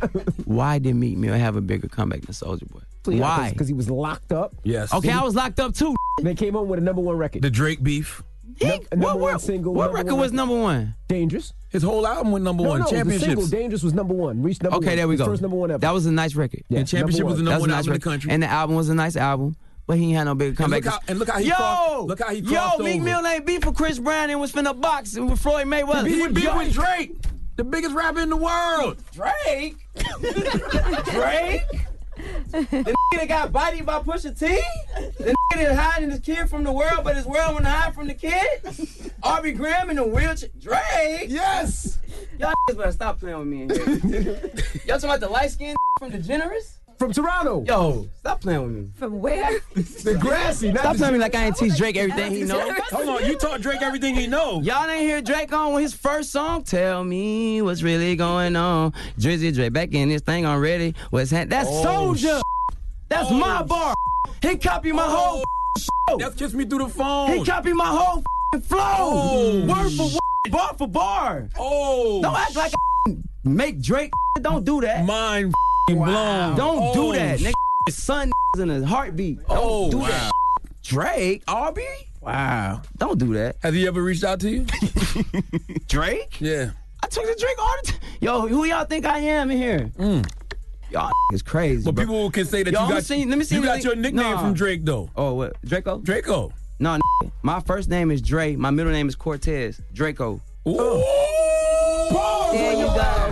Speaker 21: why did Meek Mill have a bigger comeback than Soulja Boy? Why?
Speaker 11: Because he was locked up.
Speaker 7: Yes.
Speaker 21: Okay, I was locked up too.
Speaker 11: They came home with a number one record.
Speaker 7: The Drake beef.
Speaker 21: He,
Speaker 11: Num- number
Speaker 21: what
Speaker 11: one
Speaker 21: what-
Speaker 11: single,
Speaker 21: what
Speaker 11: number
Speaker 21: record
Speaker 11: one
Speaker 21: was
Speaker 11: record.
Speaker 21: number one?
Speaker 11: Dangerous.
Speaker 7: His whole album went number
Speaker 11: No,
Speaker 7: one.
Speaker 11: no, the
Speaker 7: Championships.
Speaker 11: single Dangerous was number one. Reached number
Speaker 21: Okay,
Speaker 11: one.
Speaker 21: there we
Speaker 11: His
Speaker 21: go.
Speaker 11: First number one ever.
Speaker 21: That was a nice record.
Speaker 11: Yeah,
Speaker 7: And Championship
Speaker 11: number
Speaker 7: was the
Speaker 11: one.
Speaker 21: That
Speaker 7: number
Speaker 21: was
Speaker 7: one
Speaker 21: a nice
Speaker 7: album in the
Speaker 21: record.
Speaker 7: country.
Speaker 21: And the album was a nice album, but he ain't had no bigger
Speaker 7: And
Speaker 21: comeback.
Speaker 7: look how, and look how he
Speaker 21: Yo,
Speaker 7: crossed. Look how he crossed
Speaker 21: yo, Meek
Speaker 7: over.
Speaker 21: Mill ain't beef for Chris Brown and was finna box with Floyd Mayweather.
Speaker 7: He beef
Speaker 21: Yo,
Speaker 7: with Drake, the biggest rapper in the world.
Speaker 21: Drake? Drake? The nigga that got bodied by Pusha T? The nigga that hiding his kid from the world, but his world wanna hide from the kid? Aubrey Graham in the wheelchair? Drake?
Speaker 11: Yes.
Speaker 21: Y'all niggas better stop playing with me in here. Y'all talking about the light skinned from the Generous?
Speaker 11: From Toronto.
Speaker 21: Yo, stop playing with me.
Speaker 13: From where?
Speaker 11: The grassy. Not
Speaker 21: Stop
Speaker 11: the
Speaker 21: telling me like I ain't teach Drake everything he know.
Speaker 7: Hold on, you taught Drake everything he know.
Speaker 21: Y'all didn't hear Drake on his first song? Tell me what's really going on. Drizzy Drake back in this thing already. What's ha- That's
Speaker 7: Oh,
Speaker 21: Soulja. That's
Speaker 7: Oh,
Speaker 21: my bar. He copied my whole show.
Speaker 7: That's Kiss Me Through the Phone.
Speaker 21: He copied my whole flow.
Speaker 7: Oh,
Speaker 21: word for word, bar for bar.
Speaker 7: Oh,
Speaker 21: Don't act like I make Drake. Don't do that.
Speaker 7: mind blown.
Speaker 21: Don't
Speaker 7: Oh,
Speaker 21: do that. Nigga, his son in a heartbeat. Don't
Speaker 7: Oh,
Speaker 21: do
Speaker 7: wow.
Speaker 21: that. Drake, Aubrey?
Speaker 7: Wow.
Speaker 21: Don't do that.
Speaker 7: Has he ever reached out to you?
Speaker 21: Drake?
Speaker 7: Yeah.
Speaker 21: I took the Drake all the time. Yo, who y'all think I am in here?
Speaker 7: Mm.
Speaker 21: Y'all is crazy.
Speaker 7: But
Speaker 21: bro.
Speaker 7: people can say that
Speaker 21: Yo,
Speaker 7: you
Speaker 21: I'ma
Speaker 7: got,
Speaker 21: see- let me see
Speaker 7: you
Speaker 21: the
Speaker 7: got
Speaker 21: link.
Speaker 7: your nickname
Speaker 21: Nah.
Speaker 7: from Drake, though.
Speaker 21: Oh, what? Draco?
Speaker 7: Draco.
Speaker 21: No, n- my first name is Dre. My middle name is Cortez. Draco.
Speaker 7: Ooh.
Speaker 13: There you go.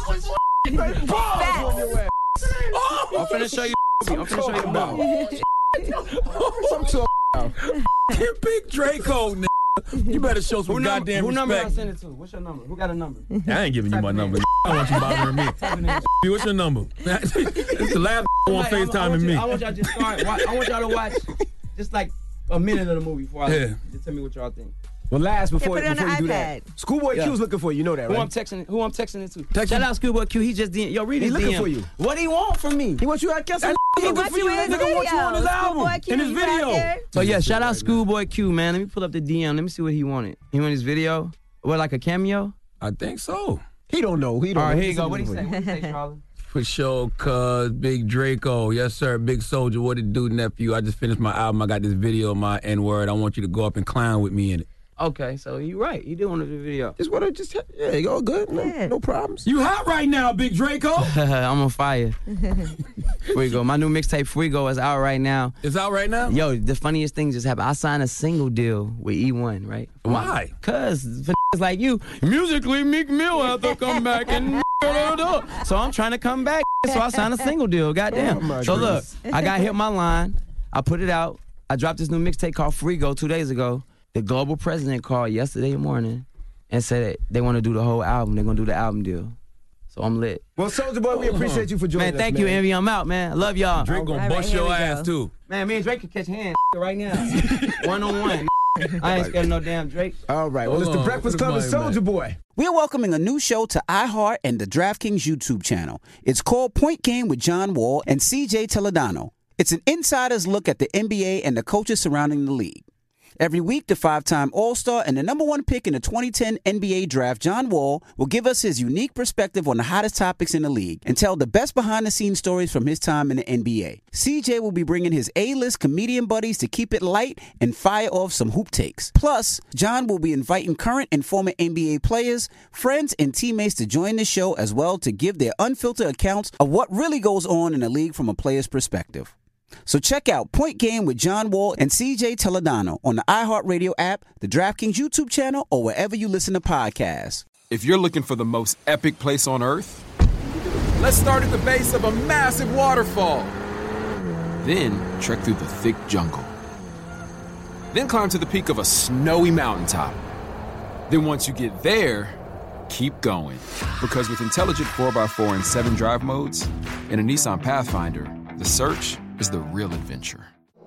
Speaker 21: I'm finna show you. I'm finna show you the ball.
Speaker 11: I'm talking about.
Speaker 7: Big Draco, nigga. You better show some
Speaker 21: Who, number,
Speaker 7: goddamn
Speaker 21: who number I
Speaker 7: respect.
Speaker 21: send it to? What's your number? Who got a number?
Speaker 7: I ain't giving you my number. I don't want you bothering me. What's your number? It's the last I want
Speaker 21: Like, I- I
Speaker 7: FaceTime
Speaker 21: want
Speaker 7: and
Speaker 21: you-
Speaker 7: me.
Speaker 21: I want y'all to just start. wa- I want y'all to watch just like a minute of the movie before I
Speaker 7: Yeah.
Speaker 21: leave. Just tell me what y'all think.
Speaker 11: Well, last before,
Speaker 13: put it on
Speaker 11: before
Speaker 13: the
Speaker 11: you do that,
Speaker 13: iPad.
Speaker 11: Schoolboy
Speaker 21: Yeah.
Speaker 11: Q's looking for you. You know that,
Speaker 21: Who I'm
Speaker 11: right?
Speaker 21: texting? Who I'm texting it to?
Speaker 7: Text
Speaker 21: Shout
Speaker 7: him.
Speaker 21: out Schoolboy Q. He just D M. Yo, read
Speaker 11: He
Speaker 21: his
Speaker 11: looking
Speaker 21: D M.
Speaker 11: for you.
Speaker 21: What he want from me?
Speaker 11: He wants you to guess
Speaker 7: That
Speaker 11: him.
Speaker 7: nigga
Speaker 13: He
Speaker 7: looking
Speaker 13: wants
Speaker 7: for
Speaker 13: you
Speaker 7: you.
Speaker 13: in
Speaker 7: That
Speaker 13: his
Speaker 7: nigga want you on his
Speaker 13: video.
Speaker 7: album,
Speaker 13: Schoolboy Q,
Speaker 7: in his
Speaker 13: you out
Speaker 7: video.
Speaker 13: there?
Speaker 21: So yeah, shout out Schoolboy Q, man. Let me pull up the D M. Let me see what he wanted. He want his video? What, like a cameo?
Speaker 7: I think so.
Speaker 11: He don't know. He don't
Speaker 21: All right,
Speaker 11: know.
Speaker 21: here you
Speaker 11: He's
Speaker 21: go. What he
Speaker 11: looking
Speaker 21: say?
Speaker 11: for
Speaker 21: What he say, Charlie?
Speaker 7: For sure, cuz Big Draco. Yes, sir. Big Soulja. What it do, nephew? I just finished my album. I got this video of my N-word. I want you to go up and clown with me in it.
Speaker 21: Okay, so you right. You do want to do a video.
Speaker 11: Just want to just, yeah, you all good. No,
Speaker 13: Yeah.
Speaker 11: no problems.
Speaker 7: You hot right now, Big Draco.
Speaker 21: I'm on fire. Fuego. My new mixtape, Fuego, is out right now.
Speaker 7: It's out right now?
Speaker 21: Yo, the funniest thing just happened. I signed a single deal with E one, right?
Speaker 7: Why?
Speaker 21: Because for like you, musically, Meek Mill have to come back and so I'm trying to come back. So I signed a single deal. Goddamn.
Speaker 11: Oh, my
Speaker 21: so look,
Speaker 11: goodness.
Speaker 21: I got hit my line. I put it out. I dropped this new mixtape called Fuego two days ago. The global president called yesterday morning and said that they want to do the whole album. They're going to do the album deal. So I'm lit.
Speaker 11: Well, Soulja Boy, we appreciate you for joining
Speaker 21: man,
Speaker 11: us,
Speaker 21: thank
Speaker 11: man.
Speaker 21: you, Envy. I'm out, man. I love y'all.
Speaker 7: Drake gonna
Speaker 13: All right,
Speaker 7: bust
Speaker 13: here
Speaker 7: your
Speaker 13: we
Speaker 7: ass,
Speaker 13: go.
Speaker 7: too.
Speaker 21: Man, me and Drake can catch hands right now. One on one. I ain't scared of no damn Drake.
Speaker 11: All right, well,
Speaker 7: Hold
Speaker 11: it's the
Speaker 7: on,
Speaker 11: Breakfast
Speaker 7: put
Speaker 11: Club
Speaker 7: his
Speaker 11: and
Speaker 7: mic
Speaker 11: Soulja Boy.
Speaker 1: We're welcoming a new show to iHeart and the DraftKings YouTube channel. It's called Point Game with John Wall and C J Toledano. It's an insider's look at the N B A and the coaches surrounding the league. Every week, the five-time All-Star and the number one pick in the twenty ten N B A draft, John Wall, will give us his unique perspective on the hottest topics in the league and tell the best behind-the-scenes stories from his time in the N B A. C J will be bringing his A-list comedian buddies to keep it light and fire off some hoop takes. Plus, John will be inviting current and former N B A players, friends, and teammates to join the show as well to give their unfiltered accounts of what really goes on in the league from a player's perspective. So check out Point Game with John Wall and C J Toledano on the iHeartRadio app, the DraftKings YouTube channel, or wherever you listen to podcasts.
Speaker 4: If you're looking for the most epic place on earth, let's start at the base of a massive waterfall. Then trek through the thick jungle. Then climb to the peak of a snowy mountaintop. Then once you get there, keep going. Because with intelligent four by four and seven drive modes and a Nissan Pathfinder, the search is the real adventure.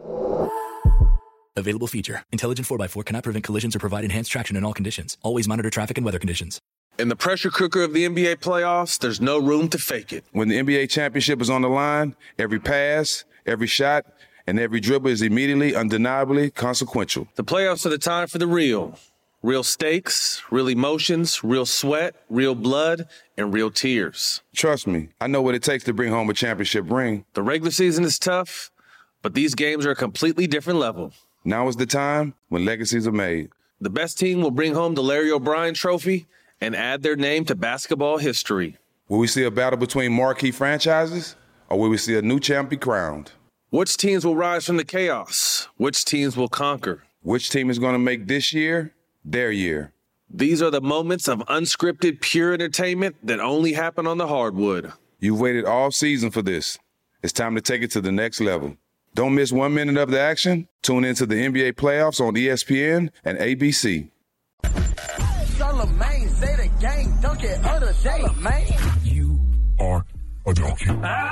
Speaker 22: Available feature. Intelligent four by four cannot prevent collisions or provide enhanced traction in all conditions. Always monitor traffic and weather conditions.
Speaker 2: In the pressure cooker of the N B A playoffs, there's no room to fake it.
Speaker 3: When the N B A championship is on the line, every pass, every shot, and every dribble is immediately, undeniably consequential.
Speaker 2: The playoffs are the time for the real. Real stakes, real emotions, real sweat, real blood, and real tears.
Speaker 3: Trust me, I know what it takes to bring home a championship ring.
Speaker 2: The regular season is tough, but these games are a completely different level.
Speaker 3: Now is the time when legacies are made.
Speaker 2: The best team will bring home the Larry O'Brien Trophy and add their name to basketball history.
Speaker 3: Will we see a battle between marquee franchises, or will we see a new champ be crowned?
Speaker 2: Which teams will rise from the chaos? Which teams will conquer?
Speaker 3: Which team is going to make this year their year?
Speaker 2: These are the moments of unscripted, pure entertainment that only happen on the hardwood.
Speaker 3: You've waited all season for this. It's time to take it to the next level. Don't miss one minute of the action. Tune into the N B A playoffs on E S P N and A B C.
Speaker 5: Charlamagne, say the gang, dunk it other day. Charlamagne.
Speaker 23: You are a donkey.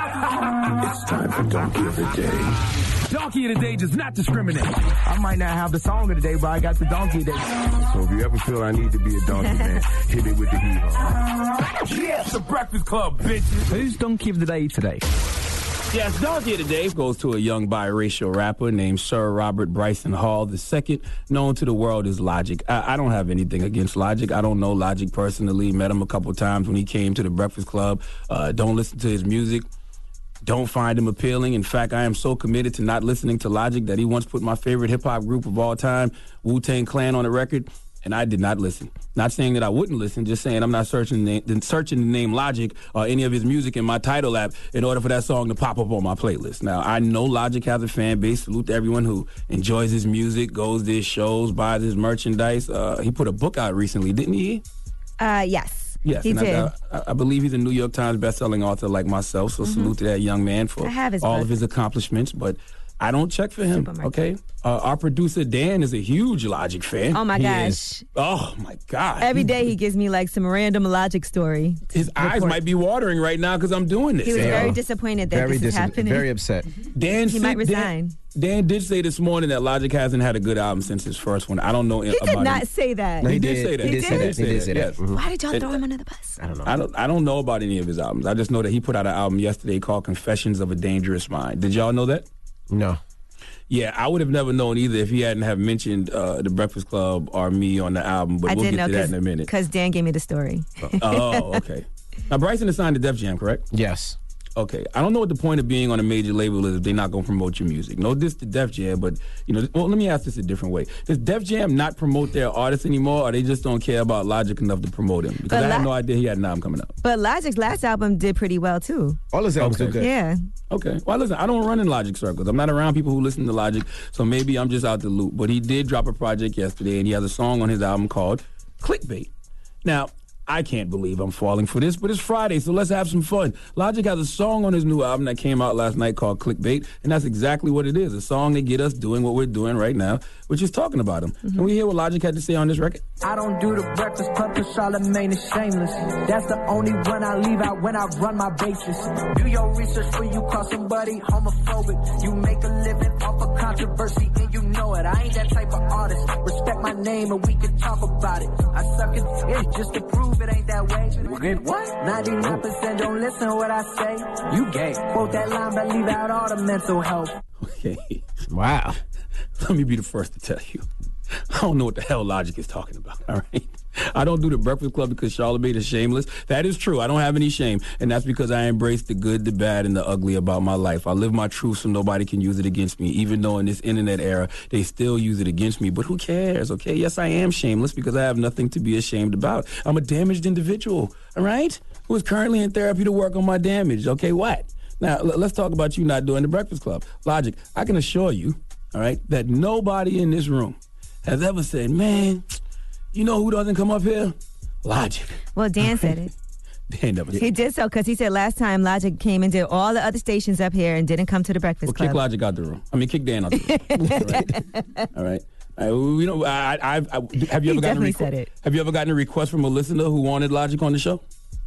Speaker 23: It's time for Donkey of the Day.
Speaker 24: Donkey of the Day does not discriminate. I might not have the song of the day, but I got the donkey of the day.
Speaker 23: So if you ever feel I need to be a donkey, man, hit it with the hee-haw.
Speaker 24: Yes, the Breakfast Club, bitches. Who's Donkey of the Day today?
Speaker 7: Yes, Donkey of the Day goes to a young biracial rapper named Sir Robert Bryson Hall the second, known to the world as Logic. I, I don't have anything against Logic. I don't know Logic personally. Met him a couple times when he came to the Breakfast Club. Uh, don't listen to his music. Don't find him appealing. In fact, I am so committed to not listening to Logic that he once put my favorite hip-hop group of all time, Wu-Tang Clan, on the record, and I did not listen. Not saying that I wouldn't listen, just saying I'm not searching the name, searching the name Logic or any of his music in my title app in order for that song to pop up on my playlist. Now, I know Logic has a fan base. Salute to everyone who enjoys his music, goes to his shows, buys his merchandise. Uh, he put a book out recently, didn't he?
Speaker 13: Uh, yes.
Speaker 7: Yes,
Speaker 13: he
Speaker 7: and
Speaker 13: did.
Speaker 7: I, I, I believe he's a New York Times bestselling author like myself, so
Speaker 13: Mm-hmm.
Speaker 7: salute to that young man for
Speaker 13: I have his
Speaker 7: all
Speaker 13: book.
Speaker 7: of his accomplishments, but I don't check for him, okay? Uh, our producer, Dan, is a huge Logic fan.
Speaker 13: Oh, my
Speaker 7: He
Speaker 13: gosh.
Speaker 7: is- oh, my God.
Speaker 13: Every day he gives me like some random Logic story.
Speaker 7: His eyes might be watering right now because I'm doing this.
Speaker 13: He was very disappointed that
Speaker 11: Very
Speaker 13: this is
Speaker 11: dis-
Speaker 13: happening.
Speaker 11: very upset.
Speaker 7: Dan,
Speaker 13: He might
Speaker 7: said-
Speaker 13: resign.
Speaker 7: Dan, Dan did say this morning that Logic hasn't had a good album since his first one. I don't know
Speaker 13: He
Speaker 7: about
Speaker 13: did not
Speaker 7: him.
Speaker 13: say that.
Speaker 7: He, did, say that.
Speaker 13: He did say that.
Speaker 11: He did say that.
Speaker 7: Yes.
Speaker 11: Mhm.
Speaker 13: Why did y'all
Speaker 7: And-
Speaker 13: throw him under the bus?
Speaker 11: I don't know.
Speaker 7: I don't. I don't know about any of his albums. I just know that he put out an album yesterday called "Confessions of a Dangerous Mind." Did y'all know that?
Speaker 11: No.
Speaker 7: Yeah, I would have never known either if he hadn't have mentioned uh, the Breakfast Club or me on the album. But
Speaker 13: I
Speaker 7: we'll
Speaker 13: did
Speaker 7: get
Speaker 13: know
Speaker 7: to that in a minute.
Speaker 13: because Dan gave me the story.
Speaker 7: Oh, okay. Now Bryson is signed to Def Jam, correct?
Speaker 11: Yes.
Speaker 7: Okay, I don't know what the point of being on a major label is if they're not going to promote your music. No diss to Def Jam, but, you know, well, let me ask this a different way. Does Def Jam not promote their artists anymore, or they just don't care about Logic enough to promote him? Because
Speaker 13: But
Speaker 7: I had
Speaker 13: La-
Speaker 7: no idea he had an album coming out.
Speaker 13: But Logic's last album did pretty well, too.
Speaker 11: All his albums
Speaker 7: Okay.
Speaker 11: do good.
Speaker 13: Yeah.
Speaker 7: Okay. Well, listen, I don't run in Logic circles. I'm not around people who listen to Logic, so maybe I'm just out the loop. But he did drop a project yesterday, and he has a song on his album called Clickbait. Now, I can't believe I'm falling for this, but it's Friday, so let's have some fun. Logic has a song on his new album that came out last night called Clickbait, and that's exactly what it is, a song that get us doing what we're doing right now, which is talking about him.
Speaker 13: Mm-hmm.
Speaker 7: Can we hear what Logic had to say on this record?
Speaker 24: I don't do the breakfast club cause Charlamagne is shameless. That's the only one I leave out when I run my bases. Do your research before you call somebody homophobic. You make a living off of controversy and you know it. I ain't that type of artist. Respect my name and we can talk about it. I suck it yeah, just to prove it ain't that way. What? ninety-nine percent don't listen what I say. You gay. Quote that line but leave out all the mental health.
Speaker 7: Okay.
Speaker 11: Wow.
Speaker 7: Let me be the first to tell you. I don't know what the hell Logic is talking about, all right? I don't do the Breakfast Club because Charlamagne is shameless. That is true. I don't have any shame, and that's because I embrace the good, the bad, and the ugly about my life. I live my truth so nobody can use it against me, even though in this internet era, they still use it against me. But who cares, okay? Yes, I am shameless because I have nothing to be ashamed about. I'm a damaged individual, all right, who is currently in therapy to work on my damage, okay? What? Now, l- let's talk about you not doing the Breakfast Club. Logic, I can assure you, all right, that nobody in this room has ever said, man, you know who doesn't come up here? Logic.
Speaker 13: Well, Dan said it.
Speaker 7: Dan never said
Speaker 13: He
Speaker 7: it.
Speaker 13: did so because he said last time Logic came and did all the other stations up here and didn't come to the Breakfast
Speaker 7: Well,
Speaker 13: Club.
Speaker 7: kick Logic out the room. I mean, kick Dan out the room. All right. All right. All right. You know, I, I, I've, I, have you
Speaker 13: He
Speaker 7: ever gotten a
Speaker 13: definitely
Speaker 7: requ-
Speaker 13: said it.
Speaker 7: Have you ever gotten a request from a listener who wanted Logic on the show?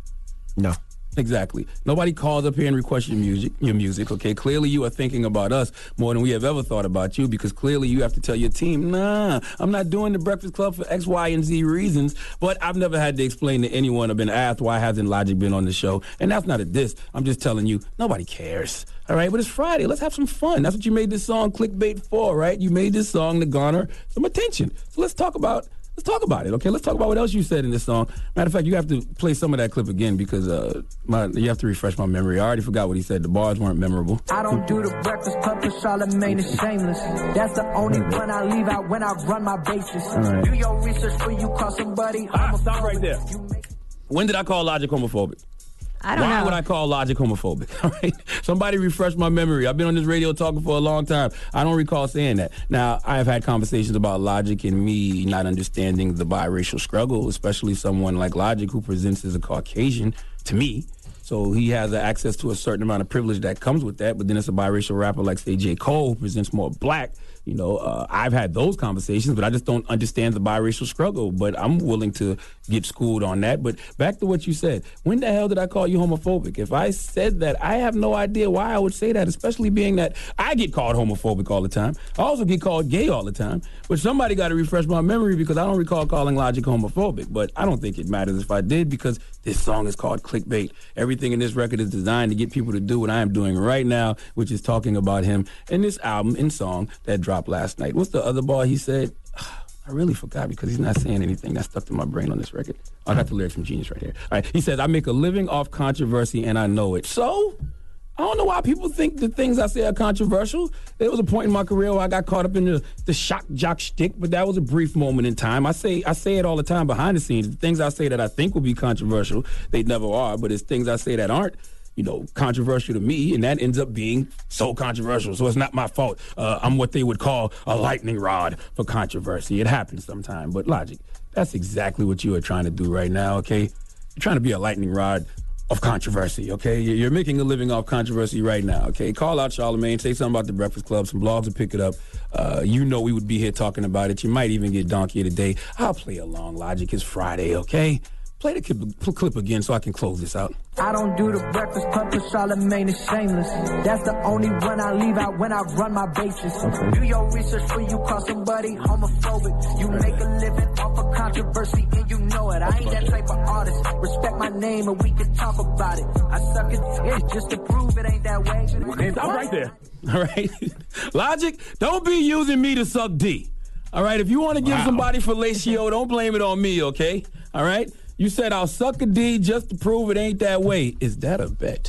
Speaker 11: No.
Speaker 7: Exactly. Nobody calls up here and requests your music, your music, okay? Clearly you are thinking about us more than we have ever thought about you because clearly you have to tell your team, nah, I'm not doing the Breakfast Club for X, Y, and Z reasons, but I've never had to explain to anyone or been asked why hasn't Logic been on the show, and that's not a diss. I'm just telling you, nobody cares, all right? But it's Friday. Let's have some fun. That's what you made this song Clickbait for, right? You made this song to garner some attention. So let's talk about Let's talk about it, okay? Let's talk about what else you said in this song. Matter of fact, you have to play some of that clip again because uh, my, you have to refresh my memory. I already forgot what he said. The bars weren't memorable.
Speaker 24: I don't do the breakfast club cause Charlamagne is shameless. That's the only one I leave out when I run my bases.
Speaker 7: All right.
Speaker 24: Do your research before you call somebody
Speaker 7: Ah, stop right there. When did I call Logic homophobic?
Speaker 13: I don't
Speaker 7: Why
Speaker 13: know.
Speaker 7: would I call Logic homophobic? All right? Somebody refresh my memory. I've been on this radio talking for a long time. I don't recall saying that. Now, I have had conversations about Logic and me not understanding the biracial struggle, especially someone like Logic who presents as a Caucasian to me. So he has access to a certain amount of privilege that comes with that. But then it's a biracial rapper like, say, J. Cole, who presents more black. You know, uh, I've had those conversations, but I just don't understand the biracial struggle. But I'm willing to get schooled on that. But back to what you said. When the hell did I call you homophobic? If I said that, I have no idea why I would say that, especially being that I get called homophobic all the time. I also get called gay all the time. But somebody got to refresh my memory because I don't recall calling Logic homophobic. But I don't think it matters if I did because this song is called Clickbait. Everything in this record is designed to get people to do what I am doing right now, which is talking about him in this album and song that dropped last night. What's the other bar he said? I really forgot because he's not saying anything. That stuck to my brain on this record. I got the lyrics from Genius right here. All right. He says, I make a living off controversy and I know it. So, I don't know why people think the things I say are controversial. There was a point in my career where I got caught up in the, the shock jock shtick, but that was a brief moment in time. I say I say it all the time behind the scenes. The things I say that I think will be controversial, they never are, but it's things I say that aren't, you know, controversial to me, and that ends up being so controversial. So it's not my fault. Uh, I'm what they would call a lightning rod for controversy. It happens sometime. But Logic, that's exactly what you are trying to do right now, okay? You're trying to be a lightning rod of controversy, okay? You're making a living off controversy right now, okay? Call out Charlamagne, say something about the Breakfast Club, some blogs will pick it up. Uh, you know we would be here talking about it. You might even get Donkey of the Day. I'll play along, Logic. It's Friday, okay? Play the clip, clip again so I can close this out.
Speaker 24: I don't do the breakfast club cause Charlamagne is shameless. That's the only one I leave out when I run my bases.
Speaker 7: Okay.
Speaker 24: Do your research before you call somebody homophobic. You make a living off of controversy and you know it. I ain't that type of artist. Respect my name and we can talk about it. I suck it just to prove it ain't that way.
Speaker 7: Stop right there. All right? Logic, don't be using me to suck D. All right? If you want to give
Speaker 11: Wow.
Speaker 7: somebody fellatio, don't blame it on me, okay? All right? You said I'll suck a D just to prove it ain't that way. Is that a bet?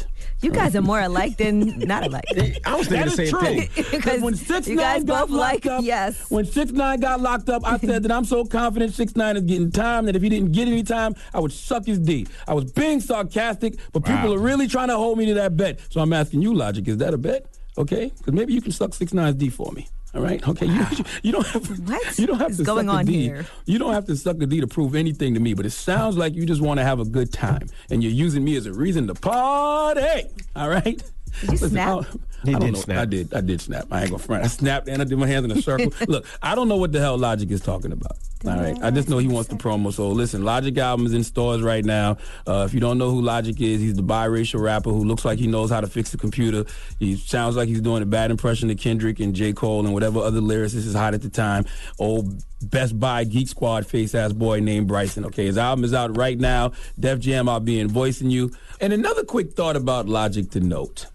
Speaker 13: You guys are more alike than not alike.
Speaker 11: I was thinking
Speaker 6: That
Speaker 11: the
Speaker 6: is
Speaker 11: same
Speaker 6: true.
Speaker 11: thing.
Speaker 6: Because when six
Speaker 13: you
Speaker 6: nine
Speaker 13: guys
Speaker 6: got
Speaker 13: both
Speaker 6: locked
Speaker 13: like-
Speaker 6: up,
Speaker 13: yes.
Speaker 6: when six nine got locked up, I said that I'm so confident six nine is getting time that if he didn't get any time, I would suck his D. I was being sarcastic, but people
Speaker 7: Wow.
Speaker 6: are really trying to hold me to that bet. So I'm asking you, Logic, is that a bet? Okay, because maybe you can suck six nine's D for me. All right, okay. You, you, you don't have
Speaker 13: What
Speaker 6: you don't have
Speaker 13: is
Speaker 6: to
Speaker 13: going
Speaker 6: suck a
Speaker 13: on
Speaker 6: D.
Speaker 13: here?
Speaker 6: You don't have to suck a D to prove anything to me. But it sounds like you just want to have a good time, and you're using me as a reason to party. All right.
Speaker 13: Did you snap?
Speaker 6: I don't,
Speaker 11: He
Speaker 6: I don't
Speaker 11: did
Speaker 6: know.
Speaker 11: snap.
Speaker 6: I did. I did snap. I ain't gonna front. I snapped and I did my hands in a circle. Look, I don't know what the hell Logic is talking about. All right. I just know he wants the promo. So listen, Logic album is in stores right now. Uh, if you don't know who Logic is, he's the biracial rapper who looks like he knows how to fix the computer. He sounds like he's doing a bad impression of Kendrick and J. Cole and whatever other lyricist is hot at the time. Old Best Buy Geek Squad face ass boy named Bryson. Okay, his album is out right now. Def Jam, I'll be invoicing you. And another quick thought about Logic to note.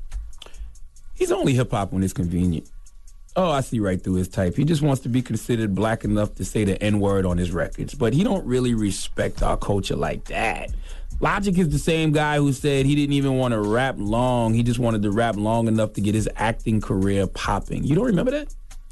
Speaker 6: He's only hip-hop when it's convenient. Oh, I see right through his type. He just wants to be considered black enough to say the N-word on his records. But he don't really respect our culture like that. Logic is the same guy who said he didn't even want to rap long. He just wanted to rap long enough to get his acting career popping. You don't remember that?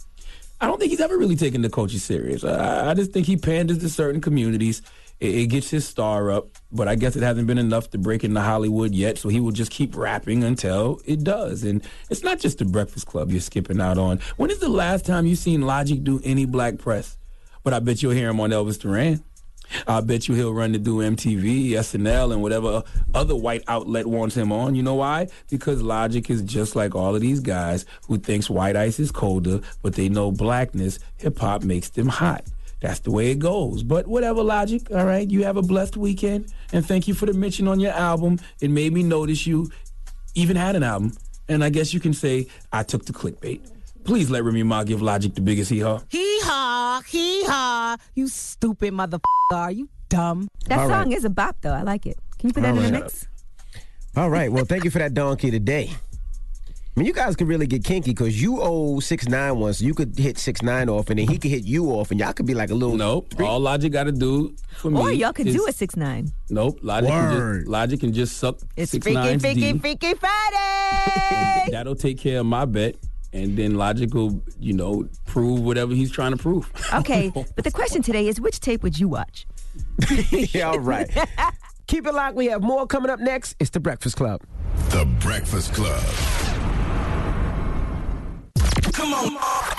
Speaker 6: I don't think he's ever really taken the culture serious. I, I just think he panders to certain communities. It, it gets his star up, but I guess it hasn't been enough to break into Hollywood yet, so he will just keep rapping until it does. And it's not just the Breakfast Club you're skipping out on. When is the last time you seen Logic do any black press? But I bet you'll hear him on Elvis Duran. I bet you he'll run to do M T V, S N L, and whatever other white outlet wants him on. You know why? Because Logic is just like all of these guys who thinks white ice is colder, but they know blackness, hip-hop makes them hot. That's the way it goes. But whatever, Logic, all right? You have a blessed weekend, and thank you for the mention on your album. It made me notice you even had an album, and I guess you can say I took the clickbait. Please let Remy Ma give Logic the biggest hee-haw.
Speaker 8: Hee-haw, hee-haw. You stupid motherfucker. Are you dumb?
Speaker 13: That
Speaker 11: All
Speaker 13: song
Speaker 11: right.
Speaker 13: is a bop, though. I like it. Can you put that
Speaker 11: All
Speaker 13: in the
Speaker 11: right.
Speaker 13: mix?
Speaker 11: All right. Well, thank you for that donkey today. I mean, you guys could really get kinky because you owe six nine one, so you could hit six nine off, and then he could hit you off, and y'all could be like a little.
Speaker 6: Nope. All Logic got to do for me
Speaker 13: Or y'all could
Speaker 6: is-
Speaker 13: do a six nine.
Speaker 6: Nope. Logic can,
Speaker 11: Word.
Speaker 6: just, Logic can just suck
Speaker 13: It's
Speaker 6: six
Speaker 13: Freaky,
Speaker 6: nine's
Speaker 13: Freaky,
Speaker 6: D.
Speaker 13: Freaky Friday!
Speaker 6: That'll take care of my bet. And then Logic will, you know, prove whatever he's trying to prove.
Speaker 13: Okay, but the question today is, which tape would you watch?
Speaker 11: Yeah, all right. Keep it locked. We have more coming up next. It's The Breakfast Club.
Speaker 10: The Breakfast Club.
Speaker 5: Come on.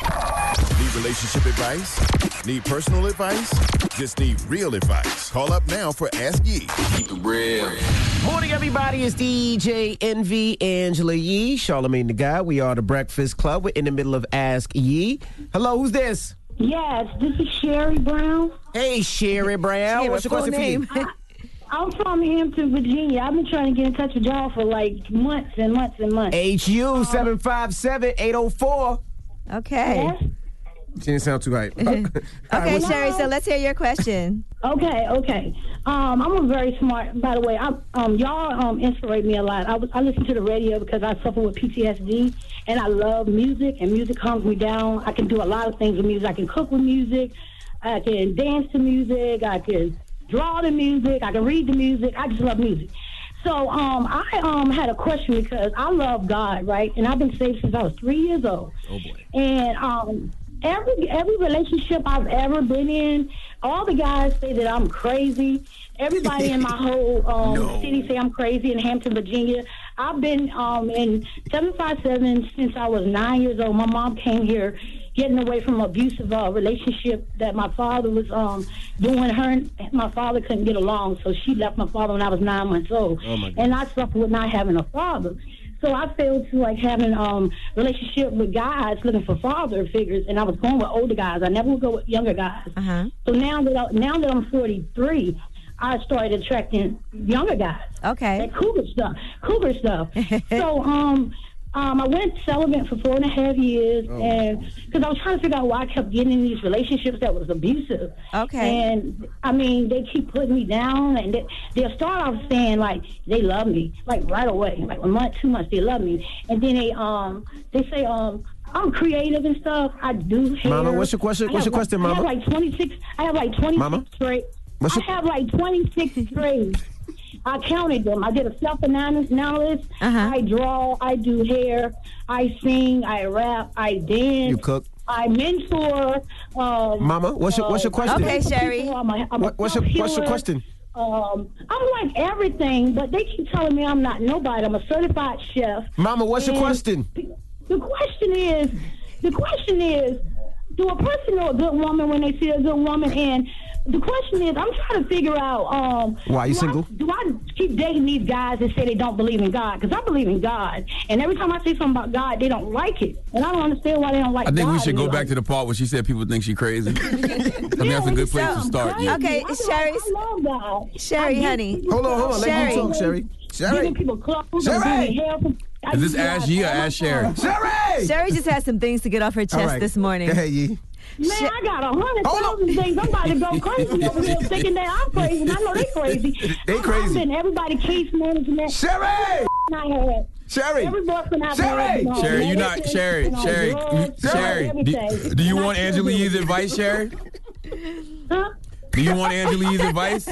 Speaker 10: Need relationship advice? Need personal advice? Just need real advice. Call up now for Ask Yee. Keep it real.
Speaker 11: Morning, everybody. It's D J Envy, Angela Yee, Charlamagne the Guy. We are The Breakfast Club. We're in the middle of Ask Yee. Hello, who's this?
Speaker 9: Yes, this is Sherry Brown.
Speaker 11: Hey, Sherry Brown.
Speaker 13: Sherry,
Speaker 11: What's your
Speaker 13: full
Speaker 11: question
Speaker 13: name?
Speaker 11: for you?
Speaker 9: I'm from Hampton, Virginia. I've been trying to get in touch with y'all for like months and months and months.
Speaker 11: H U seven five seven eight oh four.
Speaker 13: Okay.
Speaker 9: Yes?
Speaker 11: She didn't sound too hype.
Speaker 13: Okay, Sherry, so let's hear your question.
Speaker 9: Okay, okay. Um, I'm a very smart. By the way, I, um, y'all um, inspirate me a lot. I, was, I listen to the radio because I suffer with P T S D, and I love music, and music calms me down. I can do a lot of things with music. I can cook with music. I can dance to music. I can draw the music. I can read the music. I just love music. So um, I um, had a question because I love God, right? And I've been saved since I was three years old.
Speaker 11: Oh, boy.
Speaker 9: And um, every every relationship I've ever been in, all the guys say that I'm crazy. Everybody in my whole um,
Speaker 11: No.
Speaker 9: city say I'm crazy in Hampton, Virginia. I've been um, in seven five seven since I was nine years old. My mom came here getting away from an abusive uh, relationship that my father was um, doing. Her and my father couldn't get along, so she left my father when I was nine months old.
Speaker 11: Oh, my God.
Speaker 9: And I suffered with not having a father. So I failed to like having um relationship with guys looking for father figures, and I was going with older guys. I never would go with younger guys.
Speaker 13: Uh-huh.
Speaker 9: So now that I, now that I'm forty-three, I started attracting younger guys.
Speaker 13: Okay.
Speaker 9: That cougar stuff, cougar stuff. so um. Um, I went celibate for four and a half years,
Speaker 11: Oh.
Speaker 9: and because I was trying to figure out why I kept getting in these relationships that was abusive.
Speaker 13: Okay.
Speaker 9: And I mean, they keep putting me down, and they, they'll start off saying like they love me, like right away, like a month, two months, they love me, and then they um they say um I'm creative and stuff. I do hair.
Speaker 11: Mama, what's your question?
Speaker 9: I
Speaker 11: What's
Speaker 9: have
Speaker 11: your question,
Speaker 9: like,
Speaker 11: Mama?
Speaker 9: I have like twenty-six. I have like twenty-six
Speaker 11: Mama?
Speaker 9: straight.
Speaker 11: What's
Speaker 9: I
Speaker 11: your-
Speaker 9: have like twenty-six straight. I counted them. I did a self-analysis. Uh-huh. I draw. I do hair. I sing. I rap. I dance.
Speaker 11: You cook.
Speaker 9: I mentor. Um,
Speaker 11: Mama, what's your what's your question?
Speaker 13: Okay, Sherry.
Speaker 9: I'm a, I'm
Speaker 11: what, what's your what's your question?
Speaker 9: Um, I'm like everything, but they keep telling me I'm not nobody. I'm a certified chef.
Speaker 11: Mama, what's your
Speaker 9: And
Speaker 11: question?
Speaker 9: The question is, the question is, do a person know a good woman when they see a good woman? And the question is, I'm trying to figure out. Um,
Speaker 11: Why are you
Speaker 9: do
Speaker 11: single?
Speaker 9: I, do I keep dating these guys that say they don't believe in God? Because I believe in God, and every time I say something about God, they don't like it, and I don't understand why they don't like.
Speaker 7: I think
Speaker 9: God.
Speaker 7: we should go
Speaker 9: They
Speaker 7: back
Speaker 9: like-
Speaker 7: to the part where she said people think she crazy. I think that's a good place to start. Yeah.
Speaker 13: Okay, Sherry.
Speaker 9: I love God.
Speaker 13: Sherry,
Speaker 9: I get
Speaker 13: honey.
Speaker 9: people
Speaker 11: Hold on, hold on. Let
Speaker 13: Sherry.
Speaker 11: you talk, Sherry. Sherry.
Speaker 9: Giving people clothes.
Speaker 11: Sherry.
Speaker 9: I'm doing hair for- I
Speaker 7: Is this
Speaker 9: use
Speaker 7: Ash
Speaker 9: God
Speaker 7: Yee or
Speaker 9: all my
Speaker 7: Ash Sherry?
Speaker 9: time.
Speaker 11: Sherry!
Speaker 13: Sherry just has some things to get off her chest
Speaker 11: All right.
Speaker 13: this morning.
Speaker 11: Go ahead, Yee.
Speaker 9: Man, I got a hundred thousand things. I'm about to go crazy over here thinking that I'm crazy, and I know they crazy.
Speaker 11: They crazy.
Speaker 9: I've been everybody case management.
Speaker 11: Sherry!
Speaker 9: I had.
Speaker 11: Sherry!
Speaker 9: Every boyfriend I've
Speaker 11: Sherry!
Speaker 9: had, you know,
Speaker 7: Sherry, you not
Speaker 9: medicine,
Speaker 7: Sherry.
Speaker 9: you know,
Speaker 7: Sherry,
Speaker 9: drugs,
Speaker 7: Sherry. Do,
Speaker 9: everything.
Speaker 7: do you
Speaker 9: And I
Speaker 7: want
Speaker 9: still
Speaker 7: Angela
Speaker 9: do
Speaker 7: Yee's
Speaker 9: it.
Speaker 7: advice, Sherry?
Speaker 9: Huh?
Speaker 7: Do you want Angela Yee's advice?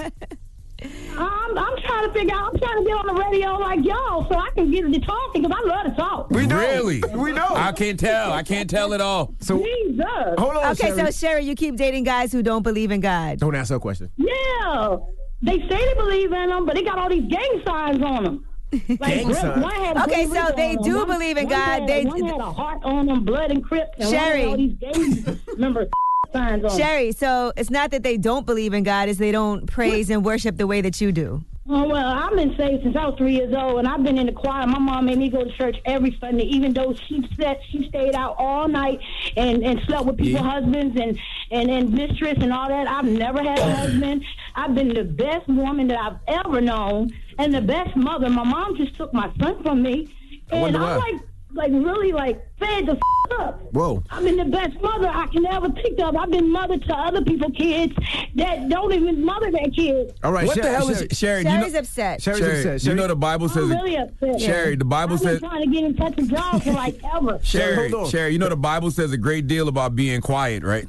Speaker 9: I'm, I'm trying to figure out. I'm trying to get on the radio like y'all, so I can get to talking because I love to talk.
Speaker 11: We know.
Speaker 7: Really?
Speaker 11: We know.
Speaker 7: I can't tell. I can't tell at all.
Speaker 11: So
Speaker 9: Jesus.
Speaker 11: hold on,
Speaker 13: Okay,
Speaker 11: Sherry.
Speaker 13: so Sherry, you keep dating guys who don't believe in God.
Speaker 11: Don't ask her a question.
Speaker 9: Yeah. They say they believe in them, but they got all these gang signs on them. Like,
Speaker 11: Gang
Speaker 9: Grip-
Speaker 11: signs?
Speaker 9: one had a
Speaker 13: Okay,
Speaker 9: Grip
Speaker 13: so
Speaker 9: on
Speaker 13: they
Speaker 9: them.
Speaker 13: do
Speaker 9: One-
Speaker 13: believe in
Speaker 9: one
Speaker 13: God.
Speaker 9: Had,
Speaker 13: They-
Speaker 9: one had a heart on them, blood and Crip, and
Speaker 13: Sherry.
Speaker 9: one had all these gang members signs on them.
Speaker 13: Sherry, so it's not that they don't believe in God, it's they don't praise and worship the way that you do.
Speaker 9: Oh, well, I've been saved since I was three years old, and I've been in the choir. My mom made me go to church every Sunday, even though she said she stayed out all night and, and slept with people's
Speaker 11: Yeah.
Speaker 9: husbands and, and, and mistress and all that. I've never had a husband. I've been the best woman that I've ever known and the best mother. My mom just took my son from me,
Speaker 11: I
Speaker 9: and
Speaker 11: wonder
Speaker 9: I'm
Speaker 11: why.
Speaker 9: like, like really like fed the f- up.
Speaker 11: Whoa.
Speaker 9: I've been the best mother I can ever think of. I've been mother to other people's kids that don't even mother their kids.
Speaker 11: All right,
Speaker 7: What
Speaker 11: Sherry,
Speaker 7: the hell
Speaker 11: Sherry.
Speaker 7: is Sherry? do you
Speaker 13: Sherry's
Speaker 7: know,
Speaker 13: upset.
Speaker 11: Sherry's
Speaker 7: Sherry,
Speaker 11: upset.
Speaker 7: you
Speaker 11: Sherry.
Speaker 7: know the Bible says.
Speaker 9: I'm really upset.
Speaker 7: Sherry, the Bible
Speaker 9: I've been
Speaker 7: says.
Speaker 9: trying to get in touch with y'all for like ever.
Speaker 7: Sherry,
Speaker 11: hold on.
Speaker 7: Sherry, you know the Bible says a great deal about being quiet, right?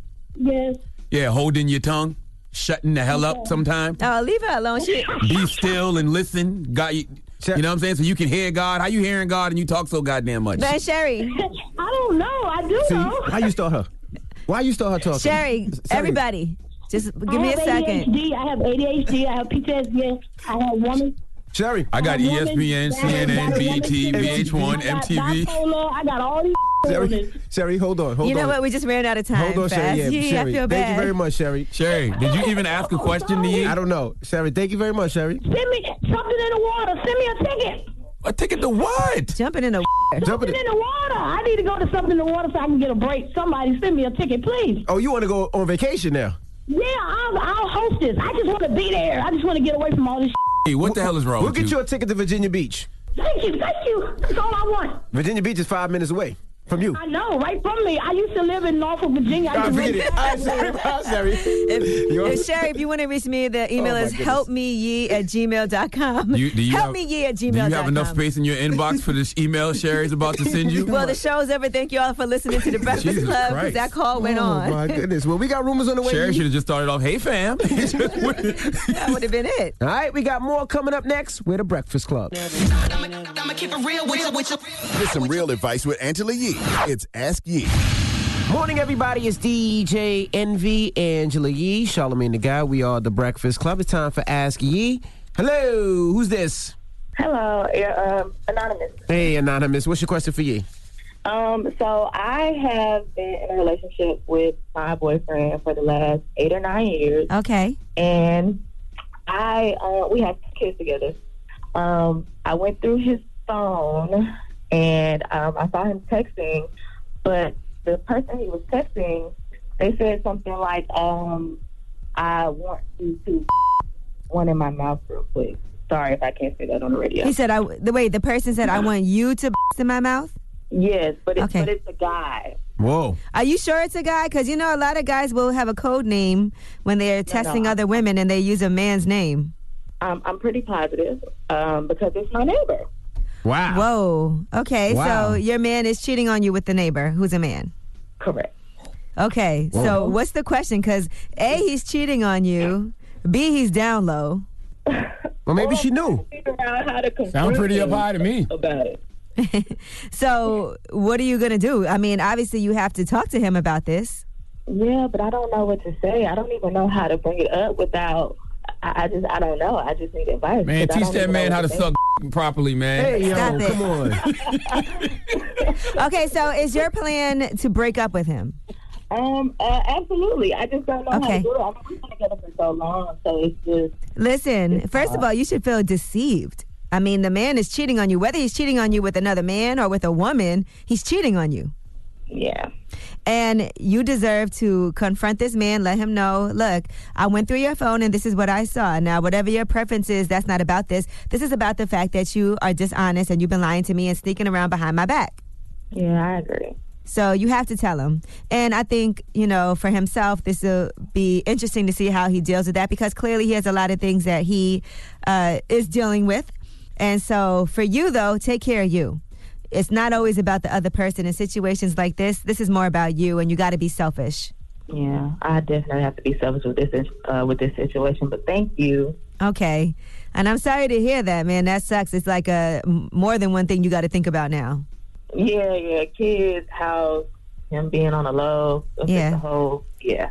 Speaker 9: Yes.
Speaker 7: Yeah, holding your tongue, shutting the hell up sometimes.
Speaker 13: Oh, leave her alone. She,
Speaker 7: Be still and listen. God, you, you know what I'm saying? So you can hear God. How you hearing God and you talk so goddamn much?
Speaker 13: man, Sherry,
Speaker 9: I don't know. I do
Speaker 11: See,
Speaker 9: know.
Speaker 11: why you start her? Why you start her talking?
Speaker 13: Sherry, everybody, just give me a
Speaker 9: I have
Speaker 13: second.
Speaker 9: A D H D. I have A D H D. I have P T S D. I have woman.
Speaker 11: Sherry.
Speaker 7: I got
Speaker 9: I
Speaker 7: E
Speaker 9: have
Speaker 7: S P N,
Speaker 9: woman,
Speaker 7: C N N,
Speaker 9: I
Speaker 7: B
Speaker 9: got
Speaker 7: T,
Speaker 9: woman,
Speaker 7: V H one,
Speaker 9: I got
Speaker 7: M T V.
Speaker 9: bipolar. I got all these
Speaker 11: Sherry,
Speaker 9: illnesses.
Speaker 11: Sherry, hold on, hold
Speaker 13: You know
Speaker 11: on.
Speaker 13: what? We just ran out of time.
Speaker 11: Hold on,
Speaker 13: fast.
Speaker 11: Sherry. Yeah,
Speaker 13: Yeah,
Speaker 11: Sherry.
Speaker 13: I feel
Speaker 11: Thank
Speaker 13: bad.
Speaker 11: you very much, Sherry.
Speaker 7: Sherry, did you even ask a question to you?
Speaker 11: I don't know. Sherry, thank you very much, Sherry.
Speaker 9: Send me something in the water. Send me a ticket.
Speaker 7: A ticket to what?
Speaker 13: Jumping in the
Speaker 11: Jumping
Speaker 9: Something in the water. I need to go to something in the water so I can get a break. Somebody send me a ticket, please.
Speaker 11: Oh, you want to go on vacation now?
Speaker 9: Yeah, I'll, I'll host this. I just want to be there. I just want to get away from all this.
Speaker 7: Hey, what the hell is wrong
Speaker 11: We'll
Speaker 7: with
Speaker 11: get you a ticket to Virginia Beach.
Speaker 9: Thank you, thank you. That's all I want.
Speaker 11: Virginia Beach is five minutes away from you.
Speaker 9: I know, right from me. I used to live in Norfolk, Virginia. I
Speaker 11: Ah,
Speaker 9: just
Speaker 11: forget
Speaker 9: went
Speaker 11: it.
Speaker 9: back.
Speaker 11: All right, Sherry. Bye, Sherry.
Speaker 13: If,
Speaker 11: You-
Speaker 13: if Sherry, if you want to reach me, the email
Speaker 11: Oh, my
Speaker 13: is
Speaker 11: goodness.
Speaker 13: helpmeyee at gmail dot com.
Speaker 7: You, do you
Speaker 13: Help
Speaker 7: have,
Speaker 13: me ye at gmail
Speaker 7: Do
Speaker 13: dot com.
Speaker 7: you have enough space in your inbox for this email Sherry's about to send you?
Speaker 13: Well, the show's over. Thank you all for listening to the Breakfast
Speaker 7: Jesus
Speaker 13: Club because
Speaker 7: Christ.
Speaker 13: that call went
Speaker 11: Oh,
Speaker 13: on.
Speaker 11: my goodness. Well, we got rumors on the way.
Speaker 7: Sherry should have just started off, hey, fam.
Speaker 13: That would have been it.
Speaker 11: All right, we got more coming up next. We're the Breakfast Club.
Speaker 10: Get some real advice with Angela Yee. It's Ask Yee.
Speaker 11: Morning, everybody. It's D J Envy, Angela Yee, Charlamagne the Guy. We are the Breakfast Club. It's time for Ask Yee. Hello, who's this?
Speaker 12: Hello, yeah, um, Anonymous.
Speaker 11: Hey, Anonymous. What's your question for Yee?
Speaker 12: Um, so I have been in a relationship with my boyfriend for the last eight or nine years.
Speaker 13: Okay.
Speaker 12: And I, uh, we have kids together. Um, I went through his phone and um, I saw him texting, but the person he was texting, they said something like, um, I want you to one in my mouth real quick. Sorry if I can't say that on the radio.
Speaker 13: He said, "I." The way the person said, "I want you to in my mouth."
Speaker 12: Yes, but it's,
Speaker 13: Okay.
Speaker 12: but it's a guy.
Speaker 11: Whoa.
Speaker 13: Are you sure it's a guy? Because you know a lot of guys will have a code name when they're testing
Speaker 12: no,
Speaker 13: other women and they use a man's name.
Speaker 12: Um, I'm pretty positive um, because it's my neighbor.
Speaker 11: Wow.
Speaker 13: Whoa. Okay,
Speaker 11: Wow.
Speaker 13: so your man is cheating on you with the neighbor who's a man.
Speaker 12: Correct.
Speaker 13: Okay,
Speaker 11: Whoa.
Speaker 13: so what's the question? Because A, he's cheating on you. B, he's down low.
Speaker 11: Well, maybe she knew.
Speaker 12: Figure out how to confront
Speaker 7: Sound pretty up
Speaker 12: him
Speaker 7: high to me.
Speaker 12: about it.
Speaker 13: So, what are you going to do? I mean, obviously, you have to talk to him about this.
Speaker 12: Yeah, but I don't know what to say. I don't even know how to bring it up without. I, I just, I don't know. I just need advice.
Speaker 7: Man,
Speaker 12: 'cause I
Speaker 7: teach
Speaker 12: don't
Speaker 7: that
Speaker 12: even
Speaker 7: man
Speaker 12: know
Speaker 7: how
Speaker 12: what
Speaker 7: to
Speaker 12: say.
Speaker 7: suck properly, man.
Speaker 11: Hey, yo,
Speaker 13: Stop it.
Speaker 11: come on.
Speaker 13: Okay, so is your plan to break up with him?
Speaker 12: Um, uh, absolutely. I just don't know how
Speaker 13: Okay.
Speaker 12: to do it. I mean, we've been together for so long, so it's just.
Speaker 13: Listen, first of all, you should feel deceived. I mean, the man is cheating on you. Whether he's cheating on you with another man or with a woman, he's cheating on you.
Speaker 12: Yeah.
Speaker 13: And you deserve to confront this man, let him know, look, I went through your phone and this is what I saw. Now, whatever your preference is, that's not about this. This is about the fact that you are dishonest and you've been lying to me and sneaking around behind my back.
Speaker 12: Yeah, I agree.
Speaker 13: So you have to tell him. And I think, you know, for himself, this will be interesting to see how he deals with that because clearly he has a lot of things that he uh, is dealing with. And so for you, though, take care of you. It's not always about the other person. In situations like this, this is more about you, and you got to be selfish.
Speaker 12: Yeah, I definitely have to be selfish with this uh, with this situation. But thank you.
Speaker 13: Okay. And I'm sorry to hear that, man. That sucks. It's like a, more than one thing you got to think about now.
Speaker 12: Yeah, yeah, kids, house, him being on the low. It's
Speaker 13: Yeah.
Speaker 12: just the whole, yeah.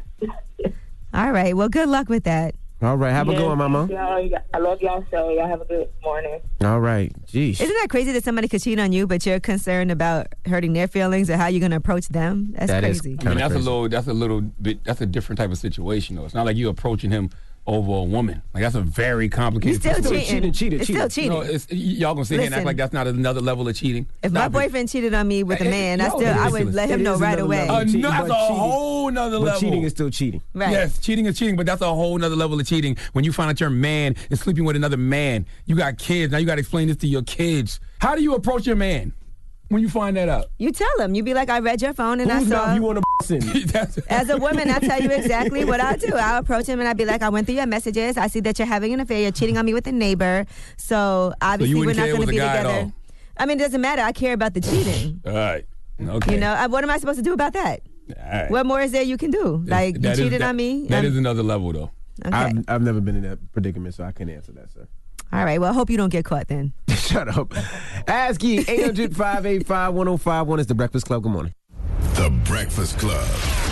Speaker 13: All right. Well, good luck with that.
Speaker 11: All right, have a
Speaker 12: Yeah,
Speaker 11: good one, Mama.
Speaker 12: y'all. I love y'all show. Y'all have a good morning.
Speaker 11: All right, jeez.
Speaker 13: Isn't that crazy that somebody could cheat on you, but you're concerned about hurting their feelings or how you're going to approach them? That's
Speaker 11: That is
Speaker 13: crazy.
Speaker 7: I mean, that's a little, that's a little bit, that's a different type of situation, though. It's not like you approaching him over a woman. Like, that's a very complicated
Speaker 13: He's still
Speaker 7: situation.
Speaker 13: cheating. Cheated, cheated,
Speaker 7: It's
Speaker 13: cheated.
Speaker 7: still cheating. No, it's, y- y'all gonna sit here and act
Speaker 13: Listen.
Speaker 7: like that's not another level of cheating.
Speaker 13: If my
Speaker 7: Stop it.
Speaker 13: boyfriend cheated on me with a
Speaker 7: Eh, eh,
Speaker 13: man, I
Speaker 7: no,
Speaker 13: still I
Speaker 7: ridiculous.
Speaker 13: would let him
Speaker 11: It
Speaker 13: know
Speaker 11: is
Speaker 13: right
Speaker 11: another
Speaker 13: away.
Speaker 11: level of
Speaker 7: Uh,
Speaker 11: cheating,
Speaker 7: no, that's
Speaker 11: but
Speaker 7: a
Speaker 11: cheating-
Speaker 7: whole nother
Speaker 11: but
Speaker 7: level.
Speaker 11: cheating is still cheating.
Speaker 13: Right.
Speaker 7: Yes, cheating is cheating, but that's a whole nother level of cheating. When you find out your man is sleeping with another man, you got kids, now you got to explain this to your kids. How do you approach your man when you find that out?
Speaker 13: You tell him. You be like, I read your phone and
Speaker 11: Whose
Speaker 13: I saw.
Speaker 11: mouth you want to in?
Speaker 13: As a woman, I tell you exactly what I do. I'll approach him and I'll be like, I went through your messages. I see that you're having an affair. You're cheating on me with a neighbor. So obviously we're
Speaker 7: wouldn't
Speaker 13: not
Speaker 7: care
Speaker 13: going to
Speaker 7: with
Speaker 13: be
Speaker 7: a guy at
Speaker 13: together.
Speaker 7: all?
Speaker 13: I mean, it doesn't matter. I care about the cheating.
Speaker 7: All right. Okay.
Speaker 13: You know, I, what am I supposed to do about that?
Speaker 7: All right.
Speaker 13: What more is there you can do? Like, you
Speaker 7: That is-
Speaker 13: cheated
Speaker 7: that-
Speaker 13: on me?
Speaker 7: That
Speaker 13: Um,
Speaker 7: is another level, though.
Speaker 13: Okay.
Speaker 11: I've, I've never been in that predicament, so I can't answer that, sir.
Speaker 13: All right. Well, I hope you don't get caught then.
Speaker 11: Shut up. Ask Ye, eight hundred, five eight five, one oh five one is The Breakfast Club. Good morning.
Speaker 10: The Breakfast Club.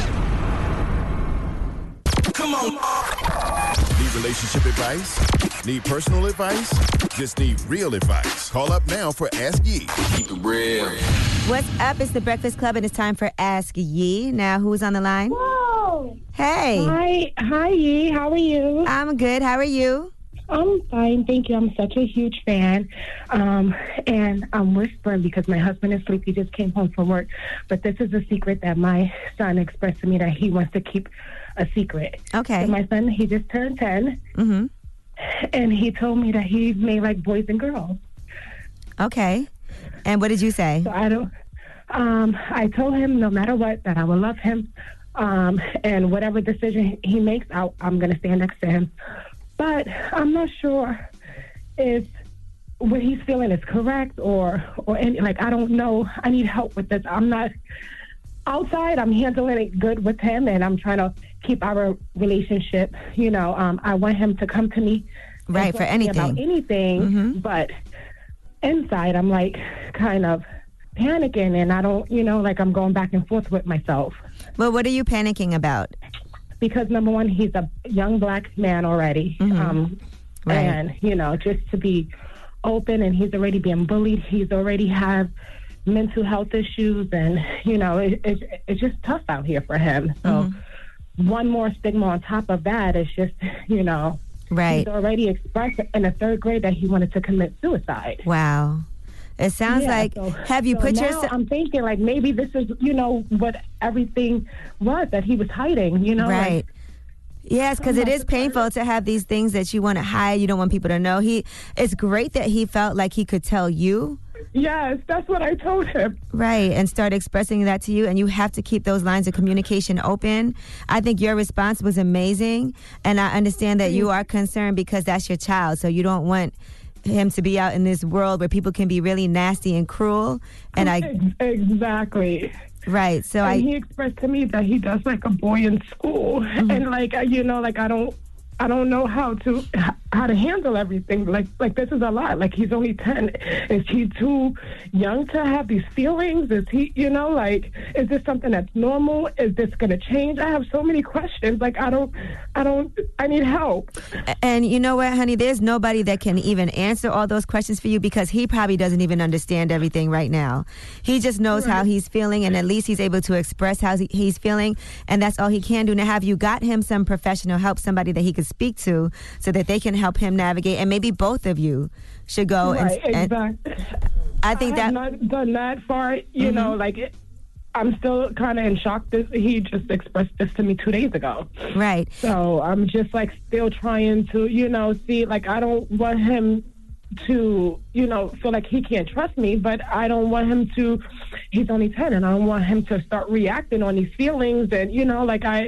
Speaker 5: Come on.
Speaker 10: Need relationship advice? Need personal advice? Just need real advice. Call up now for Ask Ye. Keep it real.
Speaker 13: What's up? It's the Breakfast Club, and it's time for Ask Ye. Now, who's on the line?
Speaker 9: Whoa.
Speaker 13: Hey.
Speaker 9: Hi, hi, Yee. How are you?
Speaker 13: I'm good. How are you?
Speaker 9: I'm fine, thank you. I'm such a huge fan. Um, and I'm whispering because my husband is asleep. He just came home from work. But this is a secret that my son expressed to me that he wants to keep a secret.
Speaker 13: Okay.
Speaker 9: So my son, he just turned ten.
Speaker 13: Mm-hmm.
Speaker 9: And he told me that he may like boys and girls.
Speaker 13: Okay. And what did you say?
Speaker 9: So I don't, um, I told him no matter what, that I will love him. Um, and whatever decision he makes, I, I'm going to stand next to him. But I'm not sure if what he's feeling is correct or, or any, like, I don't know. I need help with this. I'm not outside. I'm handling it good with him, and I'm trying to keep our relationship. You know, um, I want him to come to me. and
Speaker 13: Right,
Speaker 9: talk
Speaker 13: for
Speaker 9: to me about
Speaker 13: anything.
Speaker 9: anything.
Speaker 13: Mm-hmm.
Speaker 9: But inside, I'm like kind of panicking, and I don't, you know, like I'm going back and forth with myself.
Speaker 13: Well, what are you panicking about?
Speaker 9: Because number one, he's a young black man already.
Speaker 13: Mhm.
Speaker 9: Um,
Speaker 13: Right.
Speaker 9: And, you know, just to be open, and he's already being bullied. He's already have mental health issues, and, you know, it, it, it's just tough out here for him. So
Speaker 13: Mm-hmm.
Speaker 9: one more stigma on top of that is just, you know,
Speaker 13: Right.
Speaker 9: he's already expressed in the third grade that he wanted to commit suicide.
Speaker 13: Wow. It sounds
Speaker 9: Yeah,
Speaker 13: like,
Speaker 9: so-
Speaker 13: have you
Speaker 9: so
Speaker 13: put
Speaker 9: now
Speaker 13: yourself...
Speaker 9: I'm thinking, like, maybe this is, you know, what everything was that he was hiding, you know? like-
Speaker 13: Right. Yes, because it is painful to have these things that you want to hide. You don't want people to know. He. It's great that he felt like he could tell you.
Speaker 9: Yes, that's what I told him.
Speaker 13: Right, and start expressing that to you. And you have to keep those lines of communication open. I think your response was amazing. And I understand that you are concerned because that's your child. So you don't want him to be out in this world where people can be really nasty and cruel. And I.
Speaker 9: Exactly.
Speaker 13: Right, so
Speaker 9: and
Speaker 13: I.
Speaker 9: he expressed to me that he does like a boy in school,
Speaker 13: Mm-hmm.
Speaker 9: and like uh, you know, like I don't
Speaker 14: I don't know how to how to handle everything. Like like this is a lot. Like he's only ten. Is he too young to have these feelings? Is he, you know, like, is this something that's normal? Is this going to change? I have so many questions. Like I don't, I don't, I need help.
Speaker 13: And you know what, honey? There's nobody that can even answer all those questions for you because he probably doesn't even understand everything right now. He just knows how he's feeling, and at least he's able to express how he, he's feeling, and that's all he can do. Now, have you got him some professional help, somebody that he could speak to so that they can help him navigate, and maybe both of you should go
Speaker 14: right,
Speaker 13: and,
Speaker 14: exactly.
Speaker 13: and I think
Speaker 14: I
Speaker 13: that
Speaker 14: have not done that far, you
Speaker 13: mm-hmm.
Speaker 14: know, like it, I'm still kind of in shock. This he just expressed this to me two days ago.
Speaker 13: Right.
Speaker 14: So I'm just like still trying to, you know, see, like I don't want him to, you know, feel like he can't trust me, but I don't want him to, he's only ten, and I don't want him to start reacting on these feelings, and, you know, like I,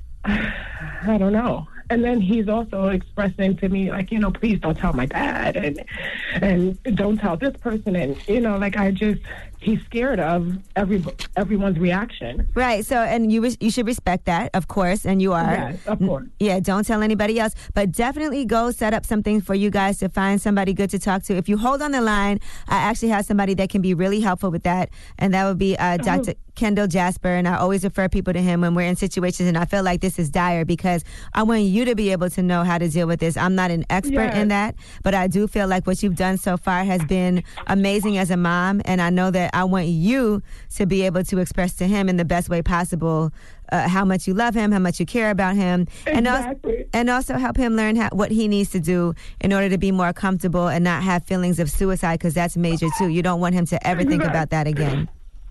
Speaker 14: I don't know. And then he's also expressing to me, like, you know, please don't tell my dad, and and don't tell this person. And, you know, like, I just, he's scared of every everyone's reaction.
Speaker 13: Right. So, and you you should respect that, of course, and you are.
Speaker 14: Yes, of course.
Speaker 13: Yeah, don't tell anybody else. But definitely go set up something for you guys to find somebody good to talk to. If you hold on the line, I actually have somebody that can be really helpful with that, and that would be uh, Doctor Oh. Kendall Jasper, and I always refer people to him when we're in situations and I feel like this is dire because I want you to be able to know how to deal with this. I'm not an expert
Speaker 14: Yes.
Speaker 13: in that, but I do feel like what you've done so far has been amazing as a mom, and I know that I want you to be able to express to him in the best way possible uh, how much you love him, how much you care about him, and also, and also help him learn how, what he needs to do in order to be more comfortable and not have feelings of suicide, because that's major too. You don't want him to ever think about that again.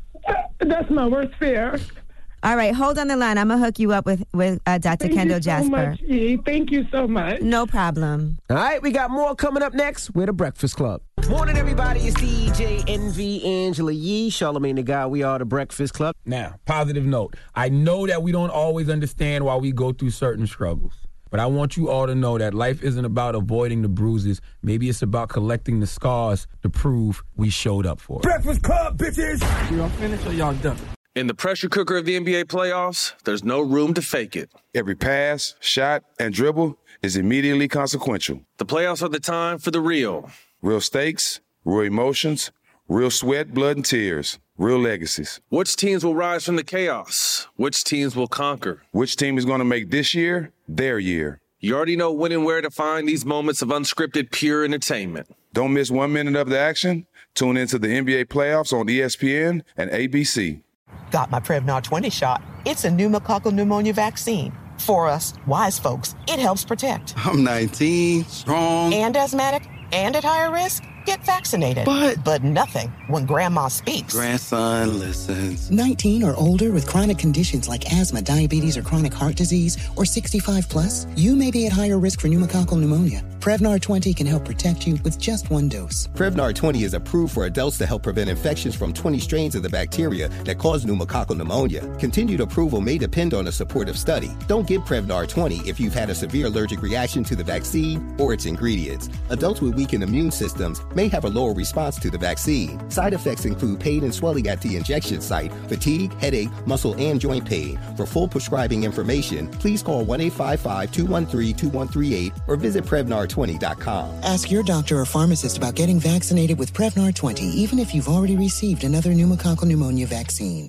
Speaker 14: That's my worst fear.
Speaker 13: All right, hold on the line. I'm going to hook you up with, with uh, Doctor
Speaker 14: Thank
Speaker 13: Kendall
Speaker 14: you so
Speaker 13: Jasper.
Speaker 14: much, E. Thank you so much.
Speaker 13: No problem.
Speaker 11: All right, we got more coming up next. We're the Breakfast Club. Morning, everybody. It's D J Envy, Angela Yee, Charlamagne the Guy. We are the Breakfast Club.
Speaker 6: Now, positive note. I know that we don't always understand why we go through certain struggles. But I want you all to know that life isn't about avoiding the bruises. Maybe it's about collecting the scars to prove we showed up for it.
Speaker 23: Breakfast Club, bitches!
Speaker 2: Y'all finished or y'all done? In the pressure cooker of the N B A playoffs, there's no room to fake it.
Speaker 3: Every pass, shot, and dribble is immediately consequential.
Speaker 2: The playoffs are the time for the real.
Speaker 3: Real stakes, real emotions, real sweat, blood, and tears. Real legacies.
Speaker 2: Which teams will rise from the chaos? Which teams will conquer?
Speaker 3: Which team is going to make this year their year?
Speaker 2: You already know when and where to find these moments of unscripted, pure entertainment.
Speaker 3: Don't miss one minute of the action. Tune into the N B A playoffs on E S P N and A B C.
Speaker 15: Got my Prevnar twenty shot. It's a pneumococcal pneumonia vaccine. For us, wise folks, it helps protect.
Speaker 16: I'm nineteen, strong.
Speaker 15: And asthmatic, and at higher risk. Get vaccinated.
Speaker 16: But,
Speaker 15: but nothing when grandma speaks.
Speaker 16: Grandson listens.
Speaker 17: nineteen or older with chronic conditions like asthma, diabetes, or chronic heart disease, or sixty-five plus, you may be at higher risk for pneumococcal pneumonia. Prevnar twenty can help protect you with just one dose.
Speaker 25: Prevnar twenty is approved for adults to help prevent infections from twenty strains of the bacteria that cause pneumococcal pneumonia. Continued approval may depend on a supportive study. Don't get Prevnar twenty if you've had a severe allergic reaction to the vaccine or its ingredients. Adults with weakened immune systems may have a lower response to the vaccine. Side effects include pain and swelling at the injection site, fatigue, headache, muscle, and joint pain. For full prescribing information, please call one eight five five, two one three, two one three eight or visit Prevnar twenty dot com.
Speaker 17: Ask your doctor or pharmacist about getting vaccinated with Prevnar twenty, even if you've already received another pneumococcal pneumonia vaccine.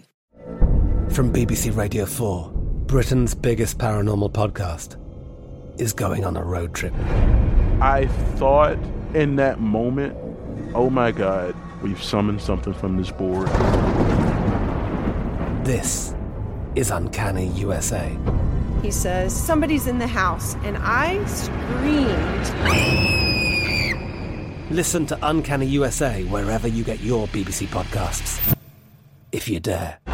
Speaker 26: From B B C Radio four, Britain's biggest paranormal podcast is going on a road trip.
Speaker 27: I thought in that moment, oh my God, we've summoned something from this board.
Speaker 26: This is Uncanny U S A.
Speaker 28: He says, somebody's in the house, and I screamed.
Speaker 26: Listen to Uncanny U S A wherever you get your B B C podcasts, if you dare.